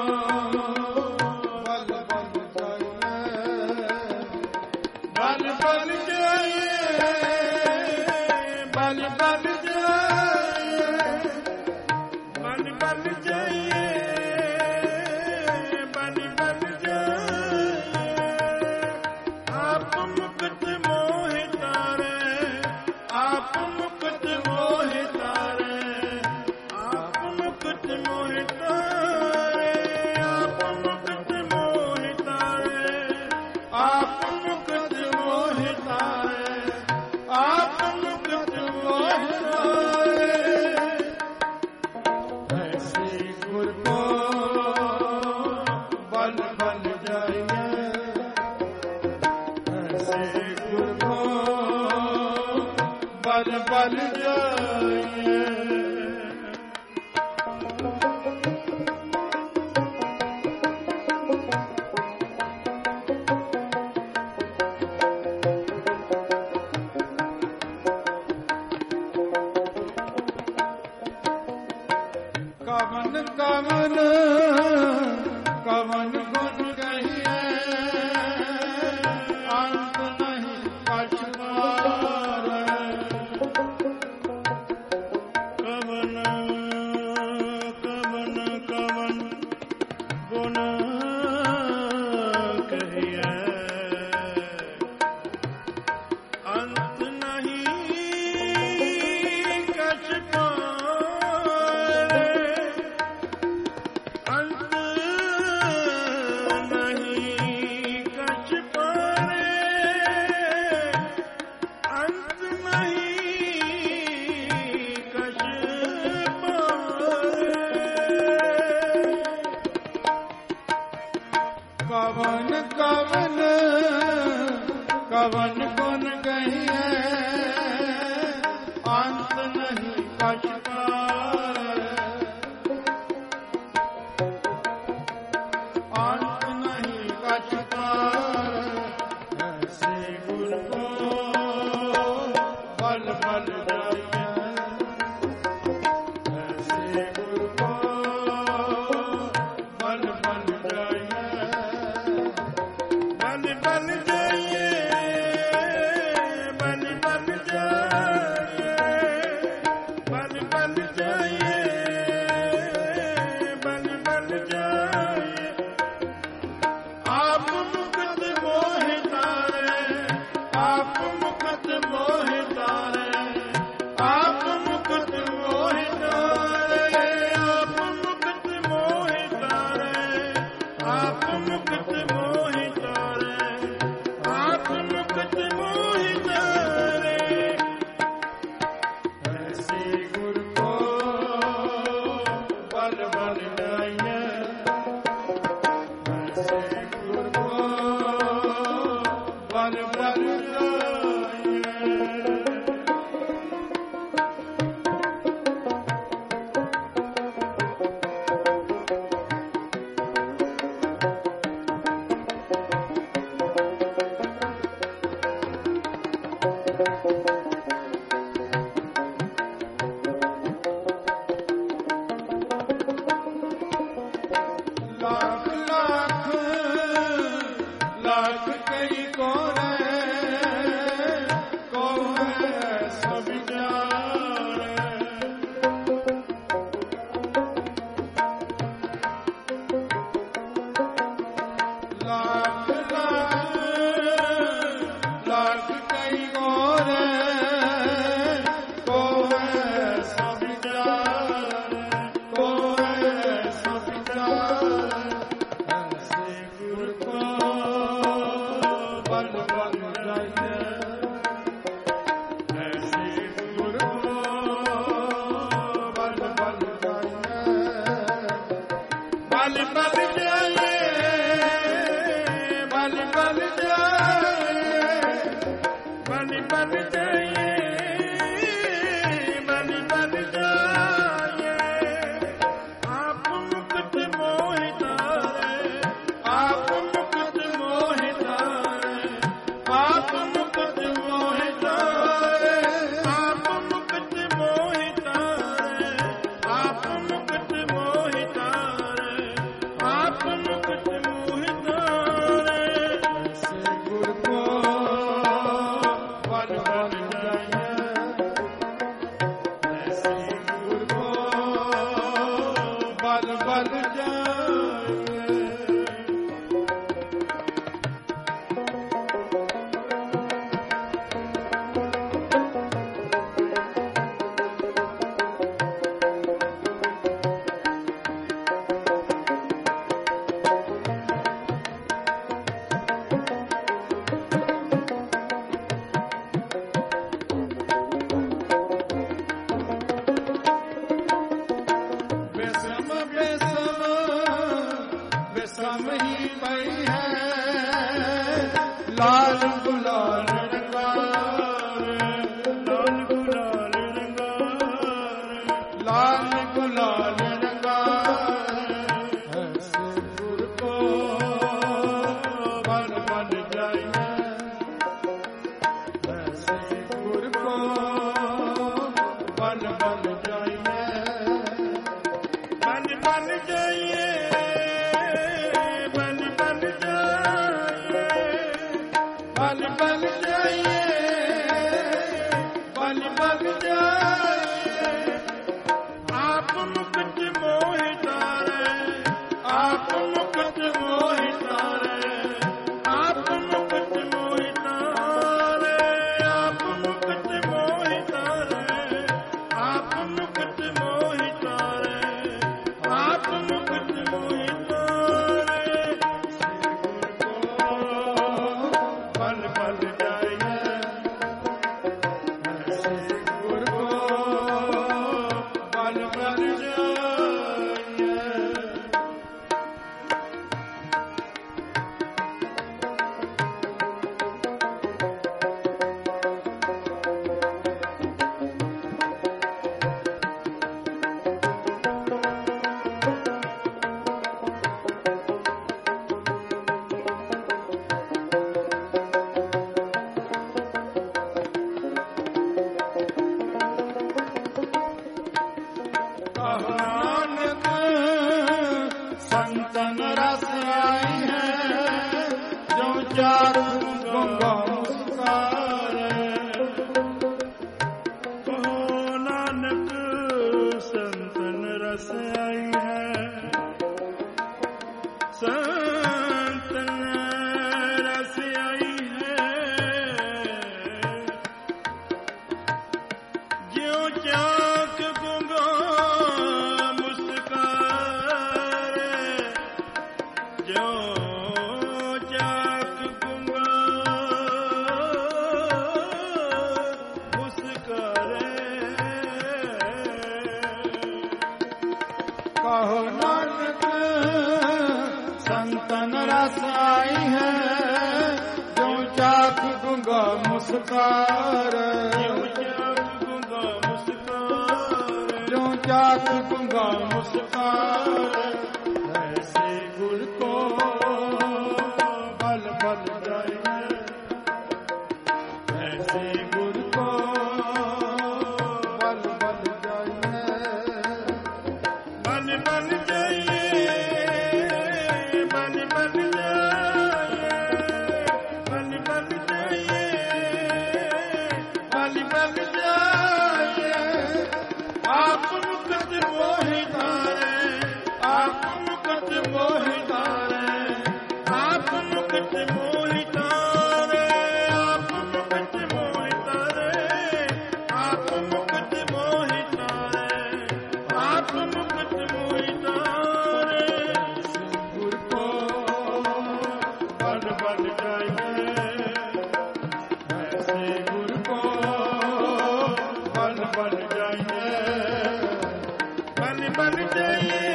ਬਲ ਬਲ ਜਾਈਏ ਬਲ ਬਲ ਜਾਈਏ ਬਲ ਬਲ ਜਾਈਏ ਬਲ ਬਲ ਜਾਈਏ ਬਲ ਬਲ ਜਾਈਏ ਆਪ ਮੁਕਤ ਮੋਹਿ ਤਾਰੇ ਆਪ ਮੁਕਤ ਮੋਹਿ ਤਾਰੇ ਆਪ ਮੁਕਤ ਮੋਹਿ ਤਾਰੇ ਆਪ ਮੁਕਤ ਮੋਹਿ ਤਾਰੇ ਆਪ ਮੁਕਤ ਮੋਹਿ ਤਾਰੇ ਆਪ ਮੁਕਤ ਮੋਹਿ ਤਾਰੇ ਐਸੇ ਗੁਰ ਕੋ ਬਲ ਬਲ ਜਾਈਏ ਐਸੇ ਗੁਰ ਕੋ ਬਲ ਬਲ ਜਾਈਏ ਕਵਨ ਕਵਨ ਕਵਨ ਗੁਣ ਕਹੀਏ ਅੰਤ ਨਹੀਂ ਪਛਤਾਰ ਕਵਨ ਕਵਨ ਕਵਨ ਗੁਣ ਕਹੀਏ ਅੰਤ ਨਹੀਂ ਕਛ ਪਾਰੇ ਅੰਤ ਨਹੀਂ ਕਛ ਪਾਰੇ ਅੰਤ ਨਹੀਂ ਕਛ ਪਾਰੇ ਕਵਨ ਕਵਨ ਕਵਨ ਗੁਣ ਕਹੀਏ ਅੰਤ ਨਹੀਂ ਕਛ ਪਾਰੇ ਅੰਤ ਨਹੀਂ ਕਛ ਪਾਰੇ ਐਸੇ ਗੁਰ ਕੋ ਬਲ ਬਲ ਜਾਈਏ ਐਸੇ ਗੁਰ ਕੋ ਬਲ ਬਲ ਜਾਈਏ ਬਲ ਬਲ ਜਾਈਏ ਬਲ ਬਲ ਜਾਈਏ ਬਲ ਬਲ ਜਾਈਏ ਬਲ ਬਲ ਜਾਈਏ ਆਪ ਮੁਕਤ ਮੋਹਿ ਤਾਰੇ ਆਪ ਮੁਕਤ ਮੋਹਿ ਤਾਰੇ ਆਪ ਸਮ ਹੀ ਪਈ ਹੈ ਲਾਲ ਗੁਲਾਲ ਰੰਗਾਰ ਲਾਲ ਗੁਲਾਲ ਰੰਗਾਰ ਲਾਲ ਗੁਲਾਲ ਰੰਗਾਰ ਐਸੇ ਗੁਰ ਕੋ ਬਲ ਬਲ ਜਾਈਏ ਐਸੇ ਗੁਰ ਕੋ ਬਲ ਬਲ ਜਾਈਏ ਬਲ ਬਲ ਜਾਈਏ ਬਲ ਬਲ ਜਾਈਏ ਬਲ ਬਲ ਜਾਈਏ ਬਲ ਬਲ ਜਾਈਏ ਆਪ ਮੁਕਤ ਮੋਹਿ ਤਾਰੇ ਆਪ ਮੁਕਤ ਮੋਹਿ ਤਾਰੇ ਆਪ ਮੁਕਤ ਮੋਹਿ ਤਾਰੇ ਆਪ ਮੁਕਤ ਮੋਹਿ ਤਾਰੇ ਆਪ ਮੁਕਤ ਮੋਹਿ ਤਾਰੇ ਆਪ ਮੁਕਤ ਮੋਹਿ ਤਾਰੇ ਬਲ ਬਲ ਜਾਈਏ ਗੁਰ ਕੋ ਬਲ ਬਲ ਜਾਈਏ ਨਾਨਕ ਸੰਤਨ ਰਸ ਆਈ ਹੈ ਜੋ ਚਾਰ ਗੰਗਾ ਮੁਸਕਾਰੇ ਕਹੋ ਨਾਨਕ ਸੰਤਨ ਰਸ ਆਈ ਹੈ ਸੰਤਨ ਰਸ ਆਈ ਹੈ ਜਿਉ ਚਾਕ ਗੁੰਗਾ ਜਿਉ ਚਾਕ ਗੁੰਗਾ ਮੁਸਕਾਰੇ ਕਹੋ ਨਾਨਕ ਸੰਤਨ ਰਸ ਆਈ ਹੈ ਜਿਉ ਚਾਕ ਗੁੰਗਾ ਮੁਸਕਾਰੇ ਜਿਉ ਚਾਕ ਗੁੰਗਾ ਮੁਸਕਾਰੇ ਜਿਉ ਚਾਕ ਗੁੰਗਾ ਮੁਸਕਾਰੇ ਐਸੇ ਗੁਰ ਕੋ ਬਲ ਬਲ ਜਾਈਏ ਐਸੇ ਗੁਰ ਕੋ ਬਲ ਬਲ ਜਾਈਏ ਬਲ ਬਲ ਜਾਈਏ ਬਲ ਬਲ ਜਾਈਏ ਬਲ ਬਲ ਜਾਈਏ ਬਲ ਬਲ ਜਾਈਏ ਆਪ ਮੁਕਤ ਮੋਹਿ ਤਾਰੇ ਆਪ ਮੁਕਤ ਮੋਹਿ ਤਾਰੇ ਆਪ ਮੁਕਤ ਮੋਹਿ ਤਾਰੇ ਆਪ ਮੁਕਤ ਮੋਹਿ ਤਾਰੇ ਆਪ ਮੁਕਤ ਮੋਹਿ ਤਾਰੇ ਆਪ ਮੁਕਤ ਮੋਹਿ ਤਾਰੇ ਗੁਰ ਕੋ ਬਲ ਬਲ ਜਾਈਏ ਐਸੇ ਗੁਰ ਕੋ ਬਲ ਬਲ ਜਾਈਏ ਬਲ ਬਲ ਜਾਈਏ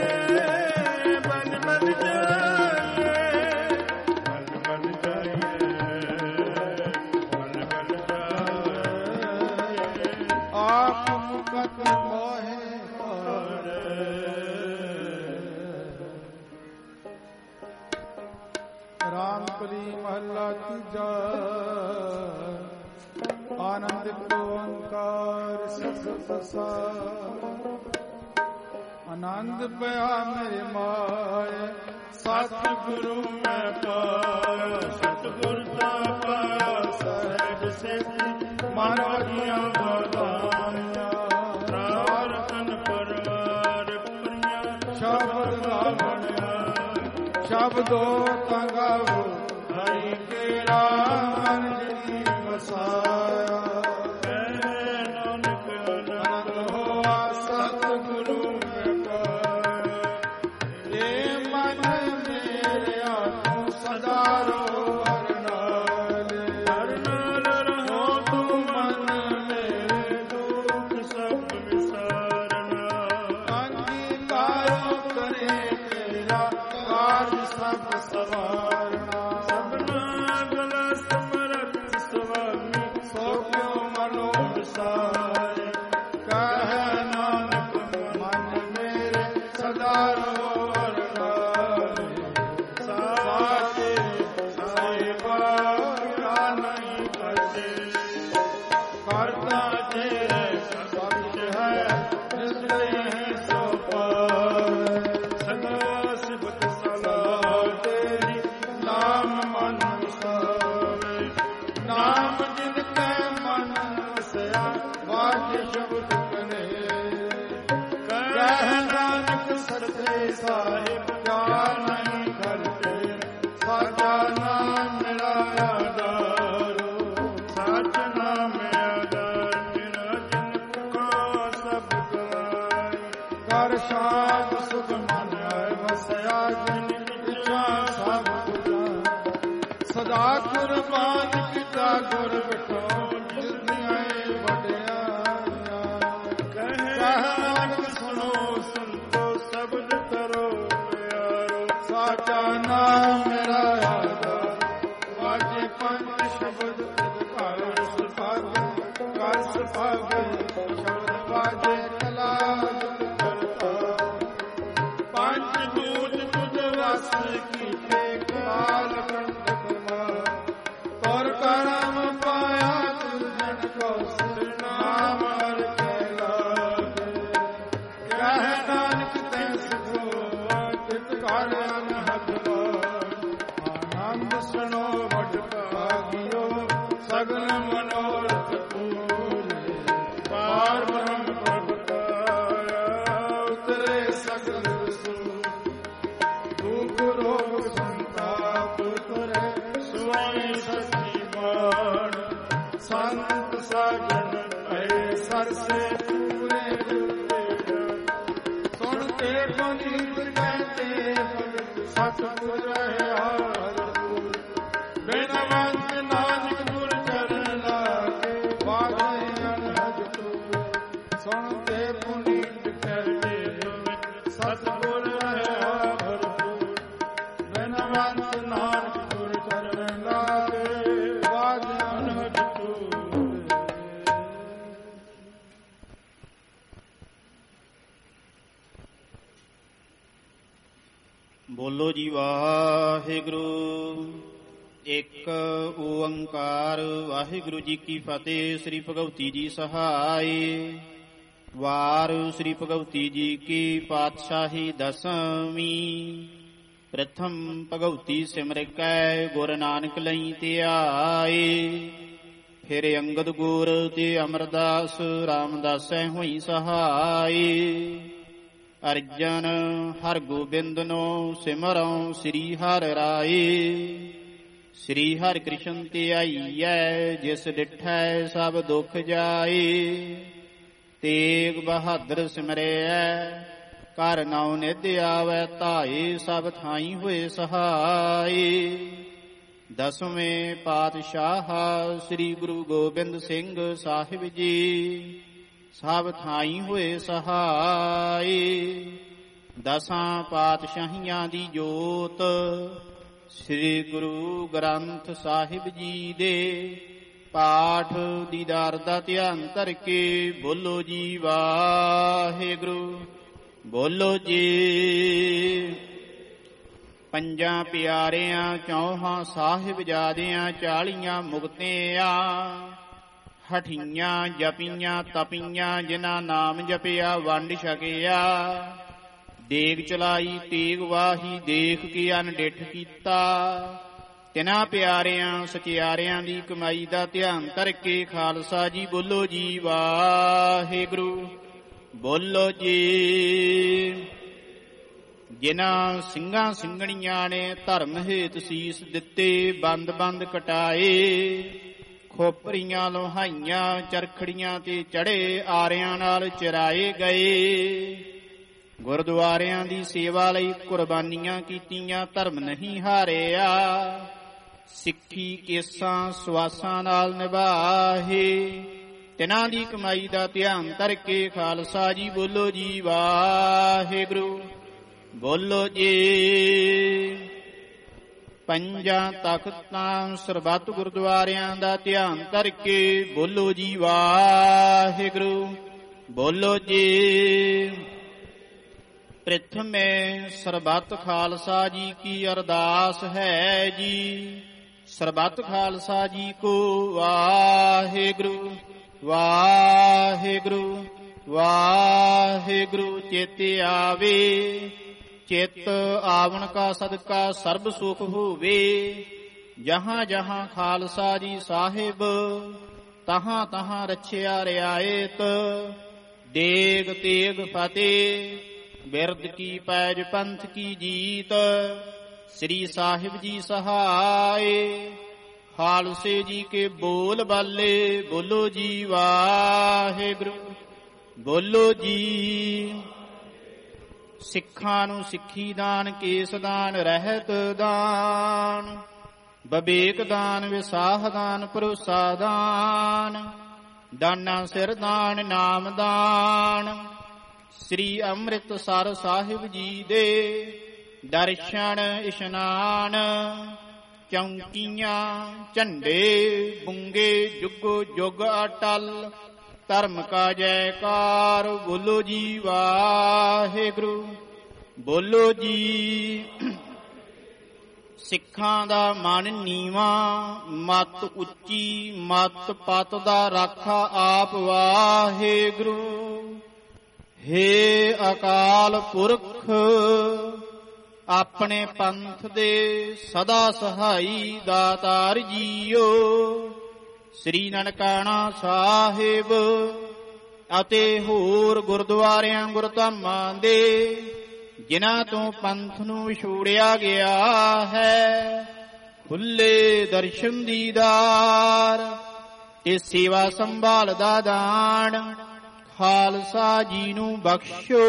ਬਲ ਬਲ ਜਾਈਏ ਬਲ ਬਲ ਜਾਈਏ ਬਲ ਬਲ ਜਾਈਏ ਆਪ ਮੁਕਤ ਮੋਹਿ ਤਾਰੇ ਰਾਮ ਕਲੀ ਮਹੱਲਾ ਤੀਜਾ ਆਨੰਦ ਓੰਕਾਰ ਸਤਿ ਪ੍ਰਸਾਦ ਆਨੰਦ ਪਿਆ ਮੇਰੇ ਮਾਏ ਸਤਿਗੁਰੂ ਮੈਂ ਪਾਇਆ ਸਤਿਗੁਰ ਦਾ ਪਾਇਆ ਸਹਿਜ ਸੇਤੀ ਮਨ ਵਜੀਆਂ ਬਦਾਨੀਆਂ ਰਾਮ ਰਤਨ ਪਰਵਾਰ ਪ੍ਰਿਆ ਸ਼ਬਦ ਗਾਵਣਿਆ ਸ਼ਬਦੋ ਤੰਗਾਵੋ ਹਰੀ ਕੇ ਰਾਮ ਜੀ ਵਸਾਇਆ ਨਾਨਕ ਆਨੰਦ ਹੋਆ ਸਤਿਗੁਰੂ ਮੈਂ ਪਾਇਆ ਏ ਮਨ ਮੇਰਿਆ ਤੂੰ ਸਦਾ ਰੋ ਹਰ ਨਾਲ ਹਰ ਨਾਲ ਰਹੋ ਤੂੰ ਮਨ ਮੇਰੇ ਦੁੱਖ ਸਭ ਵਿਸਾਰਨਾ ਅੰਗੀਕਾਰੋ ਕਰੇ ਤੇਰਾ ਕਾਰਜ ਵਸਾਏ। ਕਹਿ ਨਾਨਕ ਮਨ ਮੇਰੇ ਸਦਾ ਰੋ ਅਰਦਾਏ। ਸਾਚੇ ਸਾਹਿਬਾ ਕਿਆ ਨਹੀਂ ਬਚੇ। ਕਰਤਾ ਤੇਰੇ ਸਭ ਹੈ ਜਿਸ ਲਈ ਸੋ ਪਾਵੇ। ਸਦਾ ਸਿਫਤ ਸਲਾਹ ਤੇਰੀ ਨਾਮ ਮਨ ਵਸਾਵੇ। ਨਾਮ ਜਿਨ ਕੈ ਮਨ ਵਸਿਆ ਵਾਜੇ ਸ਼ਬਦ ਕਨੇ। ਕਹਿ ਨਾਨਕ ਸੱਚੇ ਸਾਹਿਬ ਕਿਆ ਨਹੀਂ ਕਰਤੇ। ਸਾਚਾ ਨਾਮ ਮੇਰਾ ਆਧਾਰੋ। ਸੱਚ ਨਾਮ ਆਧਾਰ ਮੇਰਾ ਜਿਨ ਕਾ ਸਭ ਗਵਾਏ। ਕਰ ਸਾਧ ਸੁਖ ਮਨ ਆਏ ਵਸਿਆ ਜਿਨ ਇੱਛਾ ਸਭ ਪੁਜਾਏ। ਸਦਾ ਕੁਰਬਾਨ ਕੀਤਾ ਗੁਰ ਵਿਠੋ ਜਿਸਦੀਆਂ ਵਡਿਆਈਆਂ। ਕਹਿ ਨਾਨਕ ਸੁਣੋ ਸੰਤੋ ਸਬਦ ਕਰੋ ਪਿਆਰੋ। ਸਾਚਾ ਨਾਮ ਮੇਰਾ ਆਧਾਰ ਵਾਜੇ ਪੰਜ ਸ਼ਬਦ ਘਰ ਸੁਭਾਗਿ। ਕਰ ਸੁਭਾਗਿ ਸ਼ਬਦ ਵਾਜੇ ਕਲਾ ਕਰਤਾ। ਪੰਜ ਦੂਤ ਤੁਧ ਵਸ ਕੀਤੇ ਕਾਲ ਕੰਟਕ ਮਾਰ। ਤੁਰ ਕਰਮ ਪਾਇਆ ਤੁਜਨ ਕੋ ਸਿਰ ਨਾਮ ਹਰਿ ਕੈ ਲਾਗੇ। ਕਹਿ ਨਾਨਕ ਤੈ ਸੁਖੋ ਤਿਤ ਘਰ ਅਨਹਦ ਵਾਰ। ਆਨੰਦ ਸੁਣੋ ਵਡ ਭਾਗਿਓ ਸਗਲ ਮਨੋਰਥ ਪੂਰੇ। ਪਾਰ ਬ੍ਰਹਮ ਪ੍ਰਗਟਾਇਆ ਉਤਰੇ ਸਗਲ ਰਸੂਲ। ਦੁਖ ਰੋਗ ਸੰਤਾਪ ਤੁਰੇ ਸੁਆਮੀ ਸੱਚੀ ਬਾਣ। ਸੰਤ ਸਾਜਨ ਭਏ ਸਰਸੇ ਪੂਰੇ ਜੁਤੇ। ਸੁਣ ਕੇ ਪੁਨੀਤ ਕਹਿੰਦੇ ਭਗਤ ਸਤਿਗੁਰ ਹਰਿ ਗੁਰ। ਬਿਨ ਵੰਜ ਨਾਨਕ ਗੁਰ ਚਰਨ ਲਾਗੇ ਵਾਜੇ ਅਨਹਦ ਤੂਰੇ। ਸੁਣ ਕੇ ਪੁਨੀਤ ਕਹਿੰਦੇ ਭਗਤ ਸਤਿਗੁਰ ਹਰਿ ਗੁਰ। ਬਿਨ ਵੰਜ ਨਾਨਕ ਗੁਰ ਚਰਨ ਲਾਗੇ ਵਾਜੇ ਅਨਹਦ ਤੂਰੇ। ਬੋਲੋ ਜੀ ਵਾਹਿਗੁਰੂ। ਇੱਕ ਓੰਕਾਰ। ਵਾਹਿਗੁਰੂ ਜੀ ਕੀ ਫਤਿਹ। ਸ੍ਰੀ ਭਗਵਤੀ ਜੀ ਸਹਾਈ। ਵਾਰ ਸ੍ਰੀ ਭਗਵਤੀ ਜੀ ਕੀ ਪਾਤਸ਼ਾਹੀ ਦਸਵੀਂ। ਪ੍ਰਥਮ ਭਗਵਤੀ ਸਿਮਰ ਕੈ ਗੁਰ ਨਾਨਕ ਲਈ ਧਿਆਏ। ਫਿਰ ਅੰਗਦ ਗੁਰ ਤੇ ਅਮਰਦਾਸ ਰਾਮਦਾਸੈ ਹੋਈ ਸਹਾਈ। ਅਰਜਨ ਹਰ ਗੋਬਿੰਦ ਨੂੰ ਸਿਮਰਉ ਸ੍ਰੀ ਹਰਿ ਰਾਏ। ਸ੍ਰੀ ਹਰਿ ਕ੍ਰਿਸ਼ਨ ਧਿਆਈਐ ਜਿਸ ਡਿਠੈ ਸਭ ਦੁਖ ਜਾਏ। ਤੇਗ ਬਹਾਦਰ ਸਿਮਰਿਐ ਘਰ ਨਾਉ ਨਿਧ ਆਵੈ ਧਾਏ। ਸਭ ਥਾਈ ਹੋਏ ਸਹਾਈ। ਦਸਵੇਂ ਪਾਤਸ਼ਾਹ ਸ੍ਰੀ ਗੁਰੂ ਗੋਬਿੰਦ ਸਿੰਘ ਸਾਹਿਬ ਜੀ ਸਭ ਥਾਈ ਹੋਏ ਸਹਾਈ। ਦਸਾਂ ਪਾਤਸ਼ਾਹੀਆਂ ਦੀ ਜੋਤ ਸ੍ਰੀ ਗੁਰੂ ਗ੍ਰੰਥ ਸਾਹਿਬ ਜੀ ਦੇ ਪਾਠ ਦੀਦਾਰ ਦਾ ਧਿਆਨ ਧਰ ਕੇ ਬੋਲੋ ਜੀ ਵਾਹਿਗੁਰੂ। ਬੋਲੋ ਜੀ। ਪੰਜਾਂ ਪਿਆਰਿਆਂ ਚੌਹਾਂ ਸਾਹਿਬਜ਼ਾਦਿਆਂ ਚਾਲੀਆਂ ਮੁਕਤਿਆਂ। ਹਠੀਆਂ ਜਪੀਆਂ ਤਪੀਆਂ ਜਿਨ੍ਹਾਂ ਨਾਮ ਜਪਿਆ ਵੰਡ ਛਕਿਆ। ਦੇਗ ਚਲਾਈ ਤੇਗ ਵਾਹੀ ਦੇਖ ਕੇ ਅਨਡਿਠ ਕੀਤਾ। ਤਿਨਾਂ ਪਿਆਰਿਆਂ ਸਚਿਆਰਿਆਂ ਦੀ ਕਮਾਈ ਦਾ ਧਿਆਨ ਧਰ ਕੇ ਖਾਲਸਾ ਜੀ ਬੋਲੋ ਜੀ ਵਾਹਿਗੁਰੂ। ਬੋਲੋ ਜੀ। ਜਿਨ੍ਹਾਂ ਸਿੰਘਾਂ ਸਿੰਘਣੀਆਂ ਨੇ ਧਰਮ ਹੇਤ ਸੀਸ ਦਿੱਤੇ ਬੰਦ ਬੰਦ ਕਟਾਏ। ਖੋਪਰੀਆਂ ਲੋਹਾਈਆਂ ਚਰਖੜੀਆਂ ਤੇ ਚੜੇ ਆਰਿਆਂ ਨਾਲ ਚਰਾਏ ਗਏ। ਗੁਰਦੁਆਰਿਆਂ ਦੀ ਸੇਵਾ ਲਈ ਕੁਰਬਾਨੀਆਂ ਕੀਤੀਆਂ ਧਰਮ ਨਹੀਂ ਹਾਰਿਆ। ਸਿੱਖੀ ਕੇਸਾਂ ਸਵਾਸਾਂ ਨਾਲ ਨਿਭਾਹੇ। ਤਿਨਾਂ ਦੀ ਕਮਾਈ ਦਾ ਧਿਆਨ ਧਰ ਕੇ ਖਾਲਸਾ ਜੀ ਬੋਲੋ ਜੀ ਵਾਹਿਗੁਰੂ। ਬੋਲੋ ਜੀ। ਪੰਜਾਂ ਤਖਤਾਂ ਸਰਬੱਤ ਗੁਰਦੁਆਰਿਆਂ ਦਾ ਧਿਆਨ ਧਰ ਕੇ ਬੋਲੋ ਜੀ ਵਾਹਿਗੁਰੂ। ਬੋਲੋ ਜੀ। ਪ੍ਰਥਮੇ ਸਰਬੱਤ ਖਾਲਸਾ ਜੀ ਕੀ ਅਰਦਾਸ ਹੈ ਜੀ। ਸਰਬੱਤ ਖਾਲਸਾ ਜੀ ਕੋ ਵਾਹਿਗੁਰੂ ਵਾਹਿਗੁਰੂ ਵਾਹਿਗੁਰੂ। ਚੇਤੇ ਆਵੇ ਚਿਤ ਆਵਣ ਕਾ ਸਦਕਾ ਸਰਬ ਸੁਖ ਹੋਵੇ। ਜਹਾਂ ਜਹਾਂ ਖਾਲਸਾ ਜੀ ਸਾਹਿਬ ਤਹਾਂ ਤਹਾਂ ਰਛਿਆ ਰਿਆਇਤ। ਦੇਗ ਤੇਗ ਫਤਿਹ ਬਿਰਦ ਕੀ ਪੈਜ ਪੰਥ ਕੀ ਜੀਤ। ਸ੍ਰੀ ਸਾਹਿਬ ਜੀ ਸਹਾਏ ਖਾਲਸੇ ਜੀ ਕੇ ਬੋਲ ਬਾਲੇ। ਬੋਲੋ ਜੀ ਵਾਹਿਗੁਰੂ। ਬੋਲੋ ਜੀ। ਸਿੱਖਾਂ ਨੂੰ ਸਿੱਖੀ ਦਾਨ, ਕੇਸ ਦਾਨ, ਰਹਿਤ ਦਾਨ, ਬਵੇਕ ਦਾਨ, ਵਿਸਾਹ ਦਾਨ, ਭਰੋਸਾ ਦਾਨ, ਦਾਨਾ ਸਿਰ ਦਾਨ, ਨਾਮ ਦਾਨ। ਸ੍ਰੀ ਅੰਮ੍ਰਿਤਸਰ ਸਾਹਿਬ ਜੀ ਦੇ ਦਰਸ਼ਨ ਇਸ਼ਨਾਨ। ਚੌਂਕੀਆਂ ਝੰਡੇ ਬੁੰਗੇ ਜੁਗੋ ਜੁਗ ਅਟਲ। ਧਰਮ ਕਾ ਜੈਕਾਰ। ਬੋਲੋ ਜੀ ਵਾਹਿਗੁਰੂ। ਬੋਲੋ ਜੀ। ਸਿੱਖਾਂ ਦਾ ਮਨ ਨੀਵਾ, ਮਤ ਉੱਚੀ, ਮਤ ਪਤ ਦਾ ਰਾਖਾ ਆਪ ਵਾਹਿਗੁਰੂ। ਹੇ ਅਕਾਲ ਪੁਰਖ ਆਪਣੇ ਪੰਥ ਦੇ ਸਦਾ ਸਹਾਈ ਦਾਤਾਰ ਜੀਓ। ਸ੍ਰੀ ਨਨਕਾਣਾ ਸਾਹਿਬ ਅਤੇ ਹੋਰ ਗੁਰਦੁਆਰਿਆਂ ਗੁਰਧਾਮਾਂ ਦੇ ਜਿਨ੍ਹਾਂ ਤੋਂ ਪੰਥ ਨੂੰ ਵਿਛੋੜਿਆ ਗਿਆ ਹੈ, ਖੁੱਲੇ ਦਰਸ਼ਨ ਦੀਦਾਰ ਤੇ ਸੇਵਾ ਸੰਭਾਲ ਦਾ ਦਾਨ ਖਾਲਸਾ ਜੀ ਨੂੰ ਬਖਸ਼ੋ।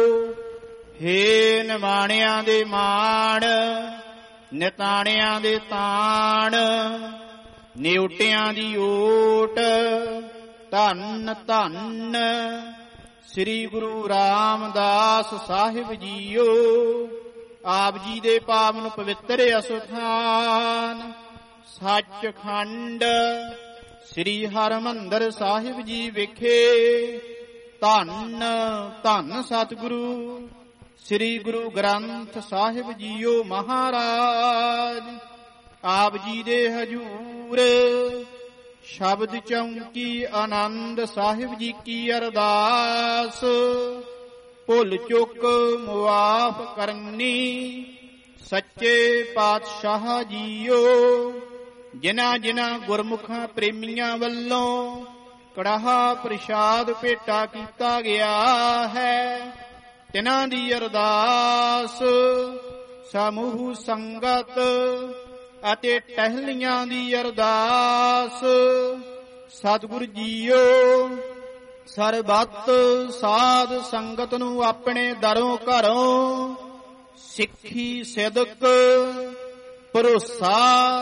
ਹੇ ਨਿਮਾਣਿਆਂ ਦੇ ਮਾਣ, ਨਿਤਾਣਿਆਂ ਦੇ ਤਾਣ, ਨਿਉਟਿਆਂ ਦੀ ਓਟ। ਧੰਨ ਧੰਨ ਸ੍ਰੀ ਗੁਰੂ ਰਾਮਦਾਸ ਸਾਹਿਬ ਜੀਓ। ਆਪ ਜੀ ਦੇ ਪਾਵਨ ਪਵਿੱਤਰ ਅਸਥਾਨ ਸੱਚਖੰਡ ਸ੍ਰੀ ਹਰਿਮੰਦਰ ਸਾਹਿਬ ਜੀ ਵਿਖੇ ਧੰਨ ਧੰਨ ਸਤਿਗੁਰੂ ਸ੍ਰੀ ਗੁਰੂ ਗ੍ਰੰਥ ਸਾਹਿਬ ਜੀਓ ਮਹਾਰਾਜ। ਆਪ ਜੀ ਦੇ ਹਜੂਰ ਸ਼ਬਦ ਚੌਂਕੀ ਆਨੰਦ ਸਾਹਿਬ ਜੀ ਕੀ ਅਰਦਾਸ। ਭੁੱਲ ਚੁੱਕ ਮੁਆਫ ਕਰਨੀ ਸੱਚੇ ਪਾਤਸ਼ਾਹ ਜੀਓ। ਜਿਨ੍ਹਾਂ ਜਿਨ੍ਹਾਂ ਗੁਰਮੁਖਾਂ ਪ੍ਰੇਮੀਆਂ ਵੱਲੋਂ ਕੜਾਹਾ ਪ੍ਰਸ਼ਾਦ ਭੇਟਾ ਕੀਤਾ ਗਿਆ ਹੈ, ਤਿਨਾਂ ਦੀ ਅਰਦਾਸ ਸਮੂਹ ਸੰਗਤ ਅਤੇ ਟਹਿਲੀਆਂ ਦੀ ਅਰਦਾਸ। ਸਤਿਗੁਰ ਜੀਓ ਸਰਬੱਤ ਸਾਧ ਸੰਗਤ ਨੂੰ ਆਪਣੇ ਦਰੋਂ ਘਰੋਂ ਸਿੱਖੀ ਸਿਦਕ ਭਰੋਸਾ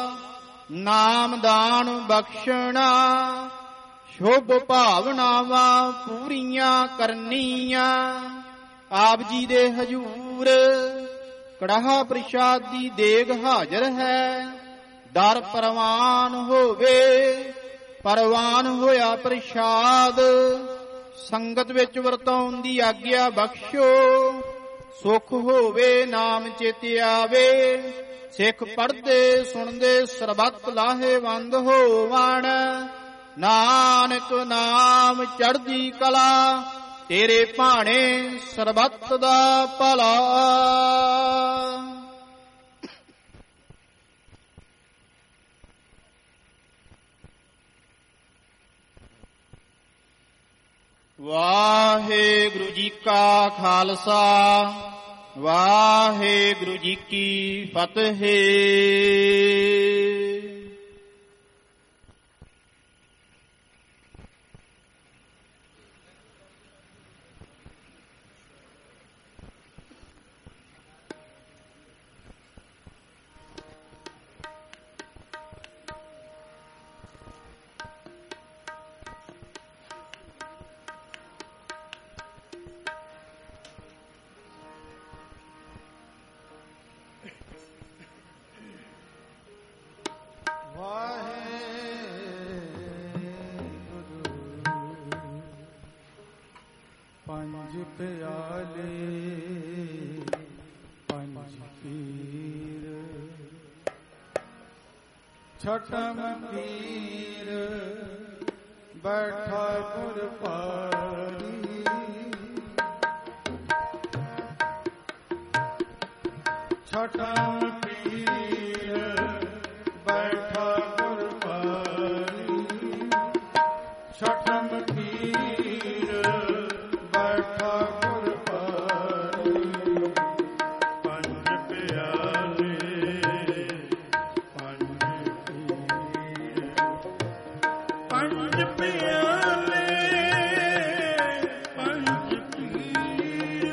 ਨਾਮਦਾਨ ਬਖਸ਼ਣਾ, ਸ਼ੁਭ ਭਾਵਨਾਵਾਂ ਪੂਰੀਆਂ ਕਰਨੀਆਂ। ਆਪ ਜੀ ਦੇ ਹਜੂਰ ਕੜਾਹਾ ਪ੍ਰਸ਼ਾਦ ਦੀ ਦੇਗ ਹਾਜ਼ਰ ਹੈ। ਦਰ ਪ੍ਰਵਾਨ ਹੋਵੇ, ਪ੍ਰਵਾਨ ਹੋਇਆ ਪ੍ਰਸ਼ਾਦ ਸੰਗਤ ਵਿੱਚ ਵਰਤਾਉਣ ਦੀ ਆਗਿਆ ਬਖਸ਼ੋ। ਸੁਖ ਹੋਵੇ ਨਾਮ ਚੇਤੇ ਆਵੇ, ਸਿੱਖ ਪੜ੍ਹਦੇ ਸੁਣਦੇ ਸਰਬੱਤ ਲਾਹੇਵੰਦ ਹੋਵਣ। ਨਾਨਕ ਨਾਮ ਚੜ੍ਹਦੀ ਕਲਾ, ਤੇਰੇ ਭਾਣੇ ਸਰਬੱਤ ਦਾ ਭਲਾ। ਵਾਹਿਗੁਰੂ ਜੀ ਕਾ ਖਾਲਸਾ, ਵਾਹਿਗੁਰੂ ਜੀ ਕੀ ਫਤਿਹ। ਪੰਜ ਪਿਆਲੇ ਪੰਜ ਪੀਰ ਛਟਮ ਪੀਰ ਬੈਠਾ ਗੁਰ ਪਾਰੀ ਛਟਮ ਪੀਰ ਬੈਠਾ ਗੁਰ ਪਾਰੀ ਛਟਮ ਪੀਰ ਬੈਠਾ ਗੁਰ ਪਾਰੀ ਪੰਜ ਪਿਆਲੇ ਪੰਜ ਪੀਰ ਪੰਜ ਪਿਆਲੇ ਪੰਜ ਪੀਰ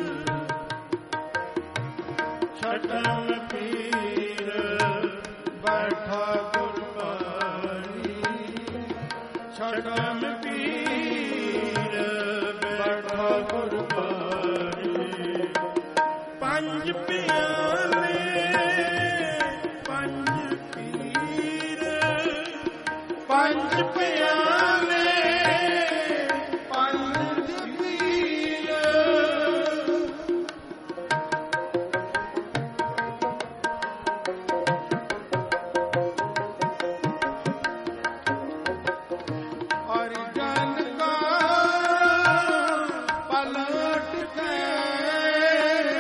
ਛਟਮ ਪੀਰ ਬੈਠਾ ਗੁਰ ਪਾਰੀ ਛਟਮ ਪੀਰ ਬੈਠਾ ਗੁਰ ਪਾਰੀ ਪੰਜ ਪਿਆਲੇ ਪੰਜ ਪੀਰ ਪੰਜ ਪਿਆਲੇ ਪੰਜ ਪੀਰ ਔਰ ਜਨ ਕਾ ਪਲਟ ਗਏ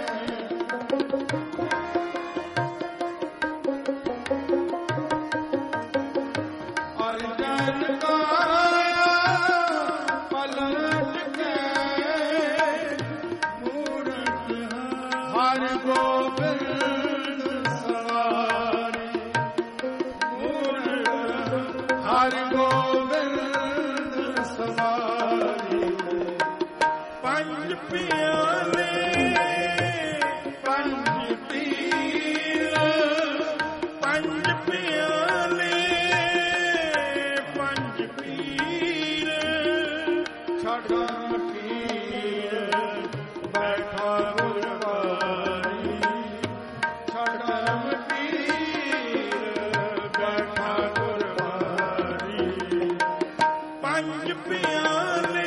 ਔਰ ਜਨ ਕਾ ਪਲਟ ਗਏ ਮੂਰਤ ਹਰ ਗੋਬਿੰਦ ਸਵਾਰੇ ਮੂਰਤ ਹਰ ਗੋਬਿੰਦ ਸਵਾਰੇ ਪੰਜ ਪਿਆਲੇ ਪੰਜ ਪੀਰ ਪੰਜ ਪਿਆਲੇ ਪੰਜ ਪੀਰ ਛਟਮ ਪੀਰ ਬੈਠਾ ਗੁਰ ਪਾਰੀ ਛਟਮ ਪੀਰ ਬੈਠਾ ਗੁਰ ਪਾਰੀ ਪੰਜ ਪਿਆਲੇ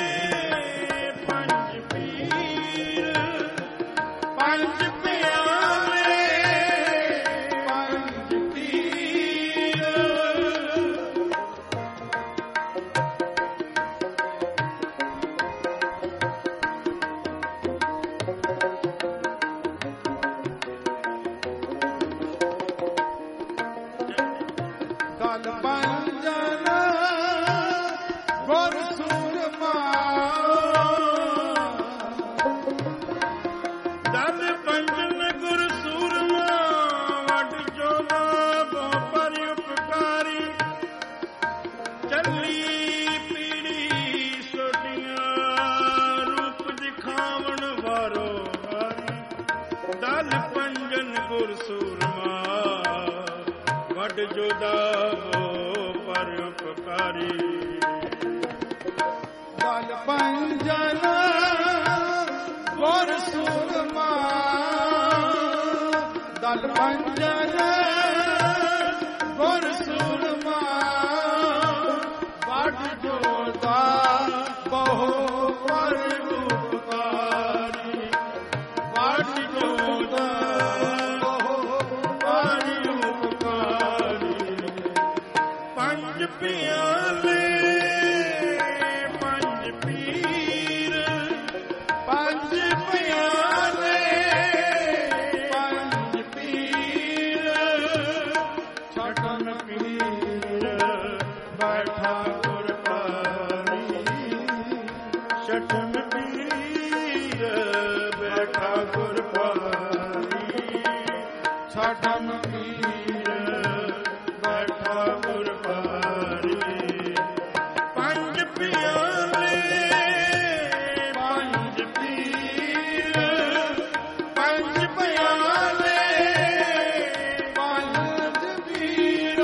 ਪੰਜ ਪੀਰ ਪੰਜ ਪਿਆਲੇ ਪੰਜ ਪੀਰ ਦਲ ਪੰਜਨ ਗੁਰ ਸੂਰਮਾ ਦਲ ਪੰਜਨ ਗੁਰ ਸੂਰਮਾ ਵੱਡ ਜੋਦਾ ਬੋ ਪਰ ਉਪਕਾਰੀ ਚੱਲੀ ਪੀੜੀ ਸੋਟੀਆਂ ਰੂਪ ਦਿਖਾਵਣ ਵਾਰੋ ਵਾਰੀ ਦਲ ਪੰਜਨ ਗੁਰ ਸੂਰਮਾ ਵੱਡ ਜੋਦਾ ਬੋ ਪਰ ਉਪਕਾਰੀ ਦਲ ਪੰਜਨ ਗੁਰ ਸੂਰਮਾ ਦਲ ਪੰਜਨ ਗੁਰ ਸੂਰਮਾ ਵੱਡ ਜੋਦਾ ਬਹੁ ਪਰ ਉਪਕਾਰੀ ਵੱਡ ਜੋਦਾ ਬਹੁ ਪਰ ਉਪਕਾਰੀ ਪੰਜ ਪਿਆਲੇ ਪੰਜ ਪੀਰ ਪੰਜ ਪਿਆਲੇ ਪੰਜ ਪੀਰ ਛਟਮ ਪੀਰ ਬੈਠਾ ਗੁਰ ਪਾਰੀ ਛਟਮ ਪੀਰ ਬੈਠਾ ਗੁਰ ਪਾਰੀ ਛਟਮ ਪੀਰ ਬੈਠਾ ਗੁਰ ਪਾਰੀ ਪੰਜ ਪਿਆਲੇ ਪੰਜ ਪੀਰ ਪੰਜ ਪਿਆਲੇ ਪੰਜ ਪੀਰ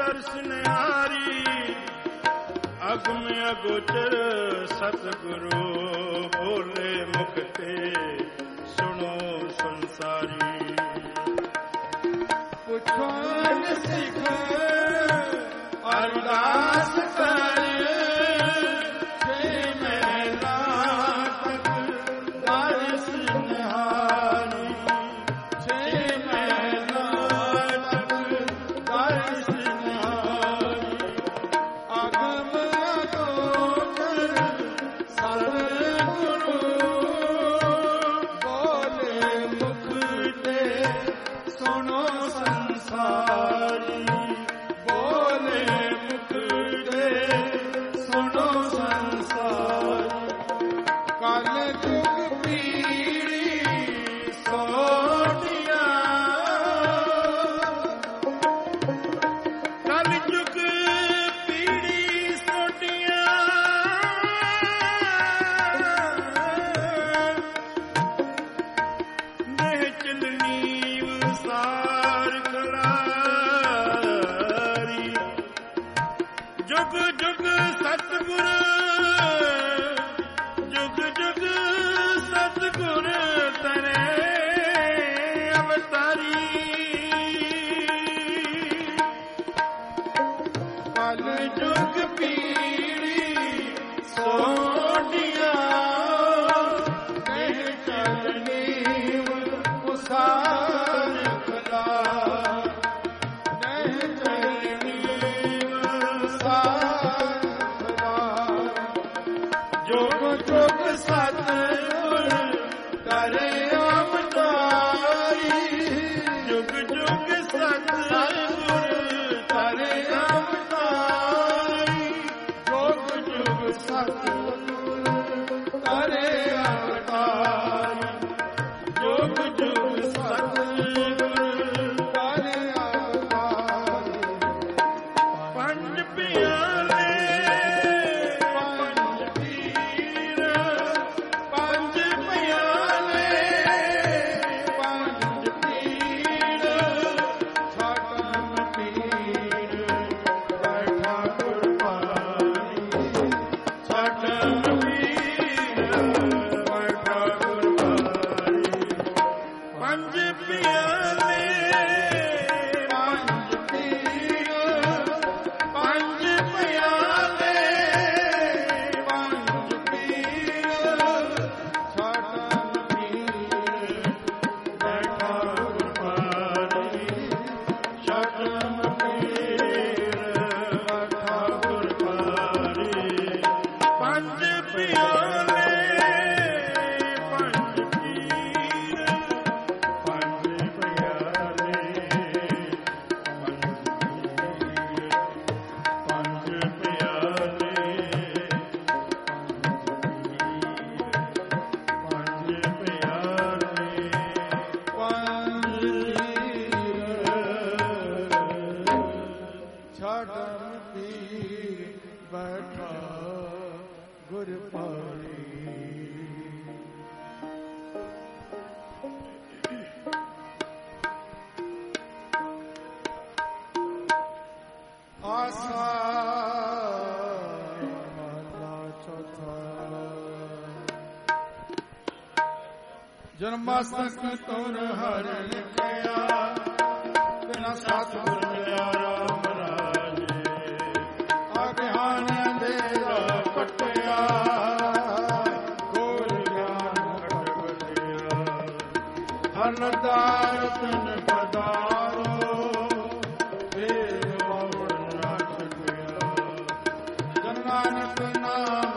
ਦਰਸ ਨਿਹਾਰੀ ਅਗਮ ਅਗੋਚਰ ਸਤਿਗੁਰੂ ਬੋਲੇ ਮੁਖ ਤੇ ਸੁਣੋ ਸੰਸਾਰੀ ਪੁੱਛੋ ਸਿੱਖ ਅਰਦਾਸ ਕਰ ਜਨਮਸਤਕ ਤੁਰ ਹਰਿ ਲਿਖਿਆ ਬਿਨਾ ਸਤਿਗੁਰ ਮਿਲਿਆ ਰਾਮ ਰਾਜੇ ਅਗਿਆਨ ਅੰਧੇਰਾ ਪਟਿਆ ਗੁਰ ਗਿਆਨ ਘਟ ਬਲਿਆ ਹਰਿ ਦਾਰ ਤਿਨ ਪਦਾਰੋ ਵੇਦ ਬਹੁੜ ਨਾ ਛਕਿਆ ਜਨ ਨਾਨਕ ਨਾਮ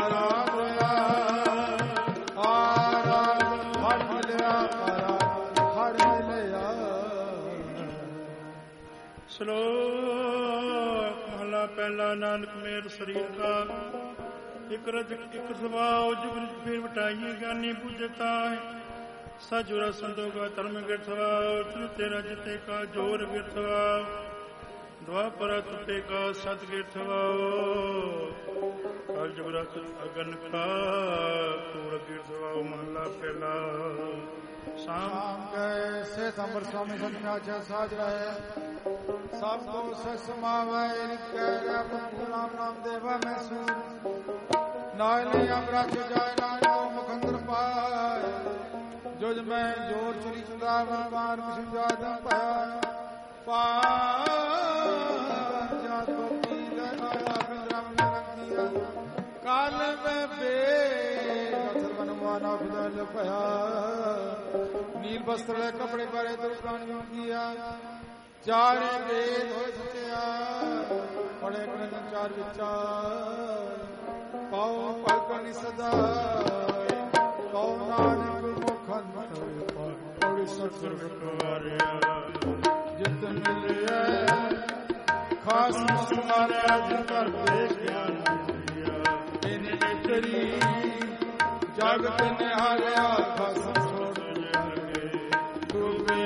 ਸ਼ਲੋਕ ਮਹਲਾ ਪਹਿਲਾ। ਨਾਨਕ ਮੇਰ ਸਰੀਰ ਕਾ ਇਕ ਰਜ ਇਕ ਸੁਭਾਉ ਜੁਗ ਫਿਰ ਵਟਾਈਏ ਗਿਆਨੀ ਬੁਝਤਾ ਹੈ ਸਜੁਰਾ ਸੰਤੋਗਾ ਧਰਮ ਗਿਰ ਸੁਭਾਉ ਤੇਰਾ ਜਿਤੇ ਕਾ ਜੋਰ ਗਿਰ ਸੁਭਾਉ ਦੁਆਪਰ ਟੁੱਟੇ ਕਾ ਸਤਿਗੁਰ ਥਵਾਓ ਕਲ ਜੁਗ ਰਤ ਅਗਨ ਕਾ ਕੂੜ ਅਗੇ ਥਵਾਓ ਮਹਲਾ ਪਹਿਲਾ ਸ਼ਾਮ ਕੈ ਸੇ ਸੰਬਰ ਸਵਾਮੀ ਸੰਤਿਆ ਚਾ ਸਾਜ ਰਹੇ ਸਭ ਕੋ ਸਸਮਾਵੈ ਨਿਕੈ ਰਬ ਨਾਮ ਨਾਮ ਦੇਵਾ ਮੈਂ ਸੂਰ ਨਾਇ ਲਈ ਅਮਰਾ ਚ ਜਾਇ ਨਾਨਕ ਮੁਖ ਅੰਦਰ ਪਾਇ ਜੁਜ ਮੈਂ ਜੋਰ ਚਰੀ ਚੁਰਾਵਨ ਮਾਰ ਵਿਸ਼ਜਾਦ ਪਾਇਆ ਪਾ ਜਾ ਤੋ ਪੀ ਲੈ ਆਇਆ ਬਿੰਦਰਮ ਰੰਗੀਆ ਕਾਲ ਮੈਂ ਬੇ ਅਥਰ ਬਨਵਾਨਾ ਖੁਦਲ ਭਇਆ ਨੀਲ ਬਸਤਰ ਲੈ ਕਪੜੇ ਪਾਰੇ ਦੁਰ ਪ੍ਰਾਣੀਆਂ ਕੀਆ ਚਾਰੇ ਵੇਦ ਹੋਏ ਸਚਿਆ ਪੜੇ ਕਰਨ ਚਾਰ ਵਿਚਾਰ ਪਾਉ ਪਲਕਨੀ ਸਦਾ ਪਾਉ ਨਾਨਕ ਮੁਖਨ ਪੌੜੀ ਸਤਿਗੁਰ ਵਿਟਵਾਰਿਆ ਜਿਤ ਮਿਲਿਆ ਖਾਸ ਮੁਸਮਾਰਿਆ ਜਿਨ ਕਰ ਦੇਖਿਆ ਇਹਨੇ ਤੇਰੀ ਜਗਤ ਨਿਹਾਰਿਆ ਖਾਸ ਛੋੜ ਜਾਗੇ ਡੂਬੇ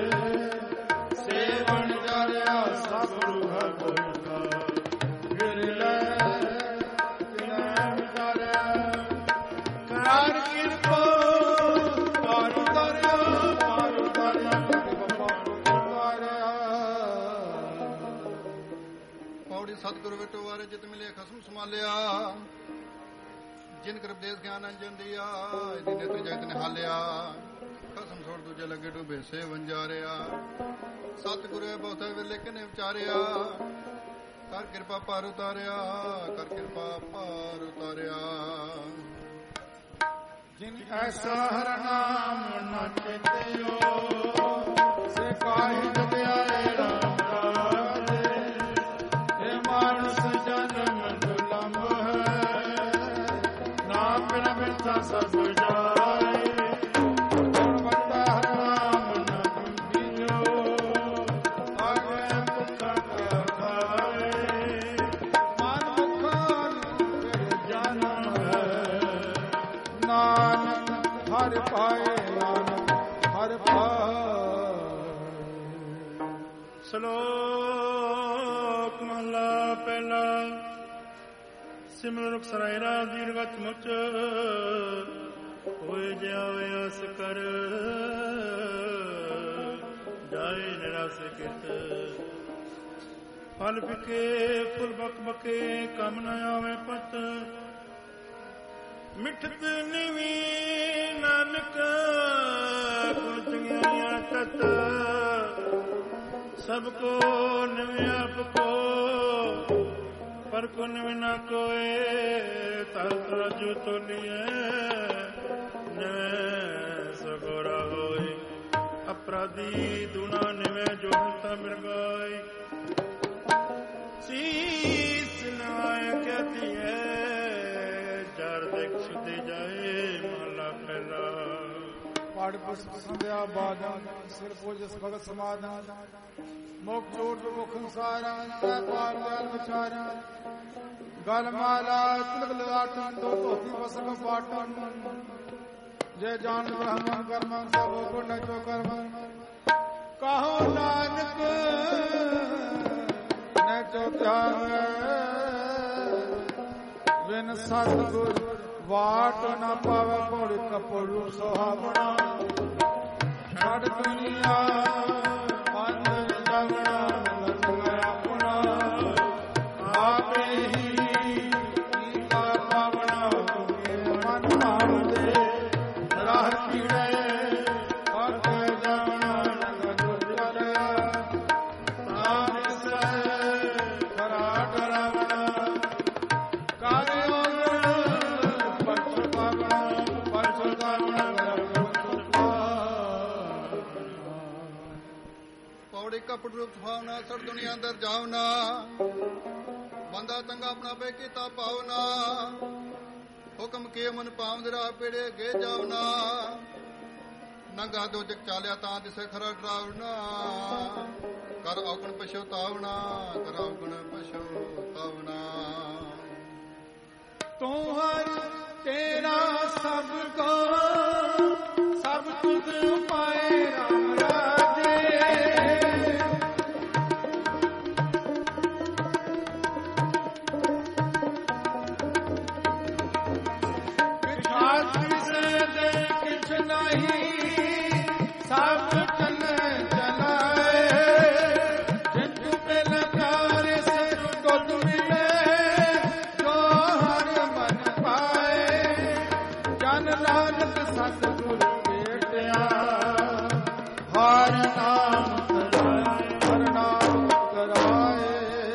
ਸੇਵਨ ਜਾਰਿਆ ਸਭ ਰੂਹ ਬੋਲਦਾ ਗਿਰ ਲੈ ਕਿਨਾ ਵਿਚਾਰਿਆ ਕਰ ਕਿਰਪਾ ਪਾਰ ਉਤਾਰਿਆ ਪਾਰ ਉਤਾਰਿਆ ਪੌੜੀ ਸਤਿਗੁਰ ਵਿਟਵਾਰੇ ਜਿਤ ਮਿਲਿਆ ਖਸਮ ਸੰਭਾਲਿਆ ਜਿਨ ਕਿਰਪਦੇਸ ਗਿਆਨ ਅੰਜਨ ਦੀਆ ਇਹਦੀ ਨੇਤਰ ਜਗਤ ਨਿਹਾਲਿਆ ਖਸਮ ਛੋੜ ਦੂਜੇ ਲੱਗੇ ਡੂਬੇ ਸੇ ਵੰਜਾਰਿਆ ਸਤਿਗੁਰੇ ਬਹੁਤੇ ਵੇਲੇ ਕਿਨੇ ਵਿਚਾਰਿਆ ਕਰ ਕਿਰਪਾ ਪਾਰ ਉਤਾਰਿਆ ਕਰ ਕਿਰਪਾ ਪਾਰ ਉਤਾਰਿਆ ਜਿਨ ਐਸਾ ਹਰ ਨਾਮ ਨ ਚੇਤਿਓ ਸੇ ਕਾਹਿ ਜਗਿਆਏ ਰਾਮ ਰਾਜੇ ਇਹ ਮਾਨਸ ਜਨਮ ਦੁਲੰਭ ਹੈ ਨਾ ਬਿਨ ਬਿਰਥਾ ਸਭ ਜਾਏ ਗੁਣ ਬੰਦਾ ਹਰ ਨਾਮ ਨ ਤੁੰਜਿਓ ਆਗੇ ਪੁੱਛਾ ਕਾ ਖਾਏ ਮਨ ਮੁਖਾਨ ਫਿਰ ਜਨਮ ਹੈ ਨਾਨਕ ਹਰਿ ਪਾਏ ਨਾਨਕ ਹਰਿ ਪਾਏ। ਸ਼ਲੋਕ ਮਹਲਾ ਪਹਿਲਾ ਸਿਮਰਨ ਸਰਾਇ ਰਾਜ ਦੀਰਘ ਮੁਚ ਹੋਏ ਜਾਵੇ ਅਸ ਕਰ ਜਾਏ ਨਿਰਾਸ ਕਿਤ ਫਲ ਫਿਕੇ ਫੁੱਲ ਬਕ ਬਕੇ ਕੰਮ ਨ ਆਵੇ ਪਤ ਮਿਠਤ ਨਿਵੀ ਨਾਨਕ ਗੁਣ ਚੰਗਿਆਈਆਂ ਤਤ ਸਭ ਕੋ ਨਿਵ ਆਪ ਕੋ ਪਰ ਕੋ ਨਿਵ ਨਾ ਕੋਏ ਤਤ ਰਜੂ ਤੋਲੀਏ ਨਿਵ ਸਗੋਰਾ ਹੋਏ ਅਪਰਾਧੀ ਦੁਨਾ ਨਿਵ ਜੋ ਤਾ ਮਿਰਗਾਏ ਸੀਸ ਨਵਾਇ ਕਹਤੀ ਹੈ ਚਾਰ ਦੇਖ ਸੁਦੇ ਜਾਏ ਮਹਲਾ ਪਹਿਲਾ ਪਾੜ ਪੁਸਤ ਸੰਧਿਆ ਬਾਦਨ ਸਿਰ ਪੂਜਸ ਭਗਤ ਸਮਾਧਨ ਮੁਖ ਚੋਟ ਮੁਖ ਸਾਰਾ ਸੈ ਪਾਰ ਜਲ ਵਿਚਾਰਾ ਗਲ ਮਾਲਾ ਤਿਲਕ ਲਗਾਟਨ ਦੋ ਧੋਤੀ ਵਸਨ ਪਾਟਨ ਜੇ ਜਾਣ ਬ੍ਰਹਮਨ ਕਰਮਨ ਸਭ ਗੁਣ ਚੋ ਕਰਮਨ ਕਹੋ ਨਾਨਕ ਨੇ ਚੋ ਧਿਆਵੇ ਬਿਨ ਸਤਿਗੁਰ ਵਾਟ ਨਾ ਪਾਵੇ ਪੌੜੀ ਕਪੜੂ ਸੁਹਾਵਣਾ ਛੱਡ ਦੁਨੀਆ ਅੰਦਰ ਜਗਣਾ ਲੰਗਰ ਆਪਣਾ ਆਪੇ ਹੀ ਕੀਤਾ ਪਾਵਣਾ ਤੁਮੇ ਮਨ ਨਾਮ ਦੇ ਰਾਹ ਕੀੜੇ ਅੱਗੇ ਜਾਵਣਾ ਨਗਰ ਚਲਿਆ ਨਾਮ ਸੇ ਕਰਾ ਡਰਾਵਣਾ ਕਾਰਿਓ ਪੌੜੀ ਕਪੜ ਰੂਪ ਸੁਭਾਵਨਾ ਸੜ ਦੁਨੀਆ ਅੰਦਰ ਜਾਵਨਾ ਬੰਦਾ ਤੰਗਾ ਆਪਣਾ ਬੇ ਕੀਤਾ ਪਾਵਨਾ ਹੁਕਮ ਕੇ ਮਨ ਪਾਵਨ ਰਾਹ ਪੇੜੇ ਗੇ ਜਾਵਨਾ ਨੰਗਾ ਦੋ ਜਗ ਚਾਲਿਆ ਤਾਂ ਦਿਸੇ ਖਰਾ ਡਰਾਵਨਾ ਕਰ ਔਗਣ ਪਛਤਾਵਣਾ ਕਰ ਔਗਣ ਪਛਤਾਵਣਾ ਤੂੰ ਹਰ ਤੇਰਾ ਸਭ ਕੋ ਸਭ ਤੁਧ ਉਪਾਏ ਰਾਮ ਰਾਜੇ ਸਤਿਗੁਰ ਭੇਟਿਆ ਹਰ ਨਾਮ ਕਰਾਏ ਹਰ ਨਾਮ ਕਰਾਏ।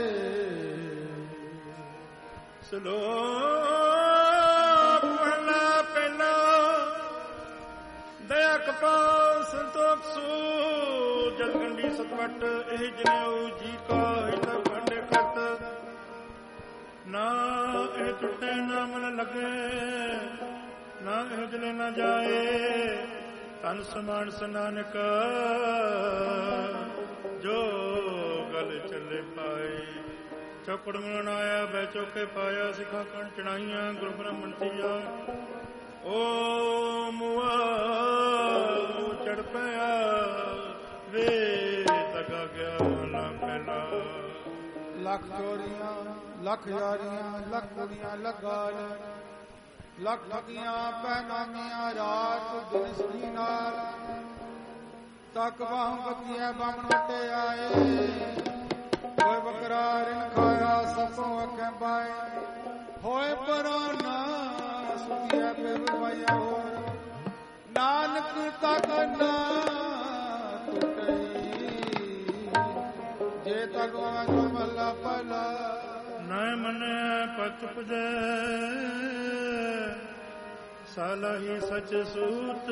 ਸਲੋਕ ਮਹਲਾ ਪਹਿਲਾ। ਦਇਆ ਕਪਾਲ ਸੰਤੋਖ ਸੂ ਜਲਗੰਡੀ ਸਤਵਟ ਇਹ ਜਨੇਊ ਜੀ ਕਾ ਹਿਤ ਖੰਡੇ ਖਤ ਨਾ ਇਹ ਟੁੱਟੇ ਨਾ ਮਨ ਲਗੇ ਨਾ ਇਹ ਜਲੇ ਨਾ ਜਾਏ ਤਨ ਸਮਾਨ ਸਨਾਨਕ ਜੋ ਗਲ ਚੱਲੇ ਪਾਏ। ਚੌਕੜ ਮਿਲਣ ਆਇਆ ਬੈ ਚੌਕੇ ਪਾਇਆ ਸਿਖਾ ਕਣ ਚੜਾਈਆਂ ਗੁਰੂ ਬ੍ਰਹਮਣ ਤੀਆ ਓ ਮੁਆ ਚੜ ਪਿਆ ਵੇ ਤਗਾ ਗਿਆ ਨਾ ਪਹਿਲਾ। ਲੱਖ ਚੋਰੀਆਂ ਲੱਖ ਯਾਰੀਆਂ ਲੱਖ ਕੁੜੀਆਂ ਲਗਾਲ ਲੱਖ ਠਗੀਆਂ ਪੈਨਾਮੀਆਂ ਰਾਤ ਦਿਨ ਸਦੀ ਨਾਲ ਤੱਕ ਬਾਹੋਂ ਬੱਤੀਆਂ ਬਾਮਣ ਵੱਟੇ ਆਏ ਹੋਏ ਬਕਰਾ ਰਿਨ ਖਾਇਆ ਸਭੋਂ ਅੱਖਾਂ ਪਾਏ ਹੋਏ ਪਰਾਨਾ ਸੁਖੀਆ ਪਿਰ ਪਾਇਆ ਹੋਰ ਨਾਨਕ ਤੱਕ ਨਾ ਟੁੱਟਈ ਜੇ ਤੱਕ ਵਾਂ ਮੱਲਾ ਪਲਾ ਨਾ ਮਨੈ ਪਤ ਪੁਜੈ ਸਾਲਾਹੀ ਸਚ ਸੂਤ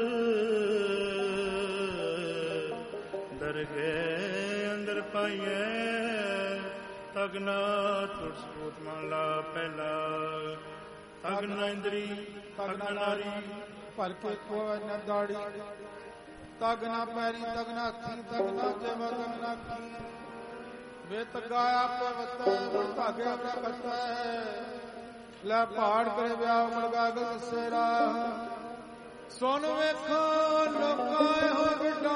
ਦਰਗੇ ਅੰਦਰ ਪਾਈਐ ਤਗਨਾ ਤੁਰ ਸੂਤ ਮਹਲਾ ਪਹਿਲਾ। ਤਗਨਾ ਇੰਦਰੀ ਤਗਨਾ ਨਾਰੀ ਭਰ ਕੇ ਕੋਈ ਨ ਦਾੜੀ ਤਗਨਾ ਪੈਰੀ ਤਗਨਾ ਹੱਥੀ ਤਗਨਾ ਜੇਵਾ ਤਗਨਾ ਕੀ ਵੇ ਤਗਾ ਆਪੇ ਵਤੈ ਵਰ ਧਾਗਿਆ ਬੜਾ ਪਤੈ ਲੈ ਪਹਾੜ ਕਰੇ ਵਿਆਹ ਮਲਗਾ ਗਲ ਸੇਰਾ ਸੁਣ ਵੇਖੋ ਲੋਕਾਂ ਹੋ ਬਿਟਾ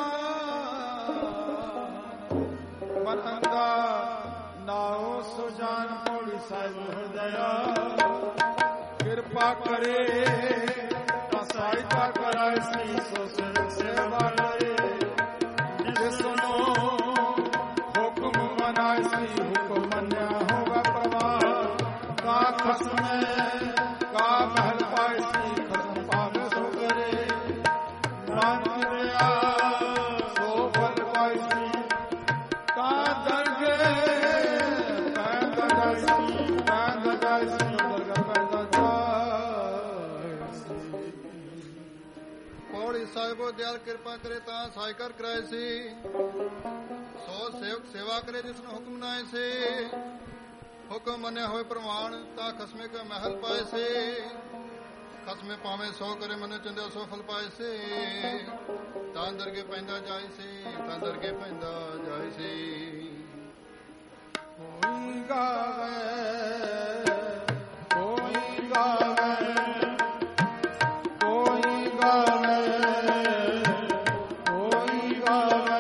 ਮਤੰਗਾ ਨਾਉ ਸੁਜਾਨ ਪੌੜੀ ਸਾਹਿਬ ਹਰਦਇਆ ਕਿਰਪਾ ਕਰੇ ਤਾਂ ਸਹਾਇਤਾ ਕਰਾਏ ਸੀ ਸੋ ਸਿਰ ਸੇਵਾ ਕਰੇ ਜਿਸ ਨੂੰ ਹੁਕਮ ਮਨਾਏ ਸੀ ਹੁਕਮ ਮੰਨਿਆ ਹੋਗਾ ਪ੍ਰਵਾਨ ਕਾ ਖਸਮੇ ਕਾ ਮਹਿਲ ਪਾਏ ਸੀ ਖਸਮ ਪਾਵੇ ਸੋ ਕਰੇ ਨਾਨਕ ਦਿਆ ਸੋ ਫਲ ਪਾਏ ਸੀ ਕਾ ਦਰਗੇ ਕਾ ਦਰਗਾਹ ਸੀ ਕਾ ਦਰਗਾਹ ਸੀ ਦਰਗਾਹ ਪੈਦਾ ਜਾਏ ਸੀ। ਪੌੜੀ ਸਾਹਿਬੋ ਦਿਆਲ ਕਿਰਪਾ ਕਰੇ ਤਾਂ ਸਾਇਕਰ ਕਰਾਏ ਸੀ ਸੋ ਸੇਵਕ ਸੇਵਾ ਕਰੇ ਜਿਸ ਨੂੰ ਹੁਕਮ ਨਾਏ ਸੇ ਹੁਕਮ ਮੰਨਿਆ ਹੋਏ ਪ੍ਰਮਾਣ ਤਾਂ ਖਸਮੇ ਕਾ ਮਹਿਲ ਪਾਏ ਸੇ ਖਸਮੇ ਪਾਵੇਂ ਸੋ ਕਰੇ ਮਨ ਚੰਦਿਆ ਸੋ ਫਲ ਪਾਏ ਸੇ ਤਾਂ ਦਰਗੇ ਪੈਂਦਾ ਜਾਏ ਸੇ ਤਾਂ ਦਰਗੇ ਪੈਂਦਾ ਜਾਏ ਸੇ। ਕੋਈ ਗਾਵੇ ਕੋਈ ਗਾਵੇ ਕੋਈ ਗਾਵੇ ਕੋਈ ਗਾਵੇ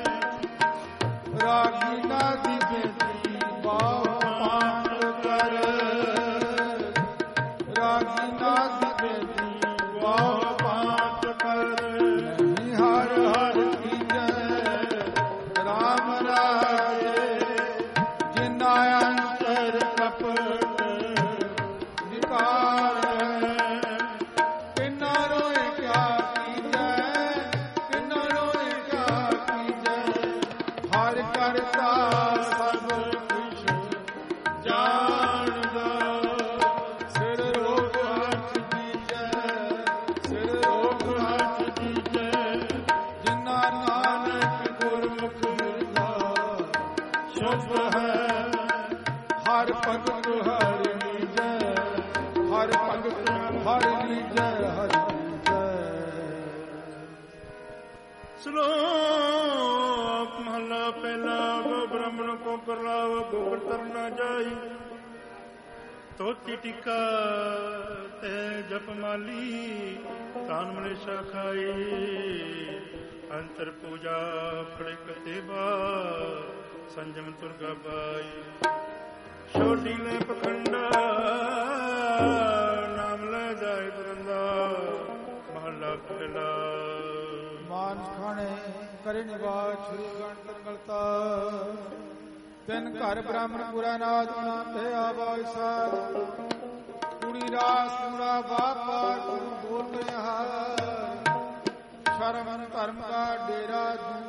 ਰਾਗੀ ਨਾ ਦੀ ਬੇਟੀ ਬਾਹ ਪਾਪ ਕਰ ਰਾਗੀ ਨਾ ਦੀ ਬੇਟੀ ਬਾਹ ਪਾਪ ਕਰ ਨਹੀਂ ਹਰ ਹਰ ਕੀਜੈ ਰਾਮ ਰਾਜੇ ਜਿਨਾ ਅੰਤਰ ਕਪਟ ਵਿਕਾਰ ਕਿੰਨਾ ਰੋਏ ਕਿਆ ਕੀਜੈ ਕਿੰਨਾ ਰੋਏ ਕਿਆ ਕੀਜੈ ਹਰ ਕਰਤਾ ਸਭ ਕੁਛ ਜਾਣਦਾ ਸਿਰ ਰੋਗ ਹੱਥ ਦੀਜੈ ਸਿਰ ਰੋਗ ਹੱਥ ਦੀਜੈ ਜਿਨਾ ਨਾਨਕ ਗੁਰਮੁਖ ਮਿਲਦਾ ਸ਼ੁਭ ਹੈ ਹਰ ਭਗਤ ਹਰ ਲੀਜੈ ਹਰ ਭਗਤ ਹਰ ਲੀਜੈ ਹਰ ਲੀਜੈ। ਸਲੋਕ ਮਹਲਾ ਪਹਿਲਾ। ਗੋ ਬ੍ਰਾਹਮਣ ਕੋ ਕਰਲਾਵ ਗੋਬਰ ਤਰਨਾ ਜਾਈ ਤੋਤੀ ਟਿਕਾ ਤੇ ਜਪ ਮਾਲੀ ਤਾਨ ਮਲੇਸ਼ਾ ਖਾਈ ਅੰਤਰ ਪੂਜਾ ਫੜੇ ਕਤੇਬਾ ਸੰਜਮ ਤੁਰਗਾ ਬਾਈ ਛੋਟੀ ਲੈ ਪਖੰਡਾ ਨਾਮ ਲੈ ਜਾਏ ਬਰੰਦਾ ਮਹਲਾ ਪਹਿਲਾ। ਮਾਨਸ ਖਾਣੇ ਕਰੇ ਨਿਵਾਸ ਸ਼੍ਰੀ ਗਣਤਨ ਗਲਤਾ ਤਿੰਨ ਘਰ ਬ੍ਰਾਹਮਣ ਪੁਰਾ ਨਾਦ ਮਨਾ ਤੇ ਆਵਾਇ ਸਾਧ ਕੁੜੀ ਰਾਸ ਪੂਰਾ ਬਾਪਾ ਗੁਰੂ ਬੋਲ ਹਾਰ ਧਰਮ ਧਰਮ ਕਾ ਡੇਰਾ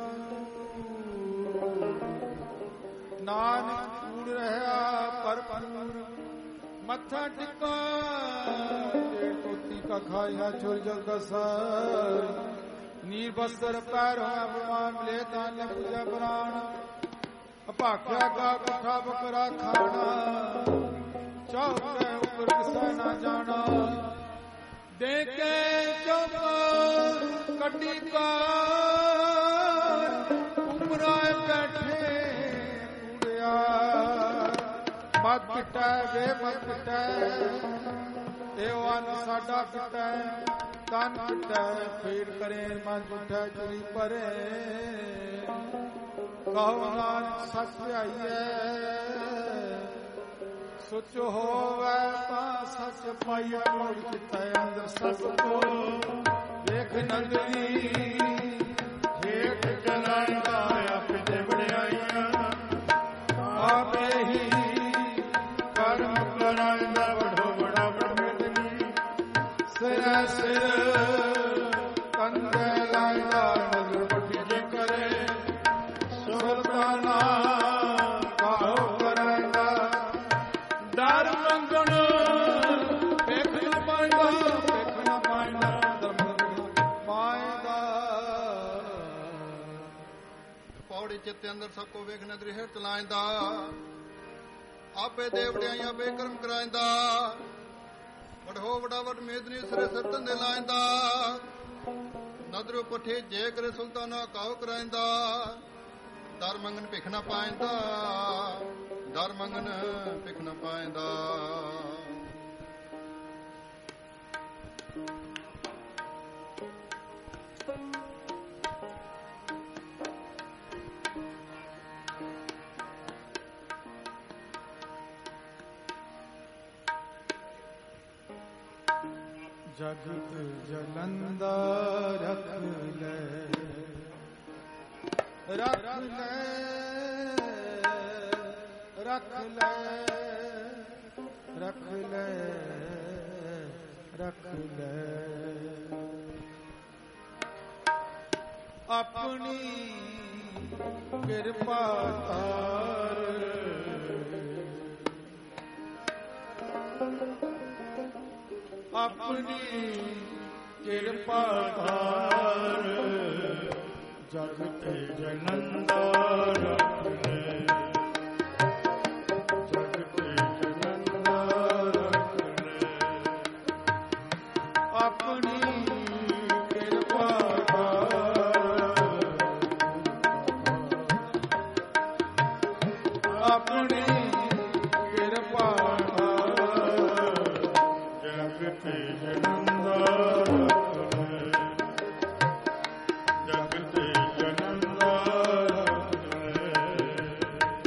ਦੂਰ, ਨਾਨਕ ਕੂੜ ਰਹਾ ਭਰਪੂਰ। ਮੱਥਾ ਟਿਕਾ ਜੇ ਟੋਤੀ ਕਾ ਖਾਇਆ ਚੁਰ ਜਲ ਦਸਰ, ਨੀਰ ਬਸਰ ਪੈਰ ਹੋਇਆ ਭਗਵਾਨ ਮਿਲੇ ਤਾਂ ਨ ਪੂਜਾ ਪ੍ਰਾਣ। ਅਭਾਖਿਆ ਕਾ ਕਥਾ ਬਕਰਾ ਖਾਣਾ, ਚੌਕੇ ਉੱਪਰ ਕਿਸੈ ਨਾ ਜਾਣਾ। ਦੇ ਕੇ ਚੁੱਪ ਕੱਢੀ ਕਾਰ, ਉਮਰਾਏ ਬੈਠੇ ਕੂੜਿਆ। ਮਤ ਪਿਟੈ ਵੇ ਮਤ ਪਿਟੈ, ਇਹ ਵਨ ਸਾਡਾ ਪਿਟੈ। ਤਨ ਪਿਟੈ ਫੇਰ ਕਰੇ, ਮਨ ਪਿਟੈ ਚੁਰੀ ਪਰੇ। ਕਹੋ ਨਾਨਕ ਸੱਚ ਧਿਆਈਐ, ਸੁਚ ਹੋਵੇ ਤਾਂ ਸੱਚ ਪਾਈਐ। ਮੋੜ ਚਿਤੈ ਅੰਦਰ ਸਭ ਕੋ ਵੇਖ ਨੰਦਨੀ, ਹੇਠ ਜਲਾਂਦਾ ਆਪੇ ਦੇ ਵਡਿਆਈਆਂ। ਆਪੇ ਹੀ ਕਰਮ ਕਰਾਂਦਾ ਵਡੋ ਬੜਾ ਵਡਮੇਦਨੀ। ਸਿਰੈ ਸਿਰ ਕੰਦੇ ਲਾਂਦਾ ਨਜ਼ਰ ਵੱਡੀ ਜੇ ਕਰੇ। ਸੁਲਤਾਨਾ ਕਾਹੋ ਕਰਾਂਗਾ, ਡਰ ਮੰਗਣ ਵੇਖ ਨਾ ਪਾਏਗਾ, ਵੇਖ ਨਾ ਪਾਏਗਾ ਪਾਏਗਾ। ਪੌੜੀ ਚਿੱਤੇ ਅੰਦਰ ਸਭ ਕੋ ਵੇਖ ਨਦਰੀ ਹੇਠ ਚਲਾਇਂਦਾ। ਆਪੇ ਦੇ ਵਡਿਆਈਆਂ ਬੇਕਰਮ ਕਰਾਇਂਦਾ। ਵਡੋ ਵਡਾ ਵਡ ਮੇਦਨੀ ਸਿਰੇ ਸਿਰ ਧੰਦੇ ਲਾਇਂਦਾ। ਨਦਰੋ ਪੱਠੇ ਜੇ ਕਰੇ ਸੁਲਤਾਨਾ ਕਾਹੋ ਕਰਾਇਂਦਾ। ਦਰ ਮੰਗਨ ਭਿਖ ਨਾ ਪਾਇਂਦਾ, ਦਰ ਮੰਗਨ ਭਿਖ ਨਾ ਪਾਇਂਦਾ। ਜਗਤ ਜਲੰਦਾ ਰਖ ਲੈ, ਰਖ ਲੈ, ਰਖ ਲੈ, ਰਖ ਲੈ, ਰਖ ਲੈ। ਆਪਣੀ ਕਿਰਪਾ ਤਾਰ, ਆਪਣੀ ਕਿਰਪਾ ਧਾਰ। ਜਗਤ ਜਨੰਦਾ ਰਖ ਲੈ, ਜਗਤ ਜਨੰਦਾ ਰਖ ਲੈ। ਆਪਣੀ ਕਿਰਪਾ ਧਾਰ, ਆਪਣੀ ਕਿਰਪਾ ਜਗਤ ਜਨੰਦਾ ਰਖ ਲੈ, ਜਗਤ ਜਨੰਦਾ ਰਖ ਲੈ।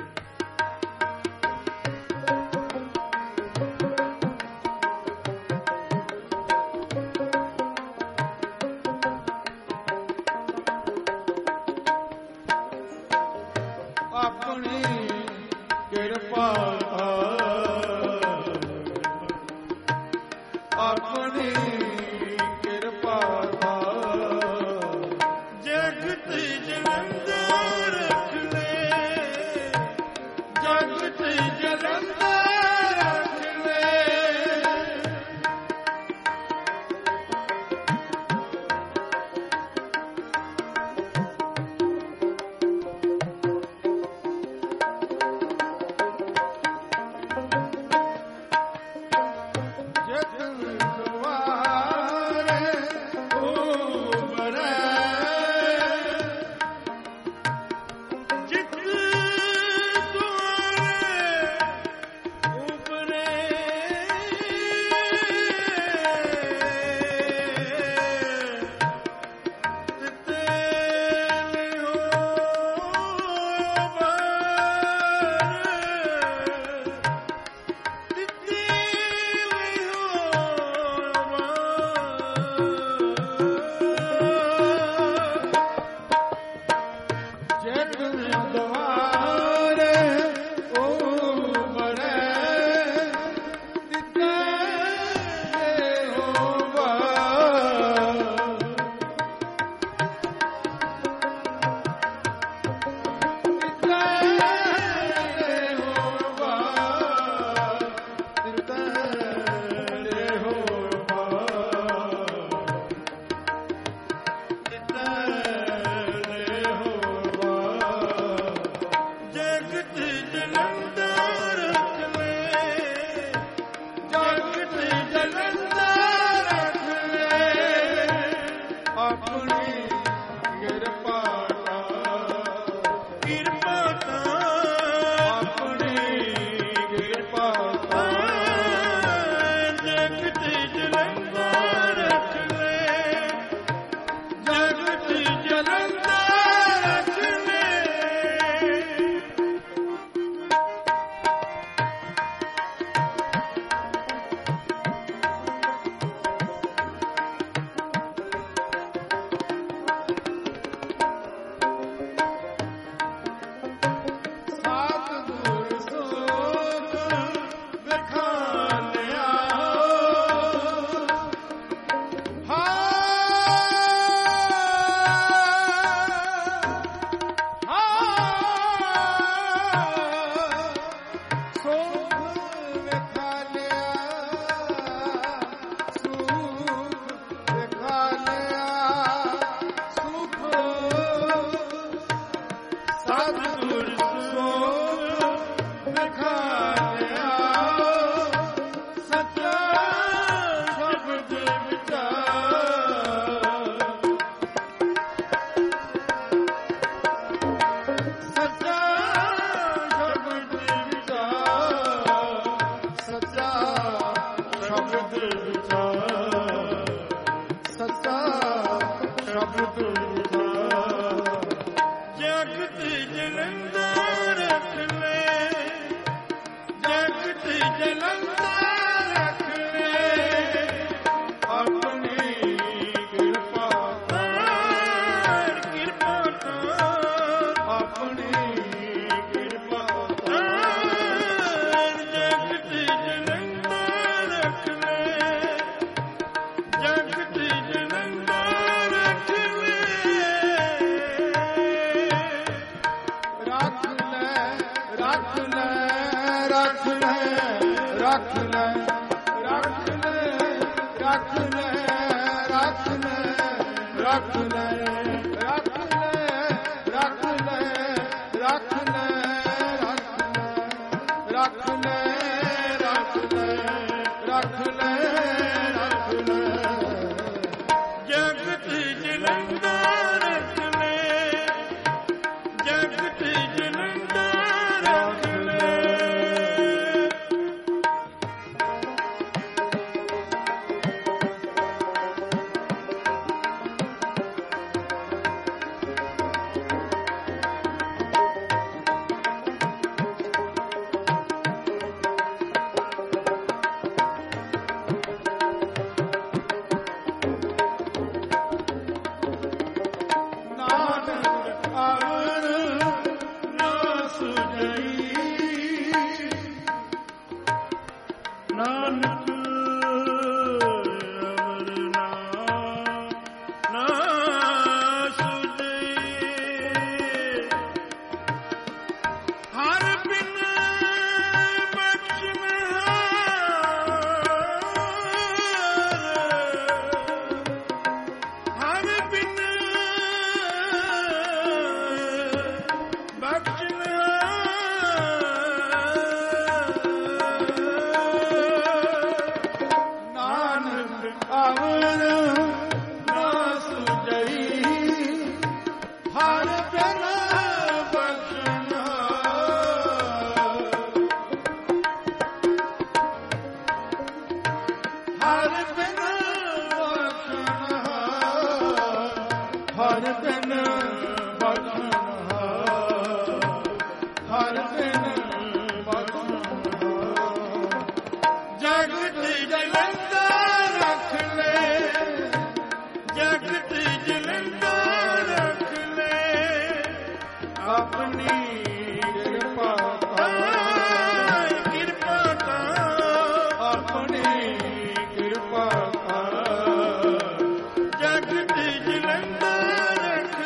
ਜਗਤ ਜਲੰਧਰ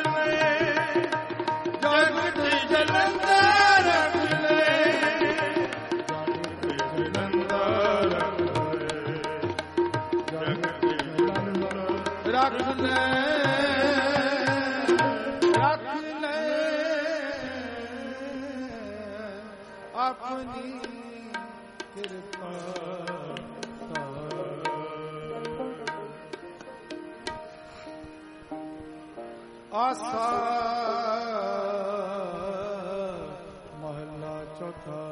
ਆਸਾ ਮਹਲਾ ਚੌਥਾ।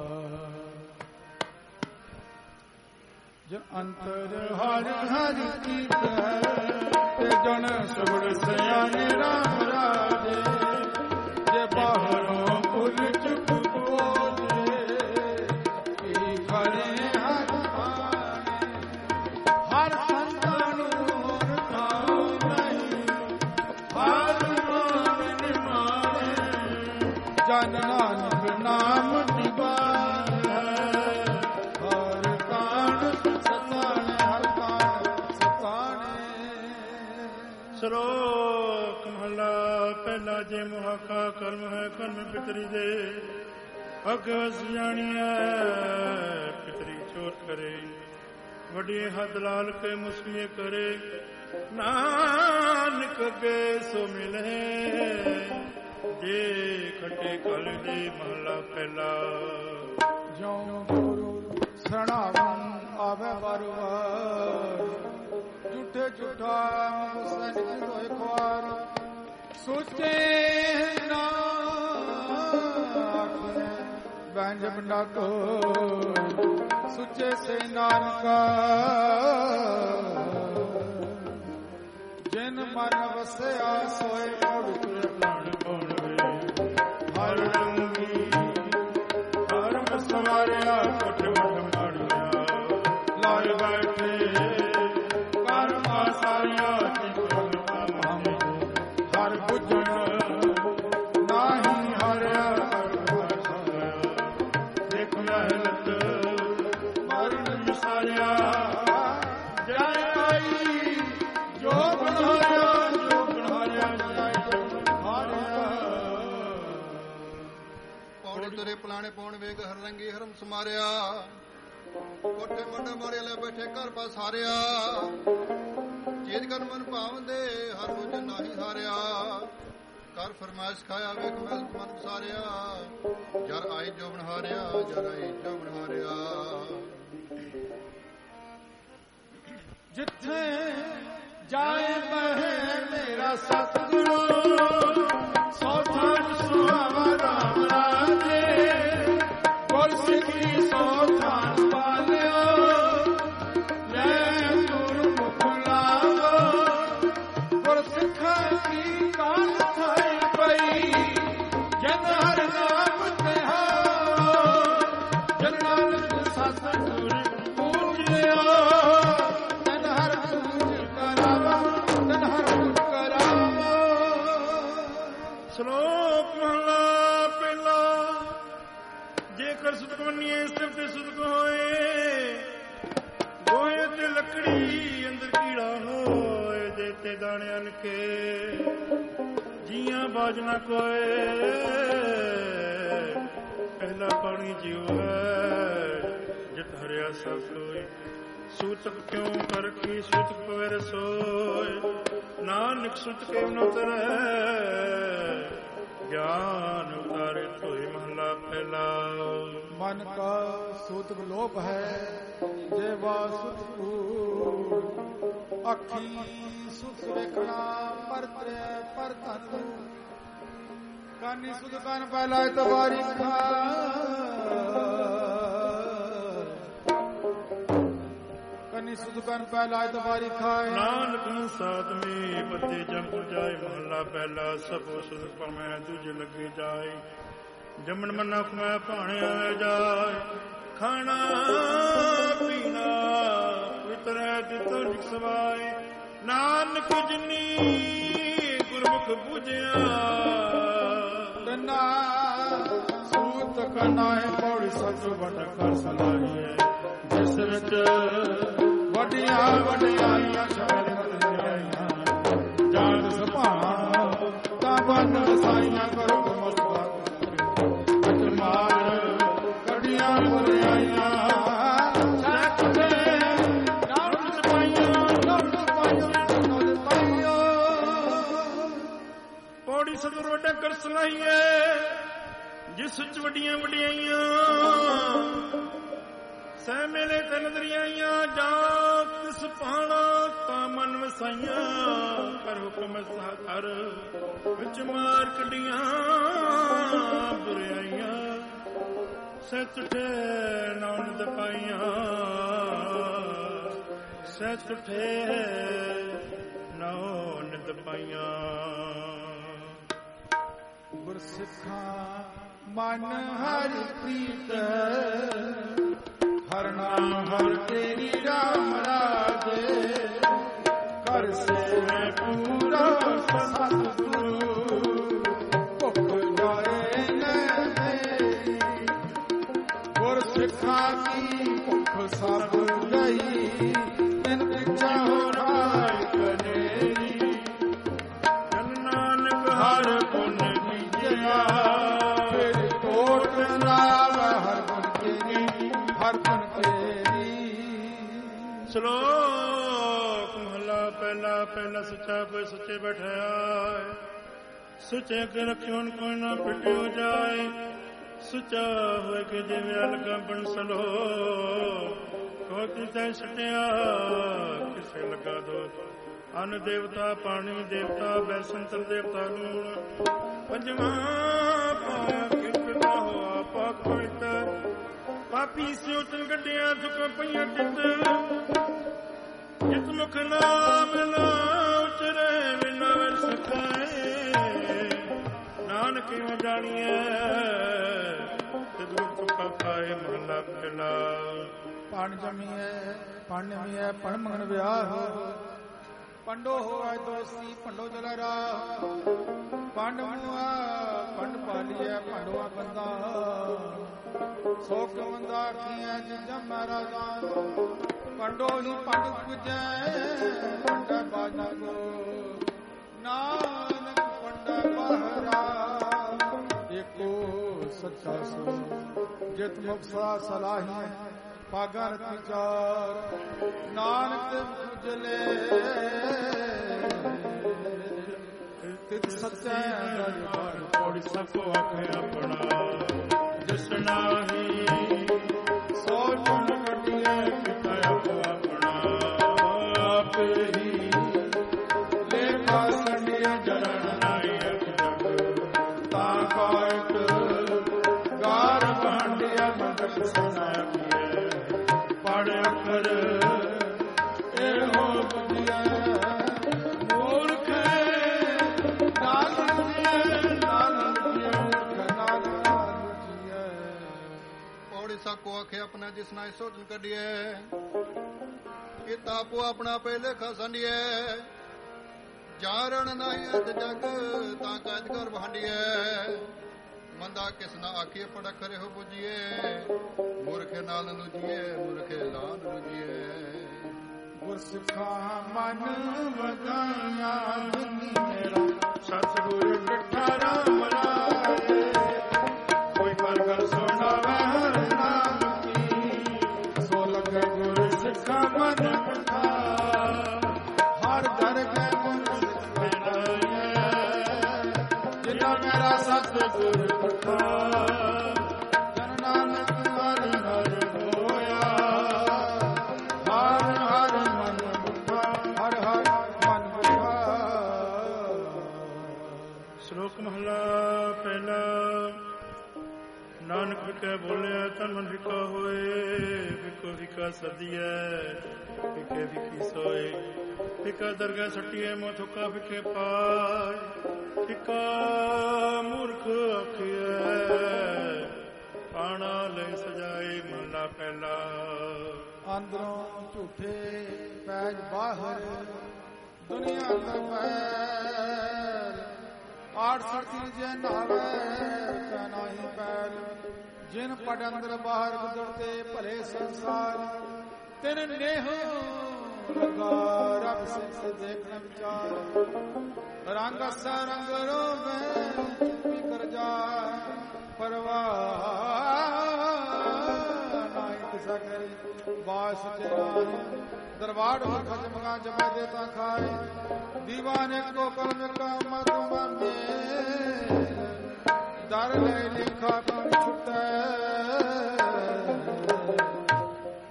ਜੋ ਅੰਤਰ ਹਰ ਹਰਿ ਕੀਤ ਹੈ ਤੇ ਜਨ ਸੁਗੜ ਸਿਆਣੇ ਰਾਮ ਰਾਜੇ। ਜੇ ਬਾਹਰੋਂ ਭੁੱਲ ਚੁੱਕ ਬੋਲੇ ਕੀ ਖੜੇ ਹਰ ਪਾਣੇ। ਹਰ ਸੰਤਾਂ ਨੂੰ ਹੋਰ ਥਾਂ ਨਹੀਂ ਹਰ ਨਾਮ ਨਿਮਾਣੇ। ਜਨ ਨਾਨਕ ਨਾਮ ਨਿਵਾਰੇ ਹਰ ਕਾਣ ਸਤਾਣੇ ਹਰ ਕਾਣ ਸਤਾਣੇ। ਸ਼ਲੋਕ ਮਹਲਾ ਪਹਿਲਾ। ਜੇ ਮੁਹਾਕਾ ਕਰਮ ਹੈ ਕਰਮ ਪਿਤਰੀ ਦੇ ਅਗ ਵਸਿਆਣੀਐ। ਪਿਤਰੀ ਚੋਰ ਕਰੇ ਵੱਡੀ ਹੱਦ ਲਾਲ ਕੇ ਮੁਸਕੀਏ ਕਰੇ। ਨਾਨਕ ਅੱਗੇ ਸੋ ਮਿਲੇ ਜੇ ਖੱਟੇ ਕਲ ਦੇ। ਮਹਲਾ ਪਹਿਲਾ। ਜਿਉ ਗੁਰੂ ਸਰਣਾਵਨ ਆਵੇ ਵਾਰ ਵਾਰ। ਝੂਠੇ ਝੂਠਾ ਸਨਿਤ ਹੋਏ ਖਵਾਰ। ਸੋਚੇ ਨਾ ਆਖੇ ਬੰਜ ਬੰਡਾ ਕੋ। ਸੁਚੇ ਸੇ ਨਾਨਕਾ ਜਿਨ ਮਨ ਵਸਿਆ ਸੋਏ ਪਵਿੱਤਰ ਪ੍ਰਾਣ ਪਾਉਣ ਵੇ। ਹਰ ਰੰਗੀ ਹਰ ਮਸਵਾਰਿਆ ਕੁੱਟ ਮਠ ਮਾੜਿਆ। ਲਾਏ ਬੈਠੇ ਕਰ ਮਾਸਾਰਿਆ ਚਿਤਰਨ ਪਾਵਾਂ। ਹਰ ਬੁੱਝਣ ਨਾਹੀ ਹਰਿਆ ਹਰ ਸਾਰਿਆ। ਦੇਖ ਮਹਿਲਤ ਮਰਨ ਵਿਸਾਰਿਆ। ਜੈ ਆਈ ਜੋ ਬਣਾਇਆ ਜੋ ਬਣਾਇਆ ਜੈ ਹਾਰਿਆ। ਪੌੜੀ ਤੁਰੇ ਪਲਾਣੇ ਪੌਣ ਵੇਗ ਹਰ ਰੰਗੀ ਹਰਮ ਸਮਾਰਿਆ। ਕੋਠੇ ਮੰਡੇ ਮਾਰੇ ਲੈ ਬੈਠੇ ਘਰ ਪਾਸ ਹਾਰਿਆ। ਚੇਤ ਕਰ ਮਨ ਭਾਵਦੇ ਹਰ ਬੁਝ ਨਾਹੀ ਹਾਰਿਆ। ਕਰ ਫਰਮਾਇਸ਼ ਖਾਇਆ ਵੇਖ ਮਹਿਲ ਮਨ ਵਿਸਾਰਿਆ। ਜਰ ਆਈ ਜੋ ਬਣਹਾਰਿਆ ਜਰ ਆਈ ਜੋ ਬਣਹਾਰਿਆ। ਜਿੱਥੇ ਜਾਏ ਬਹਿ ਮੇਰਾ ਸਤਿਗੁਰੂ। ਸੋ ਥਾਨ ਸੁਹਾਵਾ ਰਾਮ ਰਾਜੇ। ਗੁਰ ਸਿੱਖੀ ਸੋ ਥਾਨ ਪਾਲਿਓ। ਲੈ ਗੁਰਮੁਖ ਲਾਵੋ ਗੁਰ ਸਿੱਖਾਂ ਕੀ ਕਾਲ ਥਾਈ ਪਈ। ਜਨ ਹਰ ਨਾਮ ਤਿਹਾਰੋ ਜਨ ਨਾਨਕ ਸਤਿਗੁਰ ਪੂਜਿਓ। ਜਨ ਹਰ ਪੂਜ ਕਰਾਵਾ ਜਨ ਹਰ ਪੂਜ ਕਰਾਵਾ। ਸ਼ਲੋਕ ਮਹਲਾ ਪਹਿਲਾ। ਜੇਕਰ ਸੁਤਕ ਮੰਨੀਏ ਸਿਰ ਤੇ ਸੁਤਕ ਹੋਏ। ਗੋਹੇ ਤੇ ਲੱਕੜੀ ਅੰਦਰ ਕੀੜਾ ਹੋਏ। ਜੇ ਤੇ ਦਾਣਿਆਂ ਕੇ ਜੀਆਂ ਬਾਜ ਨਾ ਕੋਏ। ਪਹਿਲਾ ਪਾਣੀ ਜਿਉ ਹੈ ਜਿਤ ਹਰਿਆ ਸਭ ਕੋਈ। ਸੂਤਕ ਕਿਉ ਕਰ ਰਖੀ ਸੂਤਕ ਪਵੇ ਰਸੋਏ। ਨਾਨਕ ਸੁਤ ਕੇ ਨ ਉਤਰੈ ਗਿਆਨ ਉਤਾਰੇ ਧੋਏ। ਮਹਲਾ ਪਹਿਲਾ। ਮਨ ਕਾ ਸੂਤਕ ਲੋਭ ਹੈ ਜੇ ਵਾ ਸੁਤਕੂ। ਅੱਖੀ ਸੁਤ ਵੇਖਣਾ ਪਰਤਰੇ ਪਰ ਧਨ। ਕਾਨੀ ਸੁਧ ਕਨ ਪਹਿਲਾ ਤਵਾਰੀ ਖਾ। ਕਨੀ ਸੁਧ ਕਨ ਪਹਿਲਾ ਤਵਾਰੀ ਖਾਏ। ਨਾਨਕ ਸਾਧਮੀ ਬੱਤੇ ਜਮ ਜਾਏ। ਮਹਲਾ ਪਹਿਲਾ। ਸਭੋ ਸੁਧ ਪਮੈ ਤੁਝ ਲੱਗੇ ਜਾਏ। ਜਮਨ ਮਨਾ ਖਮੈ ਭਾਣਿਆ ਜਾਏ। ਖਾਣਾ ਪੀਣਾ ਵਿਤਰੈ ਦਿੱਤੋ ਨਿਕ ਸਵਾਏ। ਨਾਨਕ ਜਿਨੀ ਗੁਰਮੁਖ ਬੁਝਿਆ। ਤਨਾ ਸੂਤ ਕਨਾਏ ਪੌੜੀ ਸਚ ਵਟ ਕਰ ਸਲਾਹੀਏ। ਜਿਸ ਵਿੱਚ ਵੱਡੀਆਂ ਵੱਡਿਆਈਆਂ ਸ਼ਬਦ ਮਤਿਆਈਆਂ। ਜਾਤ ਸੁਭਾਅ ਤਾਂ ਬਨ ਵਸਾਈਆਂ ਕਰੋ ਮਸਤਾ। ਮਾਰ ਕੜੀਆਂ ਬੁਰਾਈਆਂ ਸੱਚ ਦੇ ਨਾਮ ਸਪਾਈਆਂ ਨਾਮ ਸਪਾਈਆਂ ਨਾਮ ਸਪਾਈਆਂ। ਪੌੜੀ ਸਤਿਗੁਰ ਵੱਡਾ ਕਰ ਸਲਾਹੀਏ। ਜਿਸ ਵਿੱਚ ਵੱਡੀਆਂ ਵਡਿਆਈਆਂ ਸਹਿ ਮਿਲੇ ਤਨ ਦਰਿਆਈਆਂ ਜਾਂ ਤਿਸ ਪਾਣਾ ਤਾਂ ਮਨ ਵਸਾਈਆਂ ਕਰ ਹੁਕਮ ਸਾਧਰ ਵਿੱਚ ਮਾਰ ਕੱਢੀਆਂ ਬੁਰਾਈਆਂ ਸੱਚ ਠੇ ਨੌਨਦ ਪਾਈਆਂ ਸੱਚ ਠੇ ਨੌਨਦ ਪਾਈਆਂ ਗੁਰਸਿੱਖਾਂ ਮਨ ਹਰਿ ਪ੍ਰੀਤ ਹਰ ਨਾਮ ਹਰ ਤੇਰੀ ਰਾਮ ਰਾਜੇ ਕਰ ਸੇਵੈ ਪੂਰਾ ਸਤਿਗੁਰੂ ਭੁਖ ਜਾਏ ਨ ਮੇਰੀ ਗੁਰਸਿੱਖਾਂ ਕੀ ਭੁਖ ਸਭ ਗਈ ਤਿਨ ਪਿਛਾ ਹੋ ਰਾਏ ਕਨੇਰੀ ਜਨ ਨਾਨਕ ਹਰ ਗੁਣ ਕੀਜਿਆ ਫਿਰ ਕੋਟ ਨਾ ਆਵੈ ਹਰ ਗੁਣ ਤੇਰੀ ਹਰ ਗੁਣ ਤੇਰੀ। ਸ਼ਲੋਕ ਮਹਲਾ ਪਹਿਲਾ ਪਹਿਲਾ ਸੱਚਾ ਕੋਈ ਸੱਚੇ ਬੈਠਿਆ ਸੁੱਚੇ ਕੇ ਰੱਖਿਓਨ ਕੋਈ ਨਾ ਪਿਟਿਓ ਜਾਏ ਸੁੱਚਾ ਹੋਏ ਕਿ ਜਿਵੇਂ ਅਲਗਾ ਬਣ ਸਲੋ ਕੋਈ ਤੈ ਸਟਿਆ ਕਿਸੇ ਲਗਾ ਦੋ ਅਨ ਦੇਵਤਾ ਪਾਣੀ ਦੇਵਤਾ ਬੈਸੰਤਰ ਦੇਵਤਾ ਨੂੰ ਪੰਜਵਾਂ ਪਾਇਆ ਕਿਰਪਾ ਹੋਆ ਪਾਕ ਪਵਿੱਤਰ ਪਾਪੀ ਸਿਉ ਤਨ ਗੱਡਿਆ ਚੁੱਕ ਪਈਆਂ ਜਿੱਤ ਜਿਤ ਮੁਖ ਨਾਮ ਨਾ ਉਚਰੇ ਬਿਨਾ ਵਰ ਸਕਾਏ ਨਾਨਕ ਕਿਉ ਜਾਣੀਐ ਤੇ ਦੁਖ ਚੁੱਕਾ ਖਾਏ ਮਹਲਾ ਪਹਿਲਾ ਪਣ ਜਮੀਐ ਪਣ ਨਵੀਐ ਪਣ ਮੰਗਣ ਵਿਆਹ ਪੰਡੋ ਹੋਇ ਦੋਸਤੀ ਪੰਡੋ ਜਲ ਰਾਹ ਪੰਡ ਮੁਆ ਪੰਡ ਪਾਲੀਐ ਪੰਡਵਾ ਬੰਦਾ ਸੋਖ ਮੰਦਾ ਕੀਐ ਜਿਜਾ ਮਹਾਰਾਜਾ ਪੰਡੋ ਹੀ ਪੰਡ ਪੁਜੈ ਪੰਡ ਬਾਜਾ ਕੋ ਨਾਨਕ ਪੰਡ ਬਹਰਾ ਏਕੋ ਸੱਚਾ ਸੋ ਜਿਤ ਮੁਕਸਾ ਸਲਾਹੀ ਪਾਗਰ ਵਿਚਾਰ ਨਾਨਕ ਉਜਲੇ ਤਿਤ ਸੱਚੈ ਦਰਬਾਰ ਕੋੜੀ ਸਭ ਆਖੇ ਆਪਣਾ ਜਿਸ ਨਾਹੀ ਸੋ ਗੁਣ ਕੱਢੀਏ ਪਿਤਾ ਆਪਣਾ ਆਪ ਹੀ ਲੇਖਾ ਸੰਡੀਏ ਜਰਨ ਨਾਈ ਜਗ ਤਾਂ ਕਾਇਕ ਗਾਰ ਭਾਂਡਿਆ ਮੰਗਲ ਸੁਨਾਈਏ ਪੜ ਕਰ ਇਹੋ ਬੁਝਿਆ ਮੂਰਖ ਨਾਨਕ ਜੀ ਨਾਨਕ ਜੀ ਨਾਨਕ ਜੀ ਪੌੜੀ ਸਾਕੋ ਆਖੇ ਆਪਣਾ ਜਿਸ ਨਾਲ ਸੋਚਨ ਕੱਢੀਏ ਕਿ ਤਾਪੋ ਆਪਣਾ ਪਹਿਲੇ ਖਸੰਡੀਏ ਜਾਰਣ ਨਹੀਂ ਅਤ ਜਗ ਤਾਂ ਕਾਜ ਕਰ ਭਾਂਡੀਏ ਮੰਦਾ ਕਿਸ ਨਾ ਆਖੀਏ ਪੜਖਰੇ ਹੋ 부ਜੀਏ ਮੂਰਖੇ ਨਾਲ ਲੁਜੀਏ ਮੂਰਖੇ ਲਾਨ ਲੁਜੀਏ ਗੁਰਸਿੱਖਾਂ ਮਨ ਵਗਾਇਆ ਜਿਨੀ ਮੇਰਾ ਸਤਿਗੁਰ ਮਿੱਠਾ ਰਾਮ ਰਾਏ ਕੋਈ ਪਰ ਗੱਲ ਸੁਣਾਵੇ ਹਰ ਨਾਮ ਕੀ ਸੋ ਲਗੇ ਗੁਰਸਿੱਖਾਂ ਮਨ ਮਿੱਠਾ ਹਰ ਦਰ ਕੇ ਗੁਰਸਿੱਖ ਬਣਾਏ ਜਿਨਾ ਮੇਰਾ ਸਤਿਗੁਰ ਮਿੱਠਾ ਜਨ ਨਾਨਕ ਹਰ ਹਰ ਹੋਇਆ ਹਰ ਹਰ ਮਨ ਮੁਠਾ ਹਰ ਹਰ ਮਨ ਮੁਠਾ। ਸ਼ਲੋਕ ਮਹਲਾ ਪਹਿਲਾ ਨਾਨਕ ਵਿਖੇ ਬੋਲਿਆ ਤਨ ਮਨ ਵਿਕਾ ਹੋਏ ਵਿਕੋ ਵਿਕਾ ਸਦੀਐ ਵਿਕੇ ਵਿਕੀ ਸੋਏ ਵਿਕਾ ਦਰਗਾਹ ਸੱਟੀਏ ਮੋ ਥੁਕਾ ਵਿਖੇ ਪਾਏ ਵਿਕਾ ਮੂਰਖ ਆਖਿਐ ਪਾਣਾ ਲੈ ਸਜਾਏ ਮਹਲਾ ਪਹਿਲਾ ਅੰਦਰੋਂ ਝੂਠੇ ਪੈਜ ਬਾਹਰ ਦੁਨੀਆ ਅੰਦਰ ਪੈਰ ਆਠ ਸੜਤੀ ਜੇ ਨਾਵੇ ਕਨਾਹੀ ਪੈਰ ਜਿਨ ਪੜ ਅੰਦਰ ਬਾਹਰ ਗੁਜ਼ਰਤੇ ਭਲੇ ਸੰਸਾਰ ਤਿਨ ਨੇਹ ਲਗਾ ਰੱਬ ਸਿੱਖ ਦੇਖਣ ਵਿਚਾਰ ਰੰਗ ਅਸਾ ਰੰਗ ਰੋਵੇ ਚੁੱਪੀ ਕਰ ਜਾ ਪਰਵਾਹ ਕਰੇ ਬਾਸ ਚਰਾਏ ਦਰਬਾਰ ਹੋ ਖਜਮਗਾ ਜਮੈ ਦੇਤਾ ਖਾਏ ਦੀਵਾਨੇ ਕੋ ਕਲਮ ਕਾ ਮਤਮਾ ਮੇ ਦਰ ਲੈ ਲਿਖਾ ਪਰ ਛੁਟੈ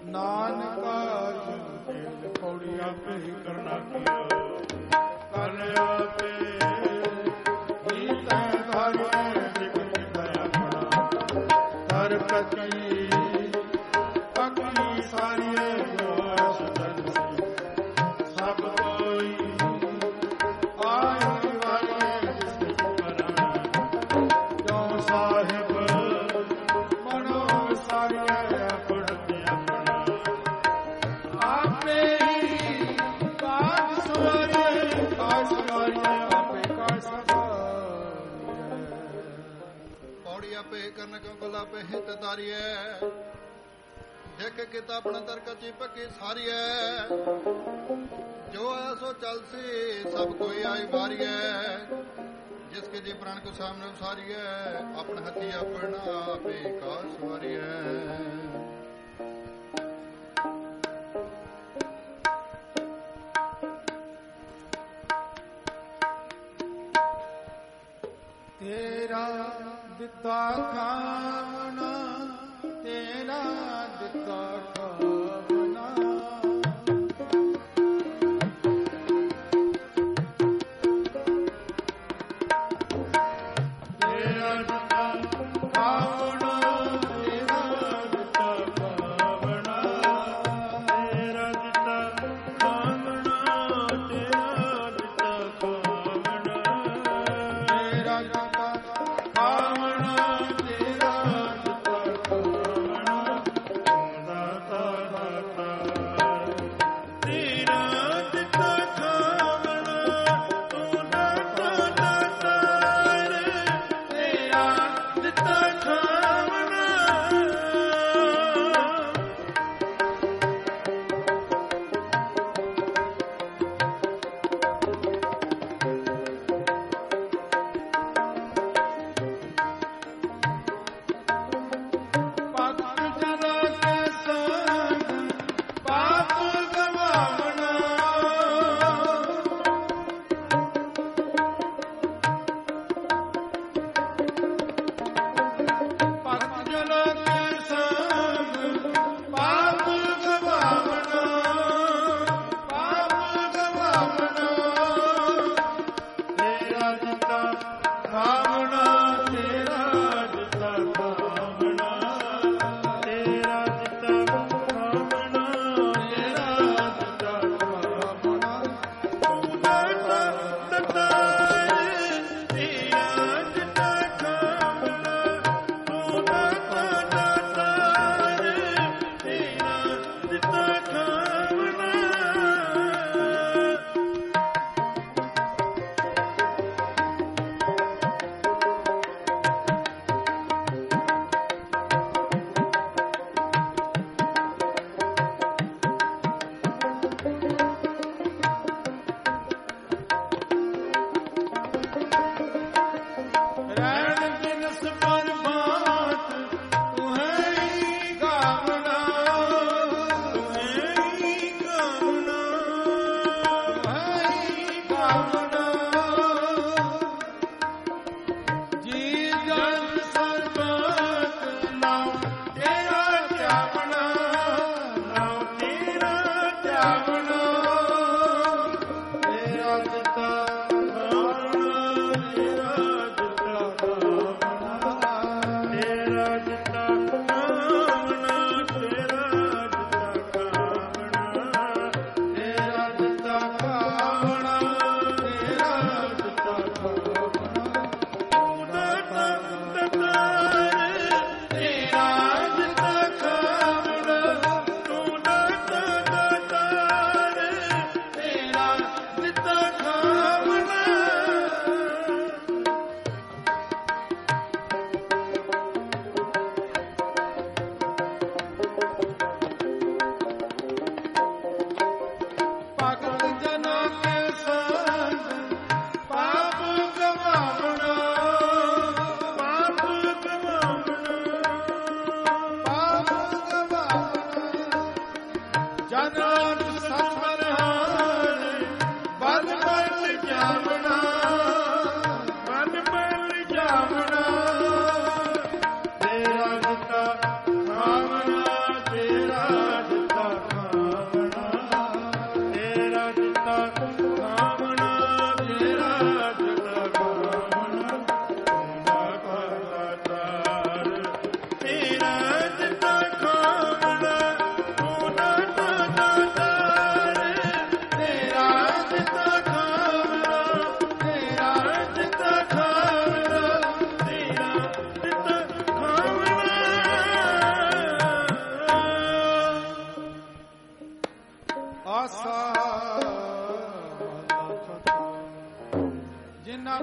ਆਪੇ ਕਰਨ ਕਿਉ ਗੱਲਾਂ ਪੇ ਹਿੱਤ ਤਾਰੀਐ ਦੇਖ ਕੀਤਾ ਆਪਣਾ ਤਰਕ ਚੀ ਪੱਕੀ ਸਾਰੀਐ ਜੋ ਆਇਆ ਸੋ ਚਲਸੀ ਸਭ ਕੋਈ ਆਈ ਵਾਰੀਐ जिसके जी प्राण को सामने उसारी है अपने हथी अपना आपे का सवारी है तेरा दिता खावना तेरा दिता खावना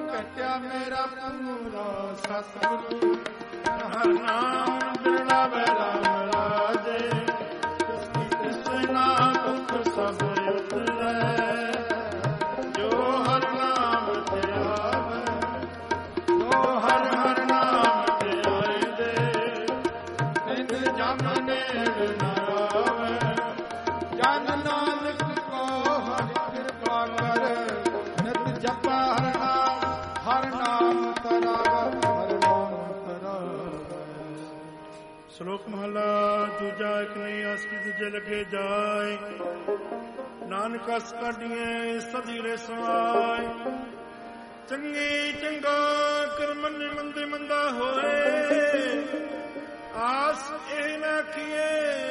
ਭੇਟਿਆ ਮੇਰਾ ਪੂਰਾ ਸਤਿਗੁਰੂ ਹਰ ਨਾਮ ਬਿਰਲਾ ਬੈਲਾ ਰਾਜੇ ਤਿਸਕੀ ਤਿਸਨਾ ਦੁਖ ਸਭ ਉਤਰੈ ਜੋ ਹਰ ਨਾਮ ਤੇ ਆਵੇ ਜੋ ਹਰ ਹਰ ਨਾਮ ਤੇ ਆਏ ਦੇ ਤਿੰਨ ਜਮ ਨੇੜ ਨਾ ਆਵੇ ਜਨ ਨਾਨਕ ਕੋ ਹਰਿ ਕਿਰਪਾ ਕਰ ਨਿਤ ਜਪਾ ਹਰ ਨਾਮ ਹਰ ਨਾਮ ਤਰਾਵ ਹਰ ਨਾਮ ਤਰਾਵ। ਸ਼ਲੋਕ ਮਹਲਾ ਦੂਜਾ। ਇੱਕ ਨਹੀਂ ਆਸ ਕੀ ਦੂਜੇ ਲੱਗੇ ਜਾਏ ਨਾਨਕ ਅਸ ਕਾਢੀਏ ਸਦੀਰੇ ਸਵਾਏ ਚੰਗੀ ਚੰਗਾ ਕਰਮਨ ਮੰਦੇ ਮੰਦਾ ਹੋਏ ਆਸ ਇਹ ਨਾ ਕੀਏ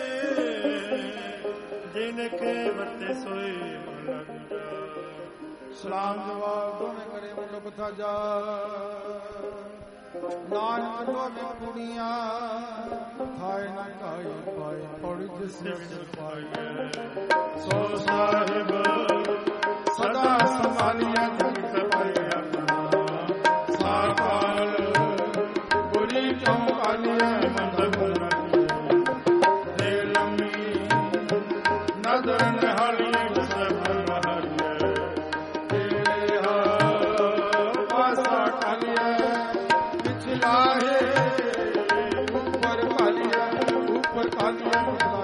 ਜਿਨ ਕੇ ਵਰਤੇ ਸੋਏ ਮਹਲਾ ਦੂਜਾ। ਸਲਾਮ ਜਵਾਬ ਦੋਵੇਂ ਕਰੇ ਮੁੱਲ ਬਥਾ ਜਾ ਨਾਨਕ ਦੋਵੇਂ ਕੁੜੀਆਂ ਖਾਏ ਨਾ ਖਾਏ ਪਾਏ ਪੌੜੀ ਜਿਸ ਵਿੱਚ ਪਾਈਏ ਸੋ ਸਾਹਿਬ ਸਦਾ ਸੰਭਾਲਿਆ ਜਗਤ ਪਰੇ ਆਪਣਾ ਸਾਕਾਲ ਬੁਰੀ ਕਿਉਂ ਕਾਲੀਆ ਮੰਦ ਬੁਰਾ ਦੇ ਲੰਮੀ ਨਦਰ ਨਿਹਾਲੀਏ ਸਭ ਹਰੀਏ ਤੇਰੇ ਹਾ ਪਾਸਾ ਕਾਲੀਆ ਪਿਛਲਾ ਹੈ ਉੱਪਰ ਕਾਲੀਆ ਉੱਪਰ ਕਾਲੀਆ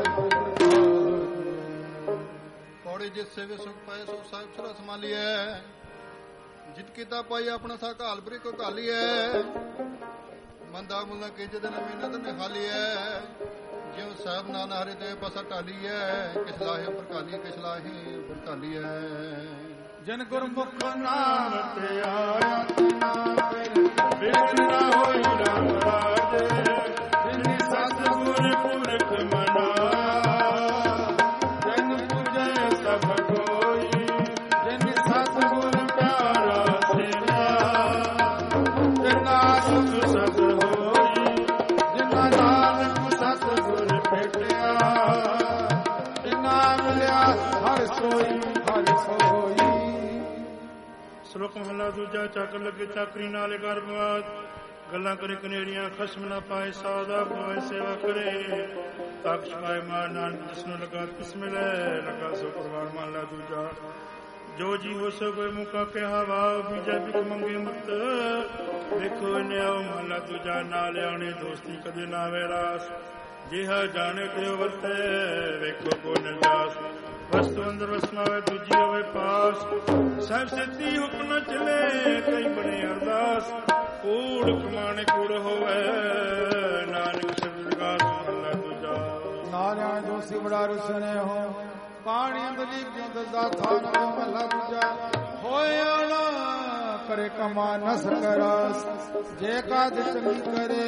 ਪੌੜੀ ਜਿਸ ਸੇਵੇ ਸੁਖ ਪਾਏ ਸੋ ਸਾਹਿਬ ਸਰਾ ਸੰਭਾਲੀਐ ਜਿਤ ਕੀਤਾ ਪਾਈ ਆਪਣਾ ਸਾ ਘਾਲ ਬਰੀ ਕੋ ਘਾਲੀਐ ਮੰਦਾ ਮੁੰਦਾ ਕੇ ਜਦਨ ਮਿਹਨਤ ਨਿਹਾਲੀਐ ਜਿਉ ਸਾਹਿਬ ਨਾਨ ਹਰੇ ਤੇ ਬਸਾ ਢਾਲੀਐ ਕਿਸ ਲਾਹੇ ਉੱਪਰ ਘਾਲੀ ਕਿਸ ਲਾਹੇ ਉੱਪਰ ਘਾਲੀਐ ਜਨ ਗੁਰਮੁਖ ਨਾਮ ਤੇ ਆਇਆ ਨਾਮ ਫਿਰ ਬਿਨ ਨਾ ਹੋਈ ਰਾਮ ਰਾਜੇ ਜਿਨੀ ਸਤਿਗੁਰ ਪੁਰਖ ਮਨਾਇਆ ਜਨ ਪੂਜੈ ਸਭ ਕੋਈ ਜਿਨ ਸਤਿਗੁਰ ਪਿਆਰਾ ਸੇਵਿਆ ਜਿਨਾ ਸੁਖ ਸਦ ਹੋਈ ਜਿਨਾ ਨਾਨਕ ਸਤਿਗੁਰ ਭੇਟਿਆ ਜਿਨਾ ਮਿਲਿਆ ਹਰ ਸੋਈ ਹਰ ਸੋਈ। ਸ਼ਲੋਕ ਮਹਲਾ ਦੂਜਾ। ਚੱਕ ਲੱਗੇ ਚਾਕਰੀ ਨਾਲੇ ਗਰਭਵਾਦ ਗੱਲਾਂ ਕਰੇ ਕਨੇੜੀਆਂ ਖਸਮ ਨਾ ਪਾਏ ਸਾਦਾ ਪਾਏ ਸੇਵਾ ਕਰੇ ਤਖਸ਼ ਪਾਏ ਮਾਰ ਨਾਨਕ ਜਿਸ ਨੂੰ ਲਗਾ ਤਿਸ ਮਿਲੇ ਲਗਾ ਸੋ ਪਰਵਾਰ ਮਹਲਾ ਦੂਜਾ। ਜੋ ਜੀ ਹੋ ਸੋ ਕੋਈ ਮੁਕਾ ਕਿਹਾ ਵਾਹ ਬੀਜਾ ਬਿਕ ਮੰਗੇ ਮੁਕਤ ਵੇਖੋ ਨਿਆਉ ਮਹਲਾ ਦੂਜਾ। ਨਾ ਲਿਆਉਣੇ ਦੋਸਤੀ ਕਦੇ ਨਾ ਵੇ ਰਾਸ ਜਿਹਾ ਜਾਣੇ ਕਿਉ ਵਰਤੇ ਵੇਖੋ ਕੋ ਨਿਰਦਾਸ ਵਸਤੂ ਅੰਦਰ ਵਸਨਾਵੇ ਦੂਜੀ ਹੋਵੇ ਪਾਸ ਸਭ ਸਿੱਧੀ ਹੁਕਮ ਚਲੇ ਕਈ ਬਣੇ ਅਰਦਾਸ ਕੂੜ ਕਮਾਣੇ ਕੂੜ ਹੋਵੇ ਨਾਨਕ ਸ਼ਬਦ ਵਿਗਾਸ ਮਹਲਾ ਦੂਜਾ। ਨਾਰਿਆ ਜੋ ਸਿਮੜਾ ਰਸਨੇ ਹੋ ਪਾਣੀ ਅੰਦਲੀ ਕਿਉਂ ਦਸਦਾ ਥਾਨ ਮਹਲਾ ਦੂਜਾ। ਹੋਇਆ ਨਾ ਕਰੇ ਕਮਾ ਨਸ ਕਰਸ ਜੇ ਕਾਜ ਚੰਗੀ ਕਰੇ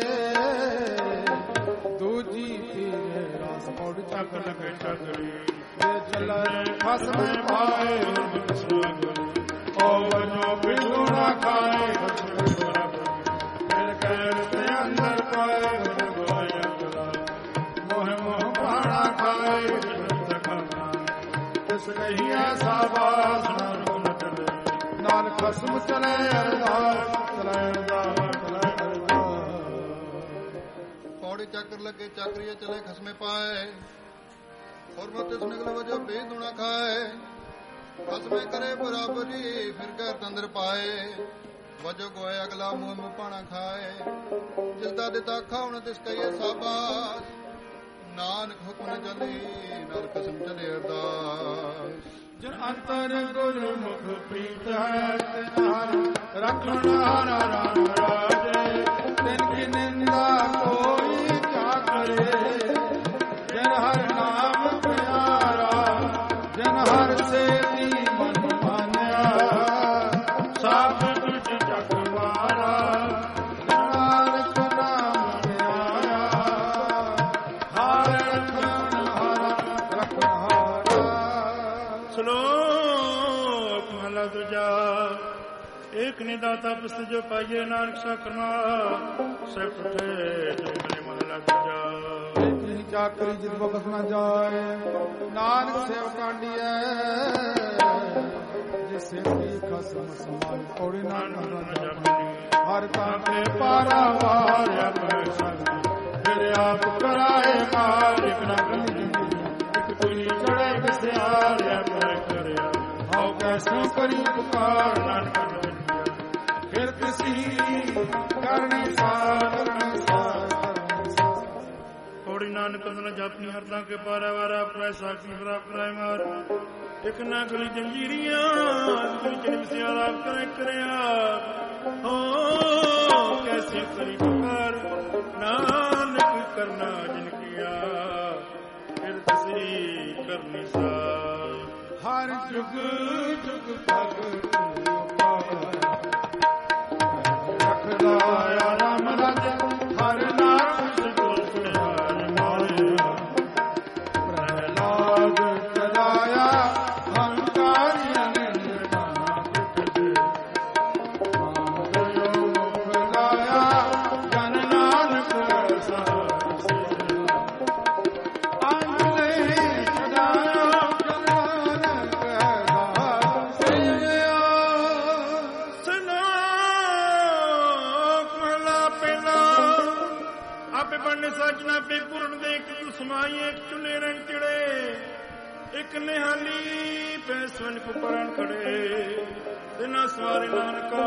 ਦੂਜੀ ਤੀਰੇ ਰਾਸ ਪੌੜ ਚੱਕ ਲਗੇ ਚੱਕਰੀ ਜੇ ਚੱਲੇ ਫਸਵੇਂ ਪਾਏ ਹੁਰਮਤ ਸੁਆਗੁਰੂ ਓ ਵਜੋ ਬਿਲੂ ਨਾ ਖਾਏ ਫਿਰ ਕਹਿ ਤੇ ਅੰਦਰ ਪਾਏ ਗੋਇਆ ਚਲਾ ਮੋਹ ਮੋਹ ਪਾਣਾ ਖਾਏ ਤਖਮਾ ਤਿਸ ਨਹੀਂ ਐਸਾ ਬਾਸ ਨਾ ਰੁਨ ਚਲੇ ਨਾਲ ਖਸਮ ਚਲੇ ਅਰਦਾਸ ਚਲੇ ਅਰਦਾਸ ਚਲੇ ਅਰਦਾਸ। ਪੌੜੀ ਚੱਕਰ ਲੱਗੇ ਚਾਕਰੀਏ ਚਲੇ ਖਸਮੇ ਪਾਏ ਹੁਰਮਤ ਇਸ ਨਿਕਲ ਵਜੋ ਬੇਦੁਣਾ ਖਾਏ ਖਸਮੇ ਕਰੇ ਬਰਾਬਰੀ ਫਿਰ ਘਰ ਤੰਦਰ ਪਾਏ ਵਜੋ ਗੋਏ ਅਗਲਾ ਮੂੰਹ ਨੂੰ ਪਾਣਾ ਖਾਏ ਜਿਸ ਦਾ ਦਿੱਤਾ ਖਾਉਣ ਤਿਸ ਕਹੀਏ ਸਾਬਾਸ ਨਾਨਕ ਹੁਕਮ ਚਲੀ ਨਾਲ ਕਸਮ ਚਲੇ ਅਰਦਾਸ। ਜਿਨ ਅੰਤਰ ਗੁਰਮੁਖ ਪ੍ਰੀਤ ਹੈ ਤਿਨ ਰਖਣ ਹਾਰਾ ਰਾਮ ਰਾਜੇ ਤਿਨ ਕੀ ਨਿੰਦਾ ਕੋਈ ਕਿਆ ਕਰੇ ਜਿਨ ਹਰ ਨਾਮ ਪਿਆਰਾ ਜਿਨ ਹਰ ਸੇਤੀ ਮਨ ਮਾਨਿਆ ਸਭ ਕੁਝ ਜਗ ਮਾਰਾ ਨਾਨਕ ਨਾਮ ਪਿਆਰਾ ਹਰ ਰਖਣ ਹਾਰਾ ਰਖਣ ਹਾਰਾ। ਸ਼ਲੋਕ ਮਹਲਾ ਦੂਜਾ। ਏਕ ਨਿਦਾਤਾ ਪੁਸਤ ਜੋ ਪਾਈਏ ਨਾਨਕ ਸਾ ਕਰਨਾ ਸੇ ਪੁੱਠੇ ਜੋ ਮਨੇ ਮਹਲਾ ਦੂਜਾ। ਏਕ ਚਾਕਰੀ ਜਿਤ ਬਖਸ ਨਾ ਜਾਏ ਨਾਨਕ ਸੇਵ ਕਾਂਡੀਐ ਸੇਤੀ ਖਸਮ ਸਮਾਈ ਪੌੜੀ ਨਾ ਜਪਨੀ ਹਰ ਤਾਂ ਤੇ ਪਾਰਾਵਾਰ ਆਪੇ ਸੰਗ ਫਿਰ ਆਪ ਕਰਾਏ ਮਾਰ ਇੱਕ ਨਾ ਕਲੀ ਇੱਕ ਤੁਲੀ ਚੜੇ ਵਿਸਿਆਰ ਆਪੇ ਕਰਿਆ ਹਉ ਕੈਸੋ ਕਰੀ ਪੁਕਾਰ ਨਾਨਕ ਫਿਰ ਕਿਸੀ ਕਰਨੀ ਸਾਰ ਪੌੜੀ ਨਾਨਕ ਅੰਦਰ ਜਪਨੀ ਹਰਦਾਂ ਕੇ ਪਾਰਾ ਵਾਰਾ ਪ੍ਰਾਇ ਸਾਖੀ ਪ੍ਰਾਪ ਕਰਾਏ ਮਾਰ ਇੱਕ ਨਾ ਗਲੀ ਜੰਜੀਰੀਆਂ ਗਲੀ ਚੜੀ ਸਿਆਲਾ ਕਰੇ ਕਰਿਆ ਹੋ ਕੈਸੀ ਕਰੀ ਪੁਕਾਰ ਨਾਨਕ ਕਰਨਾ ਜਿਨ ਕੀਆ ਫਿਰ ਤੁਸੀਂ ਕਰਨੀ ਸਾ ਹਰ ਜੁਗ ਜੁਗ ਭਗਤ ਰਖਦਾ ਰਾਮ ਰਾਜ ਹਰ ਨਾਮ ਸਤਿ ਸੁਣਾਰ ਮਾਰਿਆ ਪ੍ਰਹਲਾਦ ਤਰਾਇਆ ਹੰਕਾਰੀਆਂ ਨੇ ਨਿਰਮਾਣਾ ਕੁੱਟਦੇ ਮਾਦਿਓ ਮੁਖਲਾਇਆ ਜਨ ਨਾਨਕ ਸਹਾਰ ਸੇ ਆਂਗਲੇ ਛਡਾਇਆ ਜਨ ਨਾਨਕ ਸਹਾਰ ਸੇ ਸੁਨੋ ਮਹਲਾ ਪਹਿਲਾ ਆਪੇ ਬਣਨੇ ਸਾਜਣਾ ਪੇ ਪੂਰਨ ਦੇ ਇੱਕ ਤੂੰ ਸਮਾਈ ਇੱਕ ਚੁਨੇ ਰਣ ਚੜੇ ਇੱਕ ਨਿਹਾਲੀ ਪੈ ਸਵਨ ਕੁਪਰਨ ਖੜੇ ਤਿਨਾ ਸਵਾਰੇ ਨਾਨਕਾ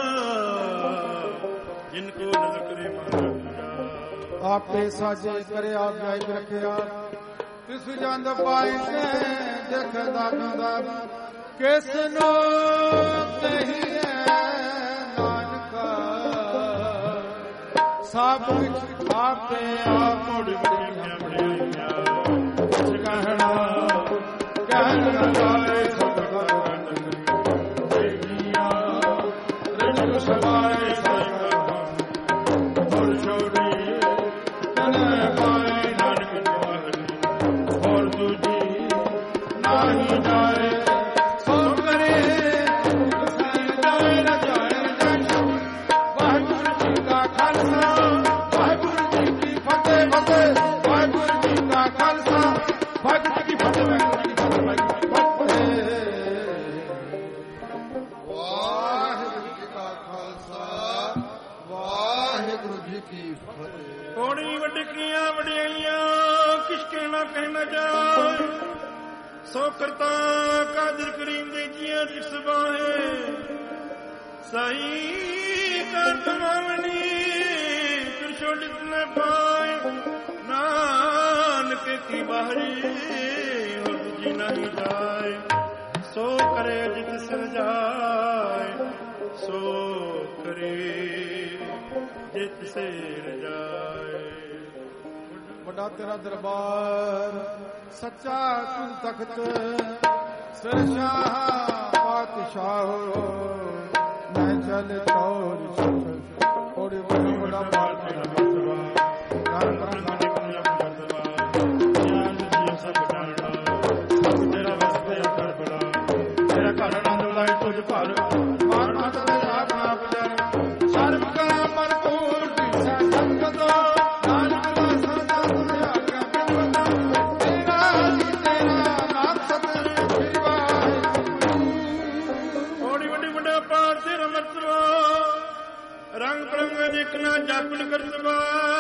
ਜਿਨ ਕੋ ਨਦਰ ਕਰੇ ਮਹਾਰਾਜ ਆਪੇ ਸਾਜੇ ਕਰੇ ਆਪ ਜਾਇ ਰੱਖਿਆ ਤਿਸ ਜੰਦ ਪਾਈ ਕੇ ਦੇਖਦਾ ਨੰਦਾ ਕਿਸ ਨੂੰ ਕਹੀਏ ਨਾਨਕਾ ਸਭ ਵਿੱਚ ਆਪੇ ਆਪ ਮੋੜ ਬੜੀਆਂ ਬੜੀਆਂ ਕਹਿਣਾ ਕਹਿਣ ਵਾਲੇ ਸਭ ਕਰਨ ਦੇਵੀਆਂ ਰਣ ਸਵਾਏ ਹੋਰ ਛੋੜੀ ਤਨੇ ਪਾਏ ਨਾਨਕ ਜਵਾਹਰੀ ਹੋਰ ਦੂਜੀ ਨਾਹੀ ਜਾਏ ਸੋ ਕਰੇ ਸਹਿ ਜਾਏ ਨਾ ਜਾਏ ਨਾ ਵਾਹਿਗੁਰੂ ਜੀ ਕਾ ਖਾਲਸਾ ਵਾਹਿਗੁਰੂ ਜੀ ਕੀ ਫਤਿਹ ਫਤਿਹ ਵਾਹਿਗੁਰੂ ਜੀ ਕਾ ਖਾਲਸਾ ਵਾਹਿਗੁਰੂ ਜੀ ਕੀ ਫਤਿਹ ਵਾਹਿਗੁਰੂ ਜੀ ਕੀ ਫਤਿਹ ਵਾਹਿਗੁਰੂ ਜੀ ਕਾ ਖਾਲਸਾ ਵਾਹਿਗੁਰੂ ਜੀ ਕੀ ਫਤਿਹ ਕੋੜੀ ਵੱਡਕੀਆਂ ਵਡਿਆਈਆਂ ਕਿਸ ਕਹਿਣਾ ਕਹਿਣਾ ਜਾਏ ਸੋ ਕਰਤਾ ਕਾਦਰ ਕਰੀਮ ਦੇ ਜੀਆਂ ਜਿਸ ਬਾਹੇ ਸਹੀ ਕਰ ਤਮਾਵਣੀ ਫਿਰ ਛੋੜਿਤ ਨ ਪਾਏ ਨਾਨਕ ਕੀ ਬਾਹਰੀ ਹੋਰ ਦੂਜੀ ਨਹੀਂ ਜਾਏ ਸੋ ਕਰੇ ਜਿਤ ਸਿਰ ਜਾਏ ਸੋ ਕਰੇ ਜਿਤ ਸਿਰ ਜਾਏ ਵੱਡਾ ਤੇਰਾ ਦਰਬਾਰ ਸੱਚਾ ਤੂੰ ਤਖਤ ਸਰਸ਼ਾਹ ਪਾਤਸ਼ਾਹ ਮੈਂ ਚਲ ਚੌਰ ਸੁਖ ਕੋੜੇ ਵੱਡਾ ਵੱਡਾ ਬਾਲ ਤੇਰਾ ਮਰਤਬਾ ਰਾਮ ਰਾਮ ਨਾਨਕ ਮੇਰਾ ਮਰਤਬਾ ਗਿਆਨ ਜੀ ਸਭ ਜਾਣਦਾ ਸਭ ਤੇਰਾ ਵਸਤੇ ਕਰ ਬੜਾ ਤੇਰਾ ਘਰ ਆਨੰਦ ਲਾਇ ਤੁਝ ਭਰ ਮਾਨ ਮਾਤਾ ਦੇ ਆਪ ਨਾ ਬਜਰ ਸਰਬ ਕਾ ਭਰਪੂਰ ਦਿਸਾ ਸੰਗਤ ਨਾਨਕ ਦਾ ਸਰਦਾ ਤੁਝ ਆਗਿਆ ਬਿਨਵਤਾ ਤੇਰਾ ਜੀ ਤੇਰਾ ਨਾਮ ਸਤਿ ਸ੍ਰੀ ਵਾਹਿਗੁਰੂ ਕੋੜੀ ਵੱਡੀ ਵੱਡਾ ਪਾਰ ਤੇਰਾ ਮਰਤਬਾ ਰੰਗ ਬਰੰਗ ਦੇਖਣਾ ਜਾਪਨ ਕਰਤਬਾ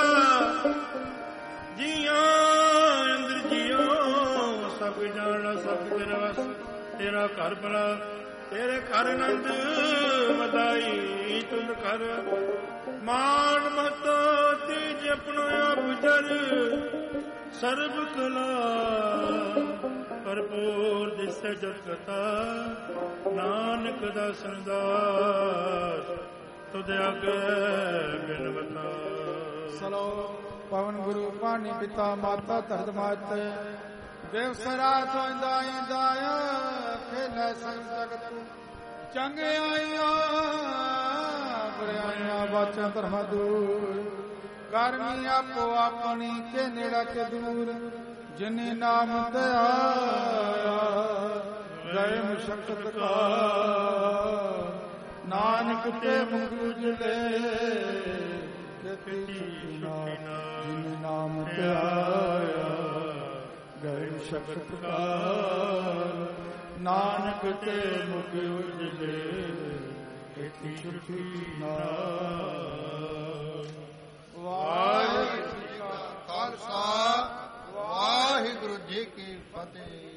ਜੀਆਂ ਅੰਦਰ ਜੀਓ ਸਭ ਜਾਣਨਾ ਸਭ ਤੇਰਾ ਵਸ ਤੇਰਾ ਘਰ ਬਣਾ ਤੇਰੇ ਘਰ ਆਨੰਦ ਵਧਾਈ ਤੁਲ ਕਰ ਮਾਨ ਮਹਤੋ ਤੇਜ ਆਪਣਾ ਆਪ ਜਰ ਸਰਬ ਕਲਾ ਭਰਪੂਰ ਦਿਸ ਜਗਤਾ ਨਾਨਕ ਦਾ ਸੰਦਾਸ ਤੁਧ ਅਗੇ ਬਿਨਵਤਾ ਸਲੋ ਪਵਨ ਗੁਰੂ ਪਾਣੀ ਪਿਤਾ ਮਾਤਾ ਧਰਤ ਮਾਤ ਦੇਵ ਸਰਾ ਤੋਂਦਾ ਇੰਦਾਇਆ ਖੇਲੇ ਸੰਗ ਜਗਤ ਚੰਗੇ ਆਈਆਂ ਬੁਰਿਆਈਆਂ ਬਾਚਾਂ ਧਰਮਾਂ ਦੂਰ ਕਰਮੀ ਆਪੋ ਆਪਣੀ ਕੇ ਨੇੜਾ ਕੇ ਦੂਰ ਜਿਨੇ ਨਾਮ ਤੇ ਆਇਆ ਗਏ ਮੁਸ਼ਕਤ ਕਾ ਨਾਨਕ ਤੇ ਮੁਕਤ ਜਲੇ ਜਤੀ ਜਿਨੇ ਨਾਮ ਤੇ ਆਇਆ ਗਏ ਮੁਸ਼ਕਤ ਕਾ ਨਾਨਕ ਤੇ ਮੁਖ ਉਜਲੇ ਇਤੀ ਸੁਖੀ ਨਾਮ। ਵਾਹਿਗੁਰੂ ਜੀ ਕਾ ਖਾਲਸਾ ਵਾਹਿਗੁਰੂ ਜੀ ਕੀ ਫਤਿਹ।